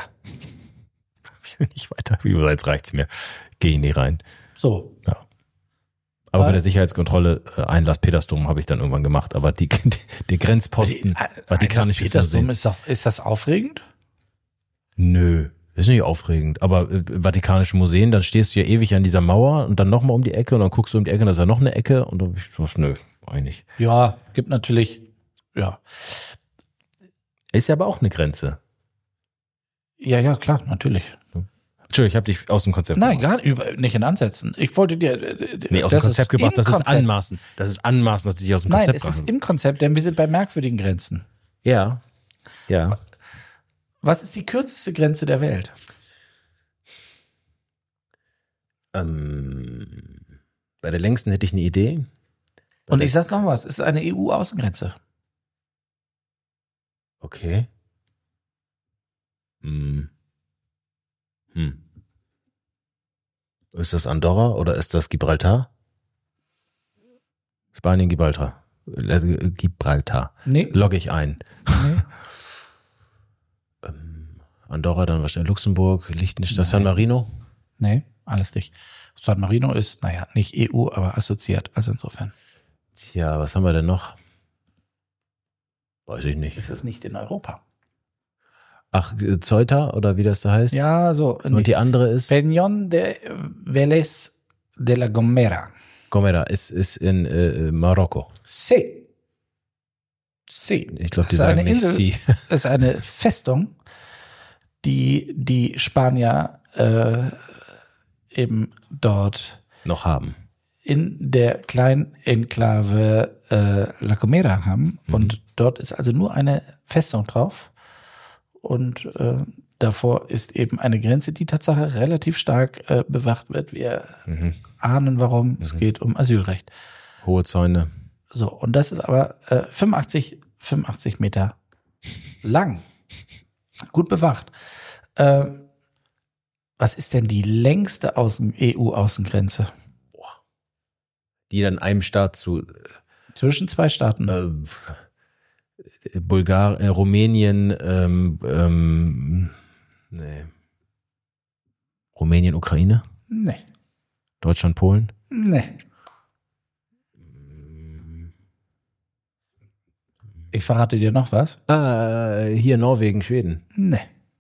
Ich will nicht weiter. Jetzt reicht's mir. Geh nie rein. so. Ja. Aber Weil- bei der Sicherheitskontrolle äh, Einlass Petersdom habe ich dann irgendwann gemacht. Aber die, die, die Grenzposten Vatikanisches Petersdom Museum. ist, doch, ist das aufregend? Nö, ist nicht aufregend. Aber äh, Vatikanische Museen, dann stehst du ja ewig an dieser Mauer und dann nochmal um die Ecke und dann guckst du um die Ecke und da ist ja noch eine Ecke und dann hab ich so, nö, eigentlich. Ja, gibt natürlich, ja. Ist ja aber auch eine Grenze. Ja, ja, klar, natürlich. Entschuldigung, ich habe dich aus dem Konzept Nein, gebracht. gar über, nicht in Ansätzen. Ich wollte dir. äh, Nee, aus das dem Konzept ist gebracht, im das ist Konzept. anmaßen. Das ist anmaßen, dass ich dich aus dem Nein, Konzept es ist brachte. im Konzept, denn wir sind bei merkwürdigen Grenzen. Ja. Ja. Was ist die kürzeste Grenze der Welt? Ähm, bei der längsten hätte ich eine Idee. Und ich sag's noch was, es ist eine E U-Außengrenze. Okay. Hm. Hm. Ist das Andorra oder ist das Gibraltar? Spanien, Gibraltar. Äh, Gibraltar. Nee. Logge ich ein. Nee. ähm, Andorra, dann wahrscheinlich Luxemburg, Liechtenstein, San Marino. Nee, alles nicht. San Marino ist, naja, nicht E U, aber assoziiert. Also insofern. Tja, was haben wir denn noch? Weiß ich nicht. Ist es nicht in Europa? Ach, Ceuta oder wie das da heißt? Ja, so. Und die andere ist? Peñón de Vélez de la Gomera. Gomera ist, ist in äh, Marokko. Sí. Sí. Ich glaube, die Das ist eine sagen nicht Insel. sie. Das ist eine Festung, die die Spanier äh, eben dort noch haben. in der kleinen Enklave äh, La Gomera haben. Mhm. Und dort ist also nur eine Festung drauf. Und äh, davor ist eben eine Grenze, die Tatsache relativ stark äh, bewacht wird. Wir Mhm. ahnen, warum. Mhm. Es geht um Asylrecht. Hohe Zäune. So, und das ist aber äh, fünfundachtzig, fünfundachtzig Meter lang. Gut bewacht. Äh, was ist denn die längste Außen- E U-Außengrenze? Die dann einem Staat zu Zwischen zwei Staaten. äh, Bulgar, äh, Rumänien, ähm, ähm, nee. Rumänien, Ukraine, Nee. Deutschland, Polen. Nee. Ich verrate dir noch was. Äh, hier Norwegen, Schweden, Nee.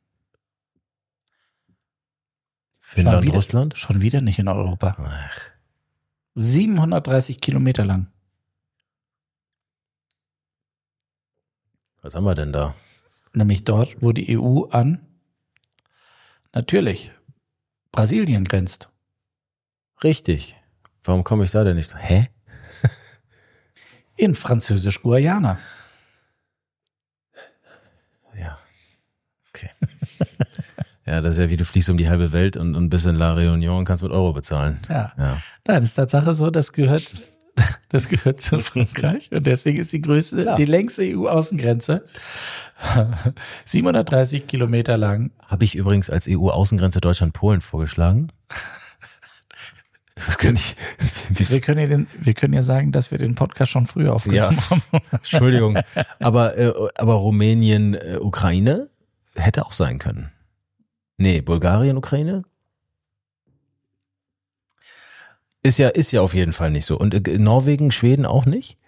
Finnland, wieder, Russland. Schon wieder nicht in Europa. Ach, siebenhundertdreißig Kilometer lang. was haben wir denn da? Nämlich dort, wo die E U an, natürlich, Brasilien grenzt. Richtig. Warum komme ich da denn nicht? Hä? In Französisch-Guayana. Ja. Okay. Ja, das ist ja wie du fliegst um die halbe Welt und, und bist in La Réunion und kannst mit Euro bezahlen. Ja. Ja. Nein, das ist Tatsache so, das gehört, das gehört zu Frankreich und deswegen ist die größte, Klar. die längste E U-Außengrenze siebenhundertdreißig Kilometer lang. Habe ich übrigens als E U-Außengrenze Deutschland-Polen vorgeschlagen. Das kann ich. Wir können ja den, wir können ja sagen, dass wir den Podcast schon früher aufgenommen Ja, haben. Entschuldigung. Aber, äh, aber Rumänien, äh, Ukraine hätte auch sein können. Nee, Bulgarien, Ukraine? Ist ja, ist ja auf jeden Fall nicht so. Und äh, Norwegen, Schweden auch nicht?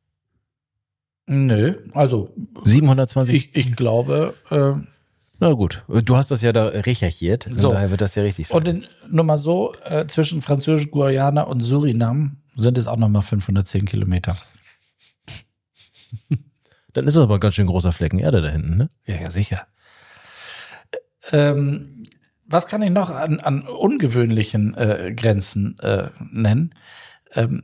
Nö, also siebenhundertzwanzig? ich, ich glaube. Äh, Na gut, du hast das ja da recherchiert, von So. daher wird das ja richtig sein. Und in, nur mal so, äh, zwischen Französisch-Guayana und Surinam sind es auch nochmal fünfhundertzehn Kilometer. Dann ist es aber ein ganz schön großer Flecken Erde da hinten, ne? Ja, ja, sicher. Ähm, was kann ich noch an, an ungewöhnlichen äh, Grenzen äh, nennen? Ähm,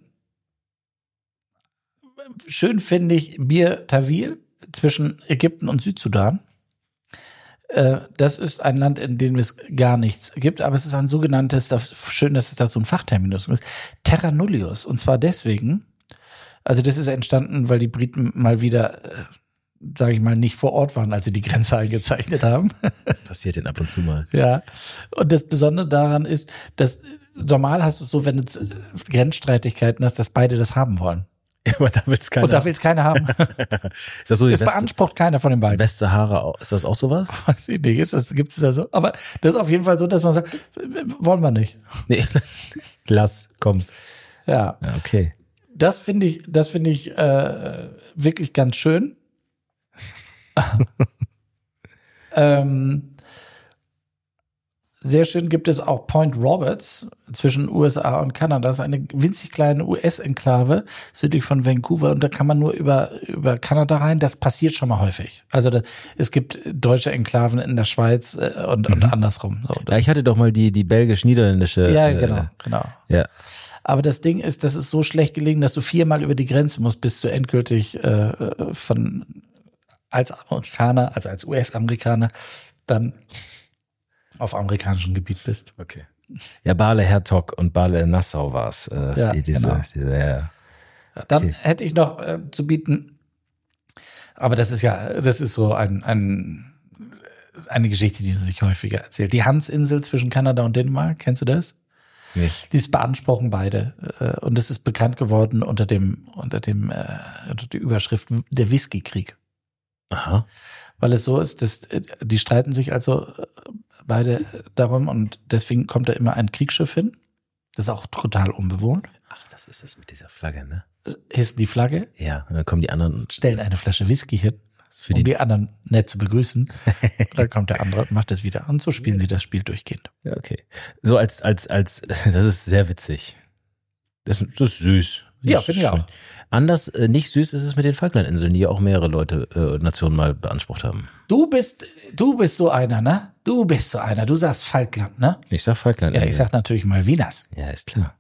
schön finde ich Bir Tawil zwischen Ägypten und Südsudan. Äh, das ist ein Land, in dem es gar nichts gibt, aber es ist ein sogenanntes, schön, dass es dazu ein Fachterminus ist, Terra Nullius. Und zwar deswegen, also das ist entstanden, weil die Briten mal wieder, äh, sage ich mal, nicht vor Ort waren, als sie die Grenze eingezeichnet haben. Das passiert denn ab und zu mal. Ja. Und das Besondere daran ist, dass normal hast du es so, wenn du Grenzstreitigkeiten hast, dass beide das haben wollen. Aber da will's keiner. Und da will es keiner haben. Ist das so die Das West- beansprucht keiner von den beiden. Westsahara, auch- ist das auch sowas? Weiß ich nicht, ist das, gibt es da so? Aber das ist auf jeden Fall so, dass man sagt, wollen wir nicht. Nee, lass, komm. Ja. Ja, okay. Das finde ich, das finde ich äh, wirklich ganz schön. ähm, sehr schön gibt es auch Point Roberts zwischen U S A und Kanada. Das ist eine winzig kleine U S-Enklave südlich von Vancouver und da kann man nur über über Kanada rein. Das passiert schon mal häufig. Also da, es gibt deutsche Enklaven in der Schweiz äh, und, und andersrum. So, das, Ja, ich hatte doch mal die, die belgisch-niederländische. ja, äh, genau, genau. Ja. Aber das Ding ist, das ist so schlecht gelegen, dass du viermal über die Grenze musst, bis du endgültig äh, von als Amerikaner, also als U S-Amerikaner, dann auf amerikanischem Gebiet bist. Okay. Ja, Bale-Hertog und Bale-Nassau war es. Äh, Ja, die, diese, genau. diese, ja. Dann Okay. hätte ich noch äh, zu bieten, aber das ist ja, das ist so ein, ein eine Geschichte, die sich häufiger erzählt. Die Hansinsel zwischen Kanada und Dänemark, kennst du das? Nee. Die beanspruchen beide äh, und das ist bekannt geworden unter dem unter dem äh, unter der Überschrift der Whisky-Krieg. Aha. Weil es so ist, dass äh, die streiten sich also äh, beide darum und deswegen kommt da immer ein Kriegsschiff hin. Das ist auch total unbewohnt. Ach, das ist es mit dieser Flagge, ne? Hissen die Flagge, Ja, und dann kommen die anderen. stellen eine Flasche Whisky hin, Für um die- die anderen nett zu begrüßen. Und dann kommt der andere und macht das wieder. Und so spielen sie das Spiel durchgehend. Ja, okay. So als, als, als, das ist sehr witzig. Das, das ist süß. Ja, Das finde ist ich auch. schön. Anders, äh, nicht süß ist es mit den Falklandinseln, die ja auch mehrere Leute, äh, Nationen mal beansprucht haben. Du bist, du bist so einer, ne? Du bist so einer. Du sagst Falkland, ne? Ich sag Ja, Falklandinseln. ich sag natürlich Malvinas. Ja, ist klar.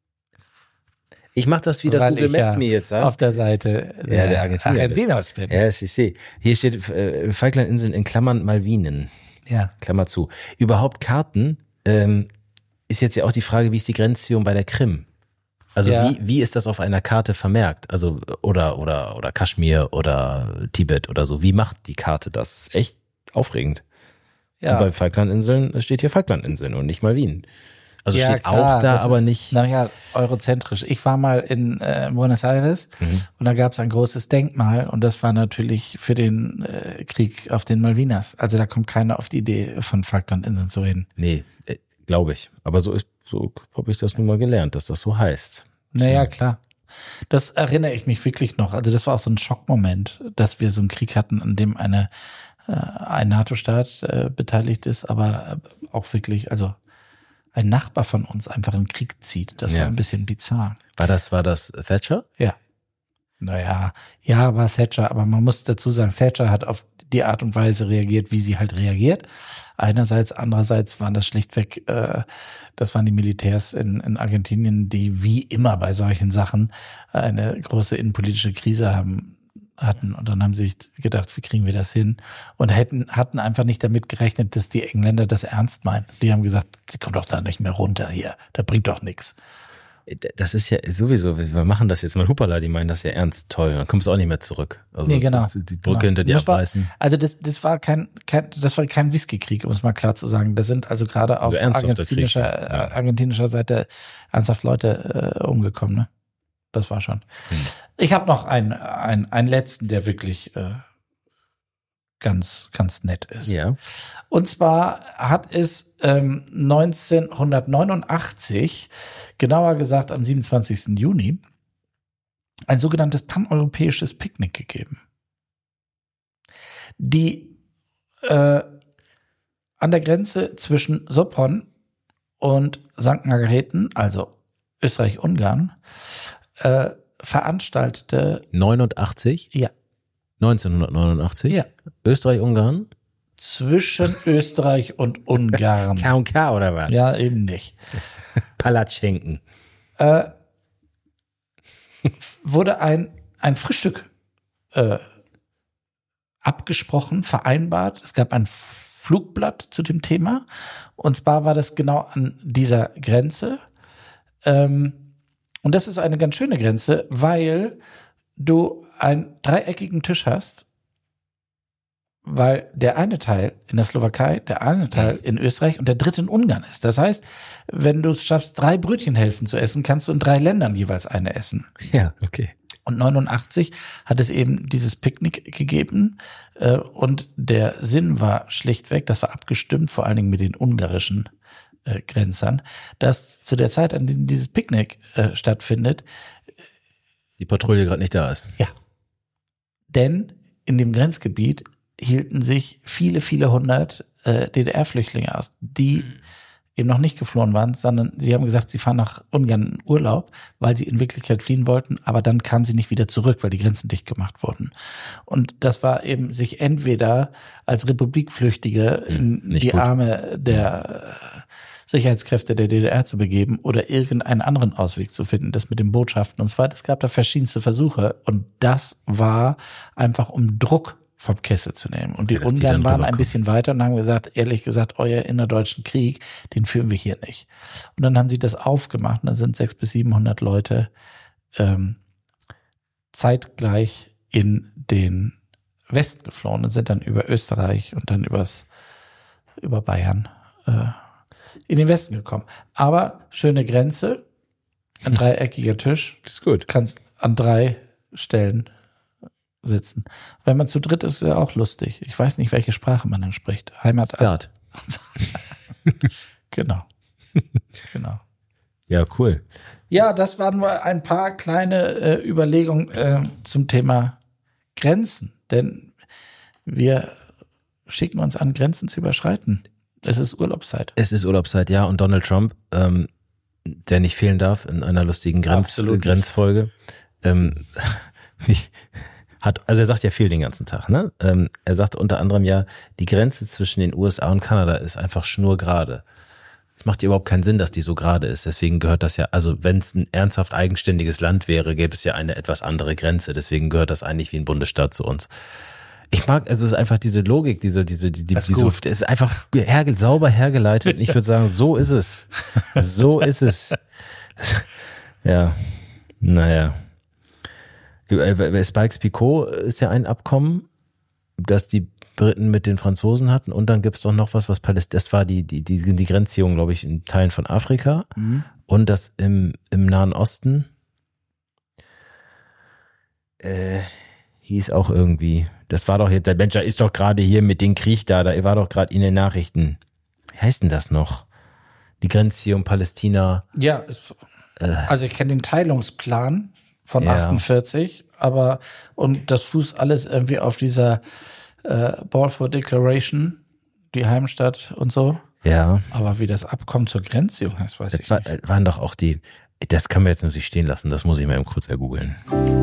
Ich mach das, wie das Weil Google ich Maps ja mir jetzt sagt. auf der Seite Ja, der Argentinier Argentinos bin. Ja, ich sehe. Hier steht äh, Falklandinseln in Klammern Malvinen. Ja. Klammer zu. Überhaupt Karten, ähm, ist jetzt ja auch die Frage, wie ist die Grenzziehung bei der Krim? Also Ja. wie, wie ist das auf einer Karte vermerkt? Also oder oder oder Kaschmir oder Tibet oder so. Wie macht die Karte das? Das ist echt aufregend. Ja. Und bei Falklandinseln steht hier Falklandinseln und nicht Malvinen. Also Ja, steht klar, auch da, das aber ist, nicht. Naja, eurozentrisch. Ich war mal in äh, Buenos Aires Mhm. und da gab es ein großes Denkmal und das war natürlich für den äh, Krieg auf den Malvinas. Also da kommt keiner auf die Idee, von Falklandinseln zu reden. Nee, äh, glaube ich. Aber so ist, so habe ich das nun mal gelernt, dass das so heißt. Naja, klar. Das erinnere ich mich wirklich noch. Also das war auch so ein Schockmoment, dass wir so einen Krieg hatten, an dem eine äh, ein NATO-Staat äh, beteiligt ist, aber äh, auch wirklich, also ein Nachbar von uns einfach in den Krieg zieht. Das Ja. war ein bisschen bizarr. War das, war das Thatcher? Ja. Naja, ja, war Thatcher, aber man muss dazu sagen, Thatcher hat auf die Art und Weise reagiert, wie sie halt reagiert. Einerseits, andererseits waren das schlichtweg, äh, das waren die Militärs in, in Argentinien, die wie immer bei solchen Sachen eine große innenpolitische Krise haben hatten. Und dann haben sie sich gedacht, wie kriegen wir das hin? Und hätten, hatten einfach nicht damit gerechnet, dass die Engländer das ernst meinen. Die haben gesagt, die kommt doch da nicht mehr runter hier, das bringt doch nichts. Das ist ja sowieso, wir machen das jetzt mal, Hupala, die meinen das ja ernst, toll, dann kommst du auch nicht mehr zurück. Also nee, genau. das, die Brücke genau. hinter dir Das war, abreißen. also das, das war kein, kein, das war kein Whisky-Krieg, um es mal klar zu sagen. Da sind also gerade auf argentinischer, ja. äh, argentinischer Seite ernsthaft Leute äh, umgekommen, ne? Das war schon. Hm. Ich habe noch einen, einen, einen letzten, der wirklich äh, ganz, ganz nett ist. Ja. Und zwar hat es ähm, neunzehnhundertneunundachtzig, genauer gesagt am siebenundzwanzigsten Juni, ein sogenanntes paneuropäisches Picknick gegeben. Die äh, an der Grenze zwischen Sopron und Sankt Margarethen, also Österreich-Ungarn, äh, veranstaltete neunundachtzig? Ja. neunzehnhundertneunundachtzig? Ja. Österreich-Ungarn? Zwischen Österreich und Ungarn. K und K oder was? Ja, eben nicht. Palatschenken. Äh, wurde ein, ein Frühstück äh, abgesprochen, vereinbart. Es gab ein Flugblatt zu dem Thema. Und zwar war das genau an dieser Grenze. Ähm, und das ist eine ganz schöne Grenze, weil du einen dreieckigen Tisch hast, weil der eine Teil in der Slowakei, der eine Teil in Österreich und der dritte in Ungarn ist. Das heißt, wenn du es schaffst, drei Brötchenhälften zu essen, kannst du in drei Ländern jeweils eine essen. Ja, okay. Und neunundachtzig hat es eben dieses Picknick gegeben äh, und der Sinn war schlichtweg, das war abgestimmt, vor allen Dingen mit den ungarischen äh, Grenzern, dass zu der Zeit, an der dieses Picknick äh, stattfindet, die Patrouille gerade nicht da ist. Ja. Denn in dem Grenzgebiet hielten sich viele, viele hundert äh, D D R-Flüchtlinge aus, die eben noch nicht geflohen waren, sondern sie haben gesagt, sie fahren nach Ungarn in Urlaub, weil sie in Wirklichkeit fliehen wollten, aber dann kamen sie nicht wieder zurück, weil die Grenzen dicht gemacht wurden. Und das war eben, sich entweder als Republikflüchtige in nicht die gut. Arme der Sicherheitskräfte der D D R zu begeben oder irgendeinen anderen Ausweg zu finden, das mit den Botschaften und so weiter. Es gab da verschiedenste Versuche und das war einfach, um Druck vom Kessel zu nehmen. Und okay, die Ungarn die waren ein bisschen weiter und haben gesagt, ehrlich gesagt, euer innerdeutschen Krieg, den führen wir hier nicht. Und dann haben sie das aufgemacht und da sind sechshundert bis siebenhundert Leute ähm, zeitgleich in den Westen geflohen und sind dann über Österreich und dann übers, über Bayern äh, in den Westen gekommen. Aber schöne Grenze, ein dreieckiger Tisch. Das ist gut. Kannst an drei Stellen sitzen. Wenn man zu dritt ist, ist ja auch lustig. Ich weiß nicht, welche Sprache man dann spricht. Heimat. Start. Genau. Genau. Ja, cool. Ja, das waren nur ein paar kleine äh, Überlegungen äh, zum Thema Grenzen. Denn wir schicken uns an, Grenzen zu überschreiten. Es ist Urlaubszeit. Es ist Urlaubszeit, ja. Und Donald Trump, ähm, der nicht fehlen darf in einer lustigen Grenz, äh, Grenzfolge, ähm, hat, also er sagt ja viel den ganzen Tag, ne? Ähm, er sagt unter anderem ja, die Grenze zwischen den U S A und Kanada ist einfach schnurgerade. Es macht ja überhaupt keinen Sinn, dass die so gerade ist. Deswegen gehört das ja, also wenn es ein ernsthaft eigenständiges Land wäre, gäbe es ja eine etwas andere Grenze. Deswegen gehört das eigentlich wie ein Bundesstaat zu uns. Ich mag, also es ist einfach diese Logik, diese, diese, die, die, die so, es ist einfach herge, sauber hergeleitet. Und ich würde sagen, so ist es. So ist es. Ja, naja. Bei Sykes-Picot ist ja ein Abkommen, das die Briten mit den Franzosen hatten. Und dann gibt's doch noch was, was Palästina, das war die, die, die, die Grenzziehung, glaube ich, in Teilen von Afrika. Mhm. Und das im, im Nahen Osten äh, hieß auch irgendwie, das war doch jetzt, der Mensch ist doch gerade hier mit dem Krieg da, da war doch gerade in den Nachrichten. Wie heißt denn das noch? Die Grenzziehung Palästina. Ja, also ich kenne den Teilungsplan von ja. achtundvierzig, aber und das fußt alles irgendwie auf dieser äh, Balfour Declaration, die Heimstatt und so. Ja. Aber wie das Abkommen zur Grenzziehung heißt, weiß das ich war, nicht. Waren doch auch die, das kann man jetzt nicht stehen lassen, das muss ich mal eben kurz ergoogeln.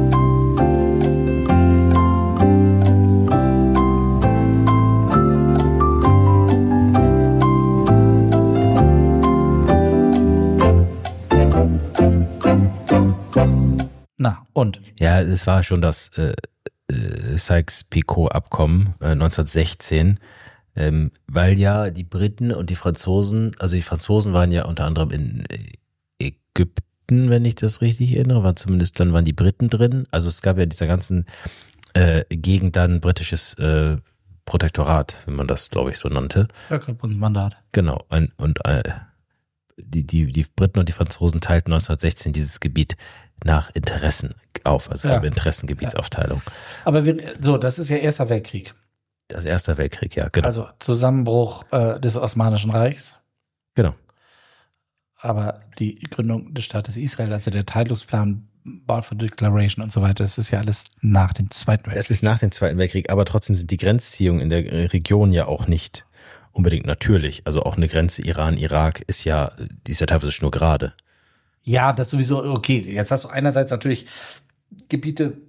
Na, und? Ja, es war schon das äh, äh, Sykes-Picot-Abkommen äh, neunzehnhundertsechzehn, ähm, weil ja die Briten und die Franzosen, also die Franzosen waren ja unter anderem in Ägypten Briten, wenn ich das richtig erinnere, war zumindest dann waren die Briten drin. Also es gab ja dieser ganzen äh, Gegend dann britisches äh, Protektorat, wenn man das, glaube ich, so nannte. Völkerbundsmandat. Genau. Ein, und äh, die, die, die Briten und die Franzosen teilten neunzehnhundertsechzehn dieses Gebiet nach Interessen auf. Also es Ja. gab Interessengebietsaufteilung. Aber wir, so, das ist ja Erster Weltkrieg. Das Erste Weltkrieg, ja, genau. Also Zusammenbruch äh, des Osmanischen Reichs. Genau. Aber die Gründung des Staates Israel, also der Teilungsplan, Balfour Declaration und so weiter, das ist ja alles nach dem Zweiten Weltkrieg. Das ist nach dem Zweiten Weltkrieg, aber trotzdem sind die Grenzziehungen in der Region ja auch nicht unbedingt natürlich. Also auch eine Grenze Iran-Irak ist ja, die ist ja teilweise schnurgerade. Ja, das sowieso, okay. Jetzt hast du einerseits natürlich Gebiete,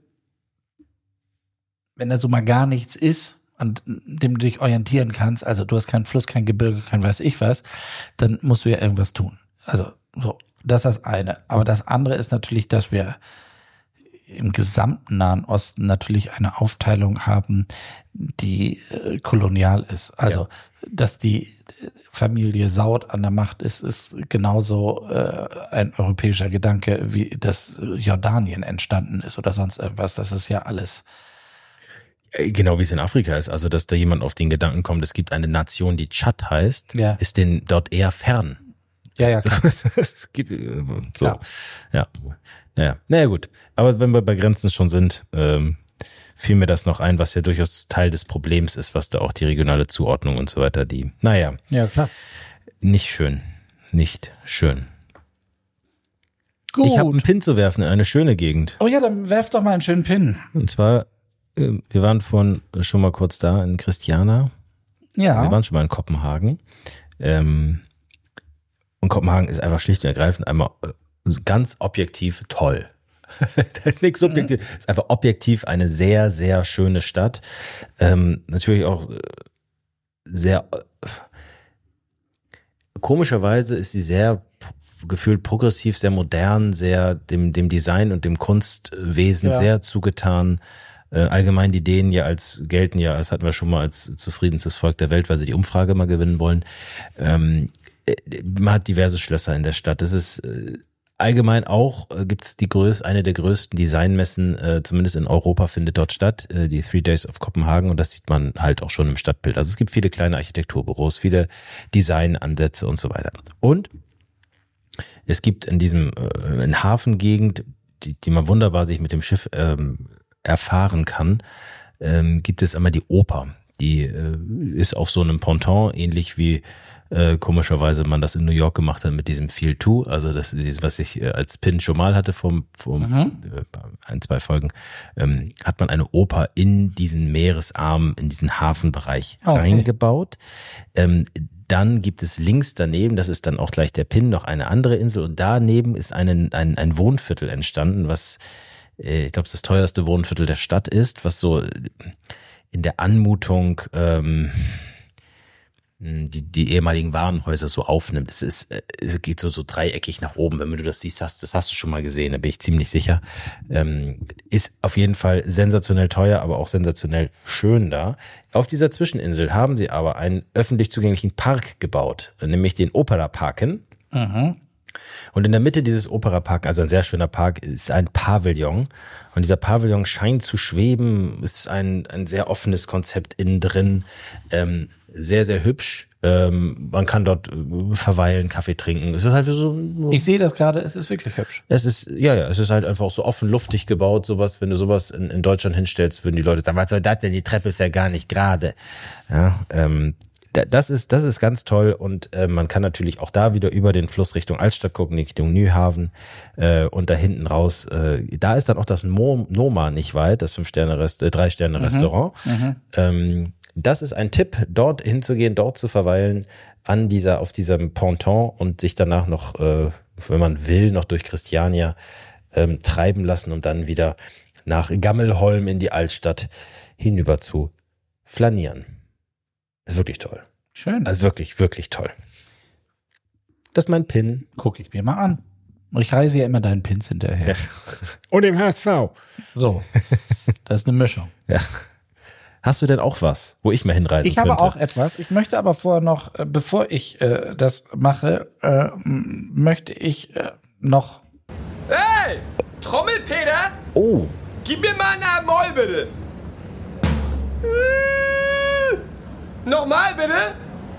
wenn da so mal gar nichts ist, an dem du dich orientieren kannst, also du hast keinen Fluss, kein Gebirge, kein weiß ich was, dann musst du ja irgendwas tun. Also so, das ist das eine. Aber das andere ist natürlich, dass wir im gesamten Nahen Osten natürlich eine Aufteilung haben, die äh, kolonial ist. Also, ja. Dass die Familie Saud an der Macht ist, ist genauso äh, ein europäischer Gedanke, wie das Jordanien entstanden ist oder sonst irgendwas. Das ist ja alles. Genau wie es in Afrika ist. Also, dass da jemand auf den Gedanken kommt, es gibt eine Nation, die Tschad heißt, ja. ist denen dort eher fern. Ja, ja, klar. Es gibt, so. Ja. Ja. Naja. Naja, gut. Aber wenn wir bei Grenzen schon sind, ähm, fiel mir das noch ein, was ja durchaus Teil des Problems ist, was da auch die regionale Zuordnung und so weiter, die, naja. Ja, klar. Nicht schön. Nicht schön. Gut. Ich habe einen Pin zu werfen in eine schöne Gegend. Oh ja, dann werf doch mal einen schönen Pin. Und zwar, äh, wir waren von schon mal kurz da in Christiana. Ja. Wir waren schon mal in Kopenhagen. Ähm, und Kopenhagen ist einfach schlicht und ergreifend einmal ganz objektiv toll. Da ist nichts subjektiv. Es ist einfach objektiv eine sehr, sehr schöne Stadt. Ähm, natürlich auch sehr, komischerweise ist sie sehr gefühlt progressiv, sehr modern, sehr dem, dem Design und dem Kunstwesen ja. sehr zugetan. Äh, allgemein die Dänen ja als, gelten ja, das hatten wir schon mal als zufriedenstes Volk der Welt, weil sie die Umfrage mal gewinnen wollen. Ähm, man hat diverse Schlösser in der Stadt. Das ist äh, allgemein auch, äh, gibt es die größte, eine der größten Designmessen, äh, zumindest in Europa findet dort statt, äh, die Three Days of Copenhagen, und das sieht man halt auch schon im Stadtbild. Also es gibt viele kleine Architekturbüros, viele Designansätze und so weiter. Und es gibt in diesem äh, in Hafengegend, die, die man wunderbar sich mit dem Schiff ähm, erfahren kann, ähm, gibt es einmal die Oper. Die äh, ist auf so einem Ponton, ähnlich wie äh, komischerweise man das in New York gemacht hat mit diesem Feel two, also das ist, was ich äh, als Pin schon mal hatte vom, vom mhm. äh, ein, zwei Folgen, ähm, hat man eine Oper in diesen Meeresarm, in diesen Hafenbereich okay. reingebaut. Ähm, dann gibt es links daneben, das ist dann auch gleich der Pin, noch eine andere Insel, und daneben ist eine, ein, ein Wohnviertel entstanden, was äh, ich glaube das teuerste Wohnviertel der Stadt ist, was so in der Anmutung ähm, die die ehemaligen Warenhäuser so aufnimmt. Es ist, es geht so so dreieckig nach oben. Wenn du das siehst, hast, das hast du schon mal gesehen, da bin ich ziemlich sicher. Ähm, ist auf jeden Fall sensationell teuer, aber auch sensationell schön da. Auf dieser Zwischeninsel haben sie aber einen öffentlich zugänglichen Park gebaut, nämlich den Operaparken. Mhm. Und in der Mitte dieses Operapark, also ein sehr schöner Park, ist ein Pavillon. Und dieser Pavillon scheint zu schweben. Es ist ein, ein sehr offenes Konzept innen drin. Ähm, sehr, sehr hübsch. Ähm, man kann dort verweilen, Kaffee trinken. Es ist halt so. Ich sehe das gerade, es ist wirklich hübsch. Es ist, ja, ja, es ist halt einfach so offen, luftig gebaut, sowas. Wenn du sowas in, in Deutschland hinstellst, würden die Leute sagen, was soll das denn? Die Treppe ist ja gar nicht gerade. Ja, ähm, Das ist, das ist ganz toll, und äh, man kann natürlich auch da wieder über den Fluss Richtung Altstadt gucken, Richtung Nyhaven, äh, und da hinten raus, äh, da ist dann auch das Mo- Noma nicht weit, das Fünf-Sterne-Rest- äh, Drei-Sterne-Restaurant. Mhm. Ähm, das ist ein Tipp, dort hinzugehen, dort zu verweilen, an dieser, auf diesem Ponton, und sich danach noch, äh, wenn man will, noch durch Christiania ähm, treiben lassen und dann wieder nach Gammelholm in die Altstadt hinüber zu flanieren. Ist wirklich toll. Schön. Also wirklich, wirklich toll. Das ist mein Pin. Guck ich mir mal an. Und ich reise ja immer deinen Pins hinterher. Ja. Und im H S V. So. Das ist eine Mischung. Ja. Hast du denn auch was, wo ich mal hinreisen ich könnte? Ich habe auch etwas. Ich möchte aber vorher noch, äh, bevor ich äh, das mache, äh, m- möchte ich äh, noch Hey, Trommelpeter, Oh, gib mir mal einen Moll, bitte. Äh, Nochmal, bitte.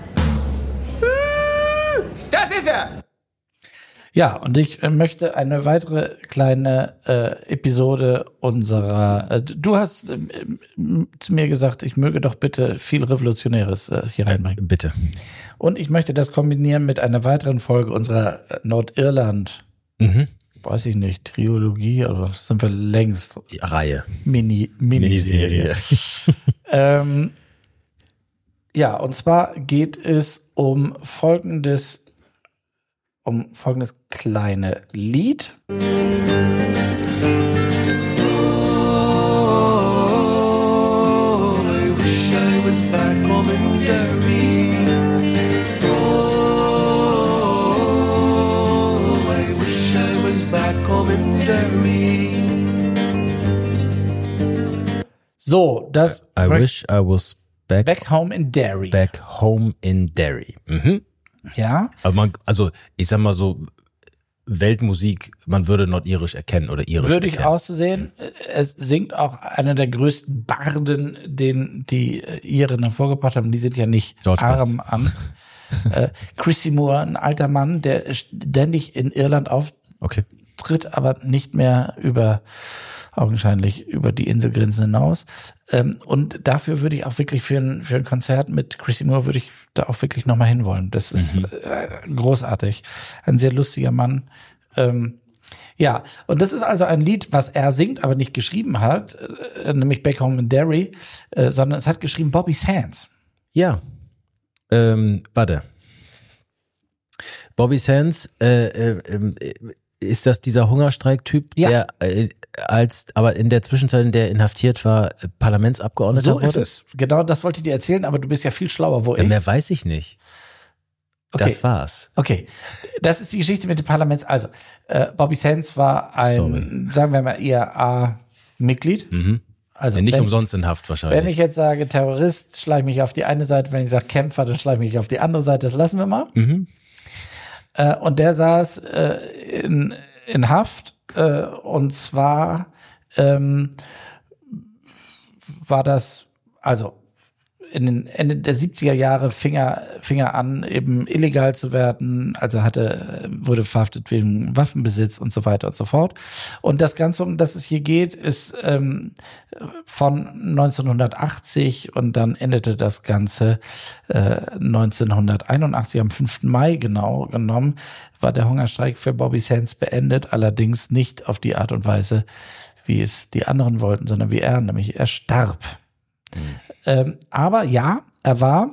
Äh, Das ist er. Ja, und ich äh, möchte eine weitere kleine äh, Episode unserer, äh, du hast äh, m- zu mir gesagt, ich möge doch bitte viel Revolutionäres äh, hier reinbringen. bitte. Und ich möchte das kombinieren mit einer weiteren Folge unserer äh, Nordirland, Mhm. weiß ich nicht, Triologie, oder sind wir längst Reihe. Mini, Miniserie. ähm, ja, und zwar geht es um folgendes, um folgendes kleine Lied. I wish I was back home in Derry. Oh, I wish I was back home in Derry. So, das I wish I was back, back, Back Home in Derry. home in Derry. Mhm. Ja, Aber man, also ich sag mal so, Weltmusik, man würde nordirisch erkennen oder irisch würde ich erkennen. auch so sehen. Es singt auch einer der größten Barden, den die äh, Iren hervorgebracht haben. Die sind ja nicht George arm Bass. an. äh, Chrissy Moore, ein alter Mann, der ständig in Irland auftritt, Okay. aber nicht mehr über, augenscheinlich über die Inselgrenzen hinaus. Ähm, und dafür würde ich auch wirklich für ein, für ein Konzert mit Chrissy Moore würde ich da auch wirklich nochmal hinwollen. Das ist äh, großartig. Ein sehr lustiger Mann. Ähm, ja, und das ist also ein Lied, was er singt, aber nicht geschrieben hat, äh, nämlich Back Home in Derry, äh, sondern es hat geschrieben Bobby Sands. Ja. Ähm, warte. Bobby Sands, äh, äh, äh, ist das dieser Hungerstreik-Typ, Ja. der äh, als, aber in der Zwischenzeit, in der er inhaftiert war, äh, Parlamentsabgeordneter So wurde? ist es. Genau, das wollte ich dir erzählen, aber du bist ja viel schlauer, wo Ja, ich. mehr weiß ich nicht. Okay. Das war's. Okay, das ist die Geschichte mit dem Parlaments. Also, äh, Bobby Sands war ein, Sorry. sagen wir mal, I R A-Mitglied. Mhm. Also Ja, nicht wenn, umsonst in Haft wahrscheinlich. wenn ich jetzt sage Terrorist, schlage ich mich auf die eine Seite. Wenn ich sage Kämpfer, dann schlage ich mich auf die andere Seite. Das lassen wir mal. Mhm. Äh, und der saß äh, in, in Haft. Äh, und zwar ähm, war das, also in den Ende der siebziger Jahre fing er, fing er an, eben illegal zu werden, also hatte, wurde verhaftet wegen Waffenbesitz und so weiter und so fort. Und das Ganze, um das es hier geht, ist ähm, von neunzehnhundertachtzig und dann endete das Ganze äh, neunzehnhunderteinundachtzig, am fünften Mai genau genommen, war der Hungerstreik für Bobby Sands beendet, allerdings nicht auf die Art und Weise, wie es die anderen wollten, sondern wie er, nämlich er starb. Ähm, aber ja, er war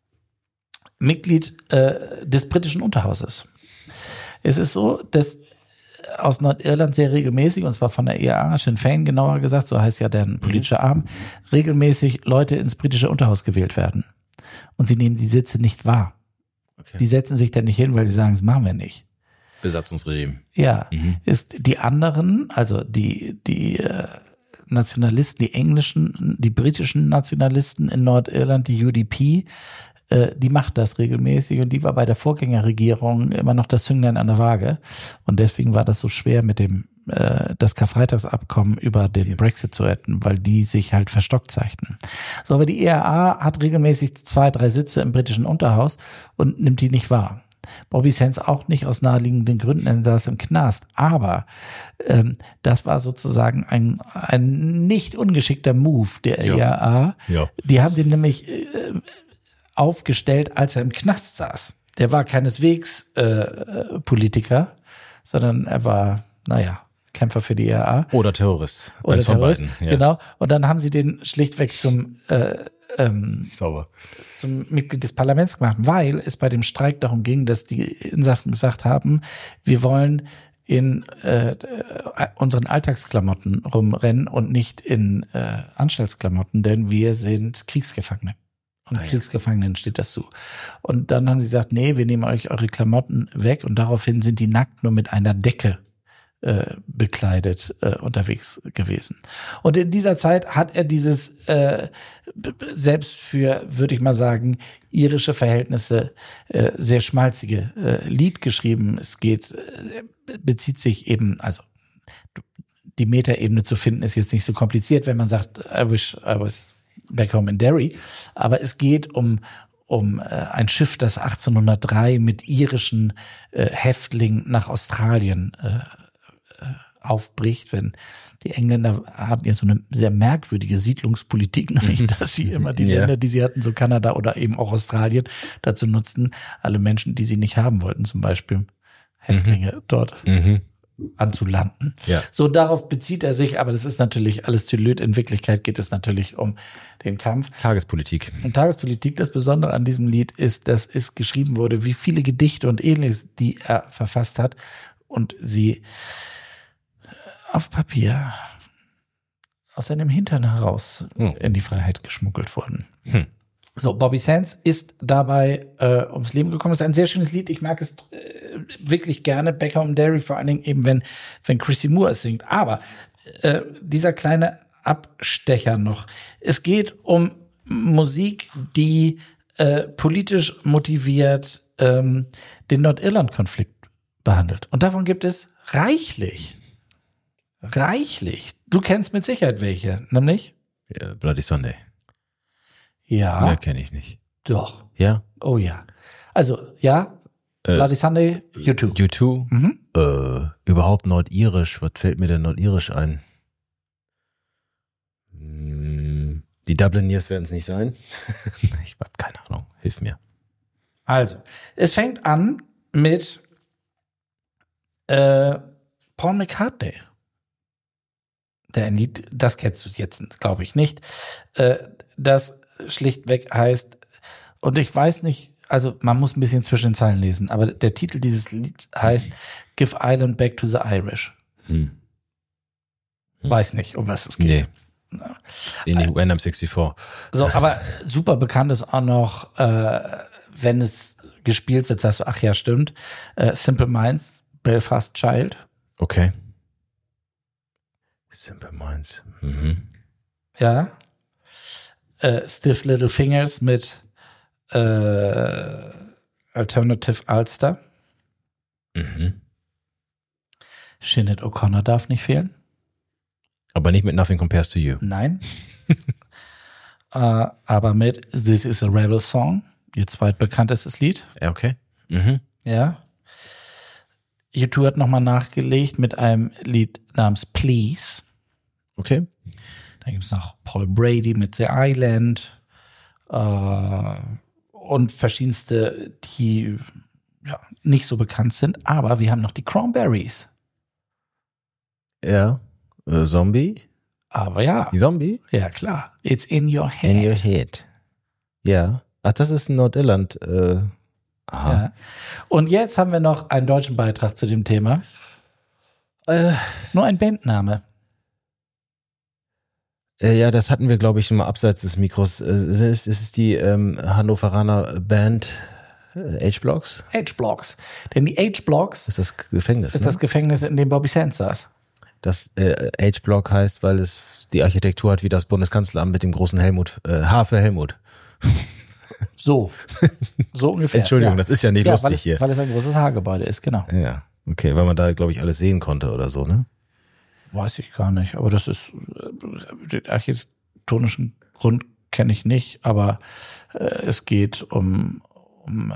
Mitglied äh, des britischen Unterhauses. Es ist so, dass aus Nordirland sehr regelmäßig, und zwar von der I R A, Sinn Féin genauer gesagt, so heißt ja deren politischer Arm, regelmäßig Leute ins britische Unterhaus gewählt werden. Und sie nehmen die Sitze nicht wahr. Okay. Die setzen sich da nicht hin, weil sie sagen, das machen wir nicht. Besatzungsregime. Ja, Mhm. ist die anderen, also die, die äh, Nationalisten, die englischen, die britischen Nationalisten in Nordirland, die U D P, äh, die macht das regelmäßig und die war bei der Vorgängerregierung immer noch das Zünglein an der Waage und deswegen war das so schwer mit dem äh, das Karfreitagsabkommen über den Brexit zu retten, weil die sich halt verstockt zeigten. So, aber die I R A hat regelmäßig zwei, drei Sitze im britischen Unterhaus und nimmt die nicht wahr. Bobby Sands auch nicht aus naheliegenden Gründen, er saß im Knast. Aber ähm, das war sozusagen ein, ein nicht ungeschickter Move der Ja. I R A. Ja. Die haben den nämlich äh, aufgestellt, als er im Knast saß. Der war keineswegs äh, Politiker, sondern er war, naja, Kämpfer für die I R A. Oder Terrorist. Oder Eins von Terrorist, beiden. Ja. genau. Und dann haben sie den schlichtweg zum äh, ähm, Sauber. zum Mitglied des Parlaments gemacht, weil es bei dem Streik darum ging, dass die Insassen gesagt haben, wir wollen in äh, unseren Alltagsklamotten rumrennen und nicht in äh, Anstaltsklamotten, denn wir sind Kriegsgefangene. Und Ah, ja. Kriegsgefangenen steht das zu. Und dann haben sie gesagt, nee, wir nehmen euch eure Klamotten weg und daraufhin sind die nackt nur mit einer Decke äh, bekleidet äh, unterwegs gewesen. Und in dieser Zeit hat er dieses äh, b- b- selbst für, würde ich mal sagen, irische Verhältnisse äh, sehr schmalzige äh, Lied geschrieben. Es geht, äh, bezieht sich eben, also die Metaebene zu finden ist jetzt nicht so kompliziert, wenn man sagt, I wish I was back home in Derry. Aber es geht um um äh, ein Schiff, das achtzehnhundertdrei mit irischen äh, Häftlingen nach Australien äh, äh, aufbricht, wenn die Engländer hatten ja so eine sehr merkwürdige Siedlungspolitik, nämlich, dass sie immer die Ja. Länder, die sie hatten, so Kanada oder eben auch Australien, dazu nutzten, alle Menschen, die sie nicht haben wollten, zum Beispiel Häftlinge dort Mhm. anzulanden. Ja. So, darauf bezieht er sich, aber das ist natürlich alles Tülöd. In Wirklichkeit geht es natürlich um den Kampf. Tagespolitik. Und Tagespolitik, das Besondere an diesem Lied ist, dass es geschrieben wurde, wie viele Gedichte und Ähnliches, die er verfasst hat und sie auf Papier aus seinem Hintern heraus Hm. in die Freiheit geschmuggelt wurden. Hm. So, Bobby Sands ist dabei äh, ums Leben gekommen. Das ist ein sehr schönes Lied. Ich mag es äh, wirklich gerne. Back Home in Derry, vor allen Dingen eben, wenn, wenn Chrissy Moore es singt. Aber äh, dieser kleine Abstecher noch. Es geht um Musik, die äh, politisch motiviert ähm, den Nordirland-Konflikt behandelt. Und davon gibt es reichlich. Reichlich. Du kennst mit Sicherheit welche, nämlich? Ja, Bloody Sunday. Ja. Mehr kenne ich nicht. Doch. Ja? Oh ja. Also, ja, Äh, Bloody Sunday, U zwei. U zwei? Mhm. Äh, überhaupt nordirisch. Was fällt mir denn nordirisch ein? Hm, Die Dubliniers werden es nicht sein. Ich habe keine Ahnung. Hilf mir. Also, es fängt an mit äh, Paul McCartney. Der ein Lied, das kennst du jetzt, glaube ich, nicht. Äh, das schlichtweg heißt, und ich weiß nicht, also man muss ein bisschen zwischen den Zeilen lesen, aber der Titel dieses Lieds heißt Give Ireland Back to the Irish. Hm. Weiß nicht, um was es geht. Nee. In die When I'm sixty-four. So, aber super bekannt ist auch noch, äh, wenn es gespielt wird, sagst du, ach ja, stimmt, äh, Simple Minds, Belfast Child. Okay. Simple Minds. Mhm. Ja. Äh, Stiff Little Fingers mit äh, Alternative Ulster. Mhm. Sinead O'Connor darf nicht fehlen. Aber nicht mit Nothing Compares to You. Nein. äh, aber mit This is a Rebel Song, ihr zweitbekanntestes Lied. Ja, okay. Mhm. Ja. U zwei hat nochmal nachgelegt mit einem Lied namens Please. Okay. Dann gibt es noch Paul Brady mit The Island äh, und verschiedenste, die ja, nicht so bekannt sind. Aber wir haben noch die Cranberries. Ja. Äh, Zombie? Aber ja, Die Zombie? ja klar. It's in your head. In your head. Ja. Ach, das ist ein Nordirland. Äh, aha. Ja. Und jetzt haben wir noch einen deutschen Beitrag zu dem Thema. Äh, Nur ein Bandname. äh, ja, das hatten wir, glaube ich, schon mal abseits des Mikros. Äh, es ist, es ist die ähm, Hannoveraner Band äh, H-Blocks. H-Blocks. Denn die H-Blocks Das ist das Gefängnis, ist ne? das Gefängnis, in dem Bobby Sands saß. Das äh, H-Block heißt, weil es die Architektur hat wie das Bundeskanzleramt mit dem großen Helmut, äh, H für Helmut. So. So ungefähr. Entschuldigung, ja. das ist ja nicht ja, lustig weil es, hier. Weil es ein großes Haargebäude ist, genau. Ja, okay, weil man da, glaube ich, alles sehen konnte oder so, ne? Weiß ich gar nicht, aber das ist, äh, den architektonischen Grund kenne ich nicht, aber äh, es geht um, um äh,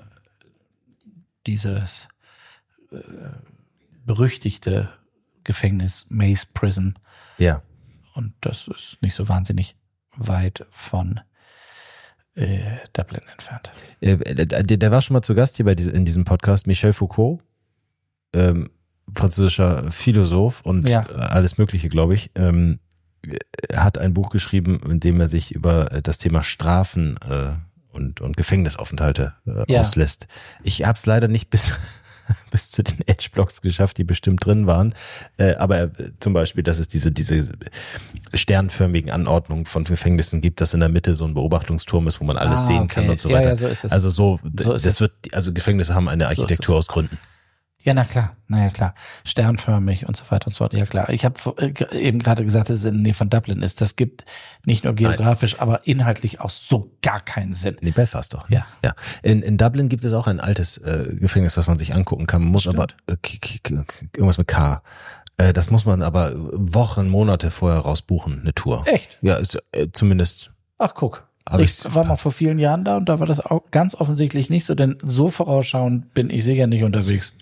dieses äh, berüchtigte Gefängnis Maze Prison. Ja. Und das ist nicht so wahnsinnig weit von äh, Dublin entfernt. Äh, der, der war schon mal zu Gast hier bei diese, in diesem Podcast, Michel Foucault, ähm, französischer Philosoph und Ja. alles Mögliche, glaube ich, ähm, hat ein Buch geschrieben, in dem er sich über das Thema Strafen äh, und, und Gefängnisaufenthalte äh, Ja. auslässt. Ich habe es leider nicht bis bis zu den Edge-Blocks geschafft, die bestimmt drin waren. Äh, aber äh, zum Beispiel, dass es diese, diese sternförmigen Anordnungen von Gefängnissen gibt, dass in der Mitte so ein Beobachtungsturm ist, wo man alles Ah, sehen okay. kann und so Ja, weiter. ja, so ist es. Also so, So ist das es. wird, also Gefängnisse haben eine Architektur aus Gründen. Ja, na klar, naja klar. Sternförmig und so weiter und so fort. Ja klar. Ich habe äh, eben gerade gesagt, dass es in der Nähe von Dublin ist. Das gibt nicht nur geografisch, Nein. aber inhaltlich auch so gar keinen Sinn. Nee, Belfast doch. Ja. ja. In, in Dublin gibt es auch ein altes äh, Gefängnis, was man sich angucken kann. Man muss Stimmt. aber äh, k- k- k- irgendwas mit K. Äh, das muss man aber Wochen, Monate vorher rausbuchen, eine Tour. Echt? Ja, ist, äh, zumindest. Ach, guck. Hab Ich war mal vor vielen Jahren da und da war das auch ganz offensichtlich nicht so, denn so vorausschauend bin ich sicher nicht unterwegs.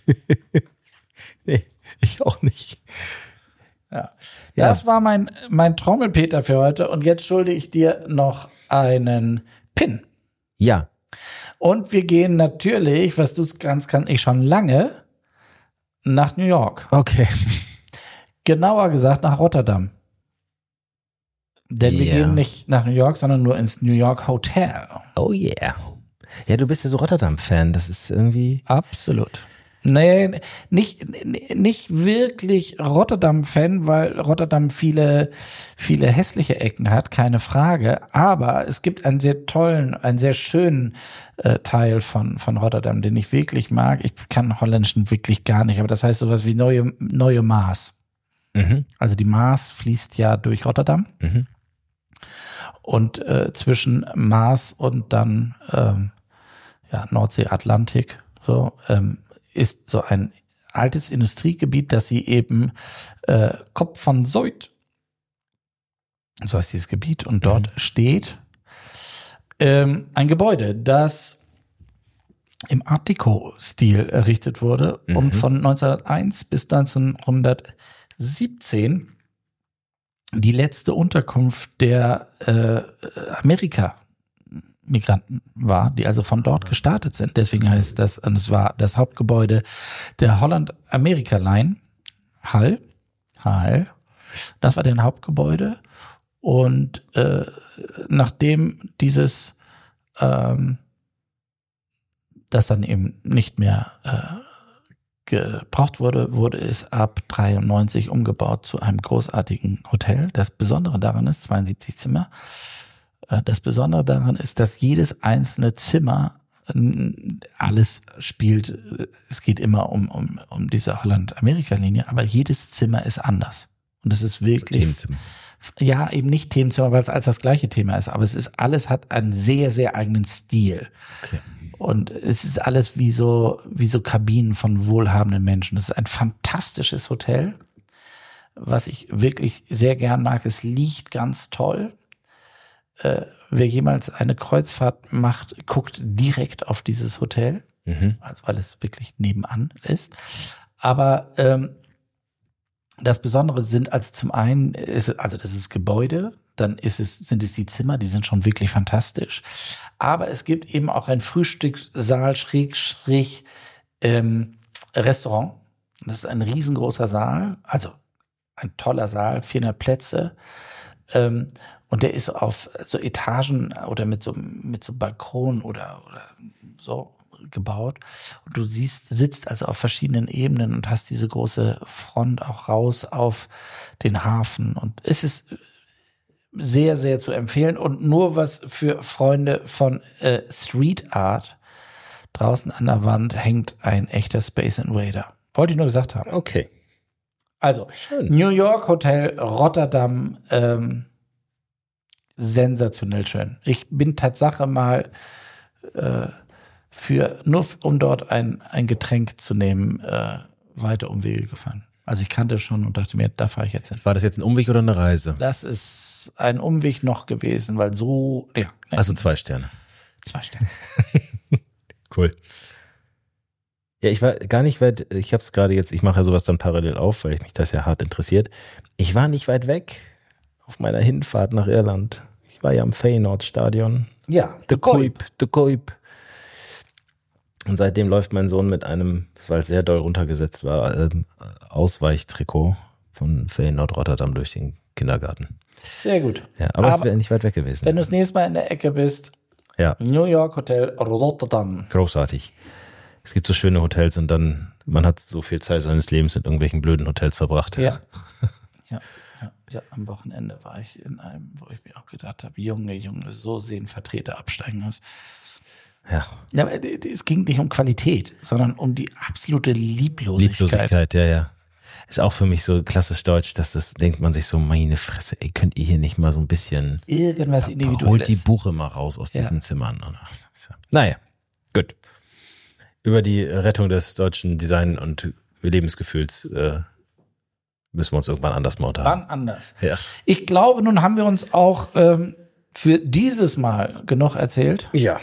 Nee, ich auch nicht. Ja. Ja. Das war mein, mein Trommelpeter für heute und jetzt schulde ich dir noch einen Pin. Ja. Und wir gehen natürlich, was du kannst, kann ich schon lange, nach New York. Okay. Genauer gesagt nach Rotterdam. Denn wir Ja. gehen nicht nach New York, sondern nur ins New York Hotel. Oh yeah. Ja, du bist ja so Rotterdam-Fan. Das ist irgendwie. Absolut. Nee, nicht, nicht wirklich Rotterdam-Fan, weil Rotterdam viele, viele hässliche Ecken hat, keine Frage. Aber es gibt einen sehr tollen, einen sehr schönen äh, Teil von, von Rotterdam, den ich wirklich mag. Ich kann Holländischen wirklich gar nicht, aber das heißt sowas wie neue, neue Maas. Mhm. Also die Maas fließt ja durch Rotterdam. Mhm. Und äh, zwischen Maas und dann ähm, ja, Nordsee, Atlantik, so, ähm, ist so ein altes Industriegebiet, das sie eben äh, Kopf van Zuid, so heißt dieses Gebiet, und dort mhm. steht ähm, ein Gebäude, das im Art Deco-Stil errichtet wurde mhm. und von neunzehnhunderteins bis neunzehnhundertsiebzehn die letzte Unterkunft der äh, Amerika-Migranten war, die also von dort gestartet sind. Deswegen heißt das, und es war das Hauptgebäude der Holland-Amerika-Line, Hull, Hull, das war deren Hauptgebäude. Und äh, nachdem dieses, ähm, das dann eben nicht mehr äh, gebraucht wurde, wurde es ab dreiundneunzig umgebaut zu einem großartigen Hotel. Das Besondere daran ist, zweiundsiebzig Zimmer, das Besondere daran ist, dass jedes einzelne Zimmer, alles spielt, es geht immer um, um, um diese Holland-Amerika-Linie, aber jedes Zimmer ist anders. Und es ist wirklich, Themenzimmer. Ja, eben nicht Themenzimmer, weil es als das gleiche Thema ist, aber es ist, alles hat einen sehr, sehr eigenen Stil. Okay. Und es ist alles wie so, wie so Kabinen von wohlhabenden Menschen. Es ist ein fantastisches Hotel, was ich wirklich sehr gern mag. Es liegt ganz toll. Äh, wer jemals eine Kreuzfahrt macht, guckt direkt auf dieses Hotel, mhm. also weil es wirklich nebenan ist. Aber ähm, das Besondere sind also zum einen, ist, also das ist Gebäude, dann ist es, sind es die Zimmer, die sind schon wirklich fantastisch. Aber es gibt eben auch ein Frühstückssaal, schräg, schräg, ähm, Restaurant. Das ist ein riesengroßer Saal, also ein toller Saal, vierhundert Plätze. Ähm, und der ist auf so Etagen oder mit so, mit so Balkon oder, oder so gebaut. Und du siehst, sitzt also auf verschiedenen Ebenen und hast diese große Front auch raus auf den Hafen. Und es ist sehr, sehr zu empfehlen und nur was für Freunde von äh, Street Art. Draußen an der Wand hängt ein echter Space Invader. Wollte ich nur gesagt haben. Okay. Also, schön. New York Hotel Rotterdam, ähm, sensationell schön. Ich bin Tatsache mal äh, für, nur um dort ein, ein Getränk zu nehmen, äh, weite Umwege gefahren. Also ich kannte schon und dachte mir, da fahre ich jetzt hin. War das jetzt ein Umweg oder eine Reise? Das ist ein Umweg noch gewesen, weil so, ja. Also zwei Sterne. Zwei Sterne. Cool. Ja, ich war gar nicht weit, ich habe es gerade jetzt, ich mache ja sowas dann parallel auf, weil mich das ja hart interessiert. Ich war nicht weit weg auf meiner Hinfahrt nach Irland. Ich war ja am Feyenoord-Stadion. Ja, De Kuip, De Kuip. Und seitdem läuft mein Sohn mit einem, weil es sehr doll runtergesetzt war, ähm, Ausweichtrikot von Feyenoord Rotterdam durch den Kindergarten. Sehr gut. Ja, aber, aber es wäre nicht weit weg gewesen. Wenn du das nächste Mal in der Ecke bist, ja. New York Hotel Rotterdam. Großartig. Es gibt so schöne Hotels und dann, man hat so viel Zeit seines Lebens in irgendwelchen blöden Hotels verbracht. Ja. Ja, ja, ja. Am Wochenende war ich in einem, wo ich mir auch gedacht habe, Junge, Junge, so sehen Vertreter absteigen aus. Ja. Ja, aber es ging nicht um Qualität, sondern um die absolute Lieblosigkeit. Lieblosigkeit, ja, ja. Ist auch für mich so klassisch deutsch, dass das denkt man sich so, meine Fresse, ey, könnt ihr hier nicht mal so ein bisschen irgendwas ja, individuelles. Holt die Buche mal raus aus Ja. diesen Zimmern. Naja, gut. Über die Rettung des deutschen Design- und Lebensgefühls äh, müssen wir uns irgendwann anders mal unterhalten. Wann anders. Ja. Ich glaube, nun haben wir uns auch ähm, für dieses Mal genug erzählt. Ja.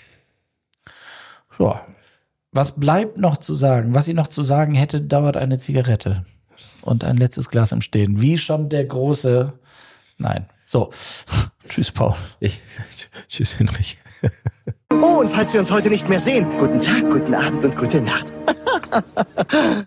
Ja. Was bleibt noch zu sagen? Was ich noch zu sagen hätte, dauert eine Zigarette und ein letztes Glas im Stehen. Wie schon der große... Nein. So. Tschüss, Paul. Ich, tschüss, Henrich. Oh, und falls wir uns heute nicht mehr sehen, guten Tag, guten Abend und gute Nacht.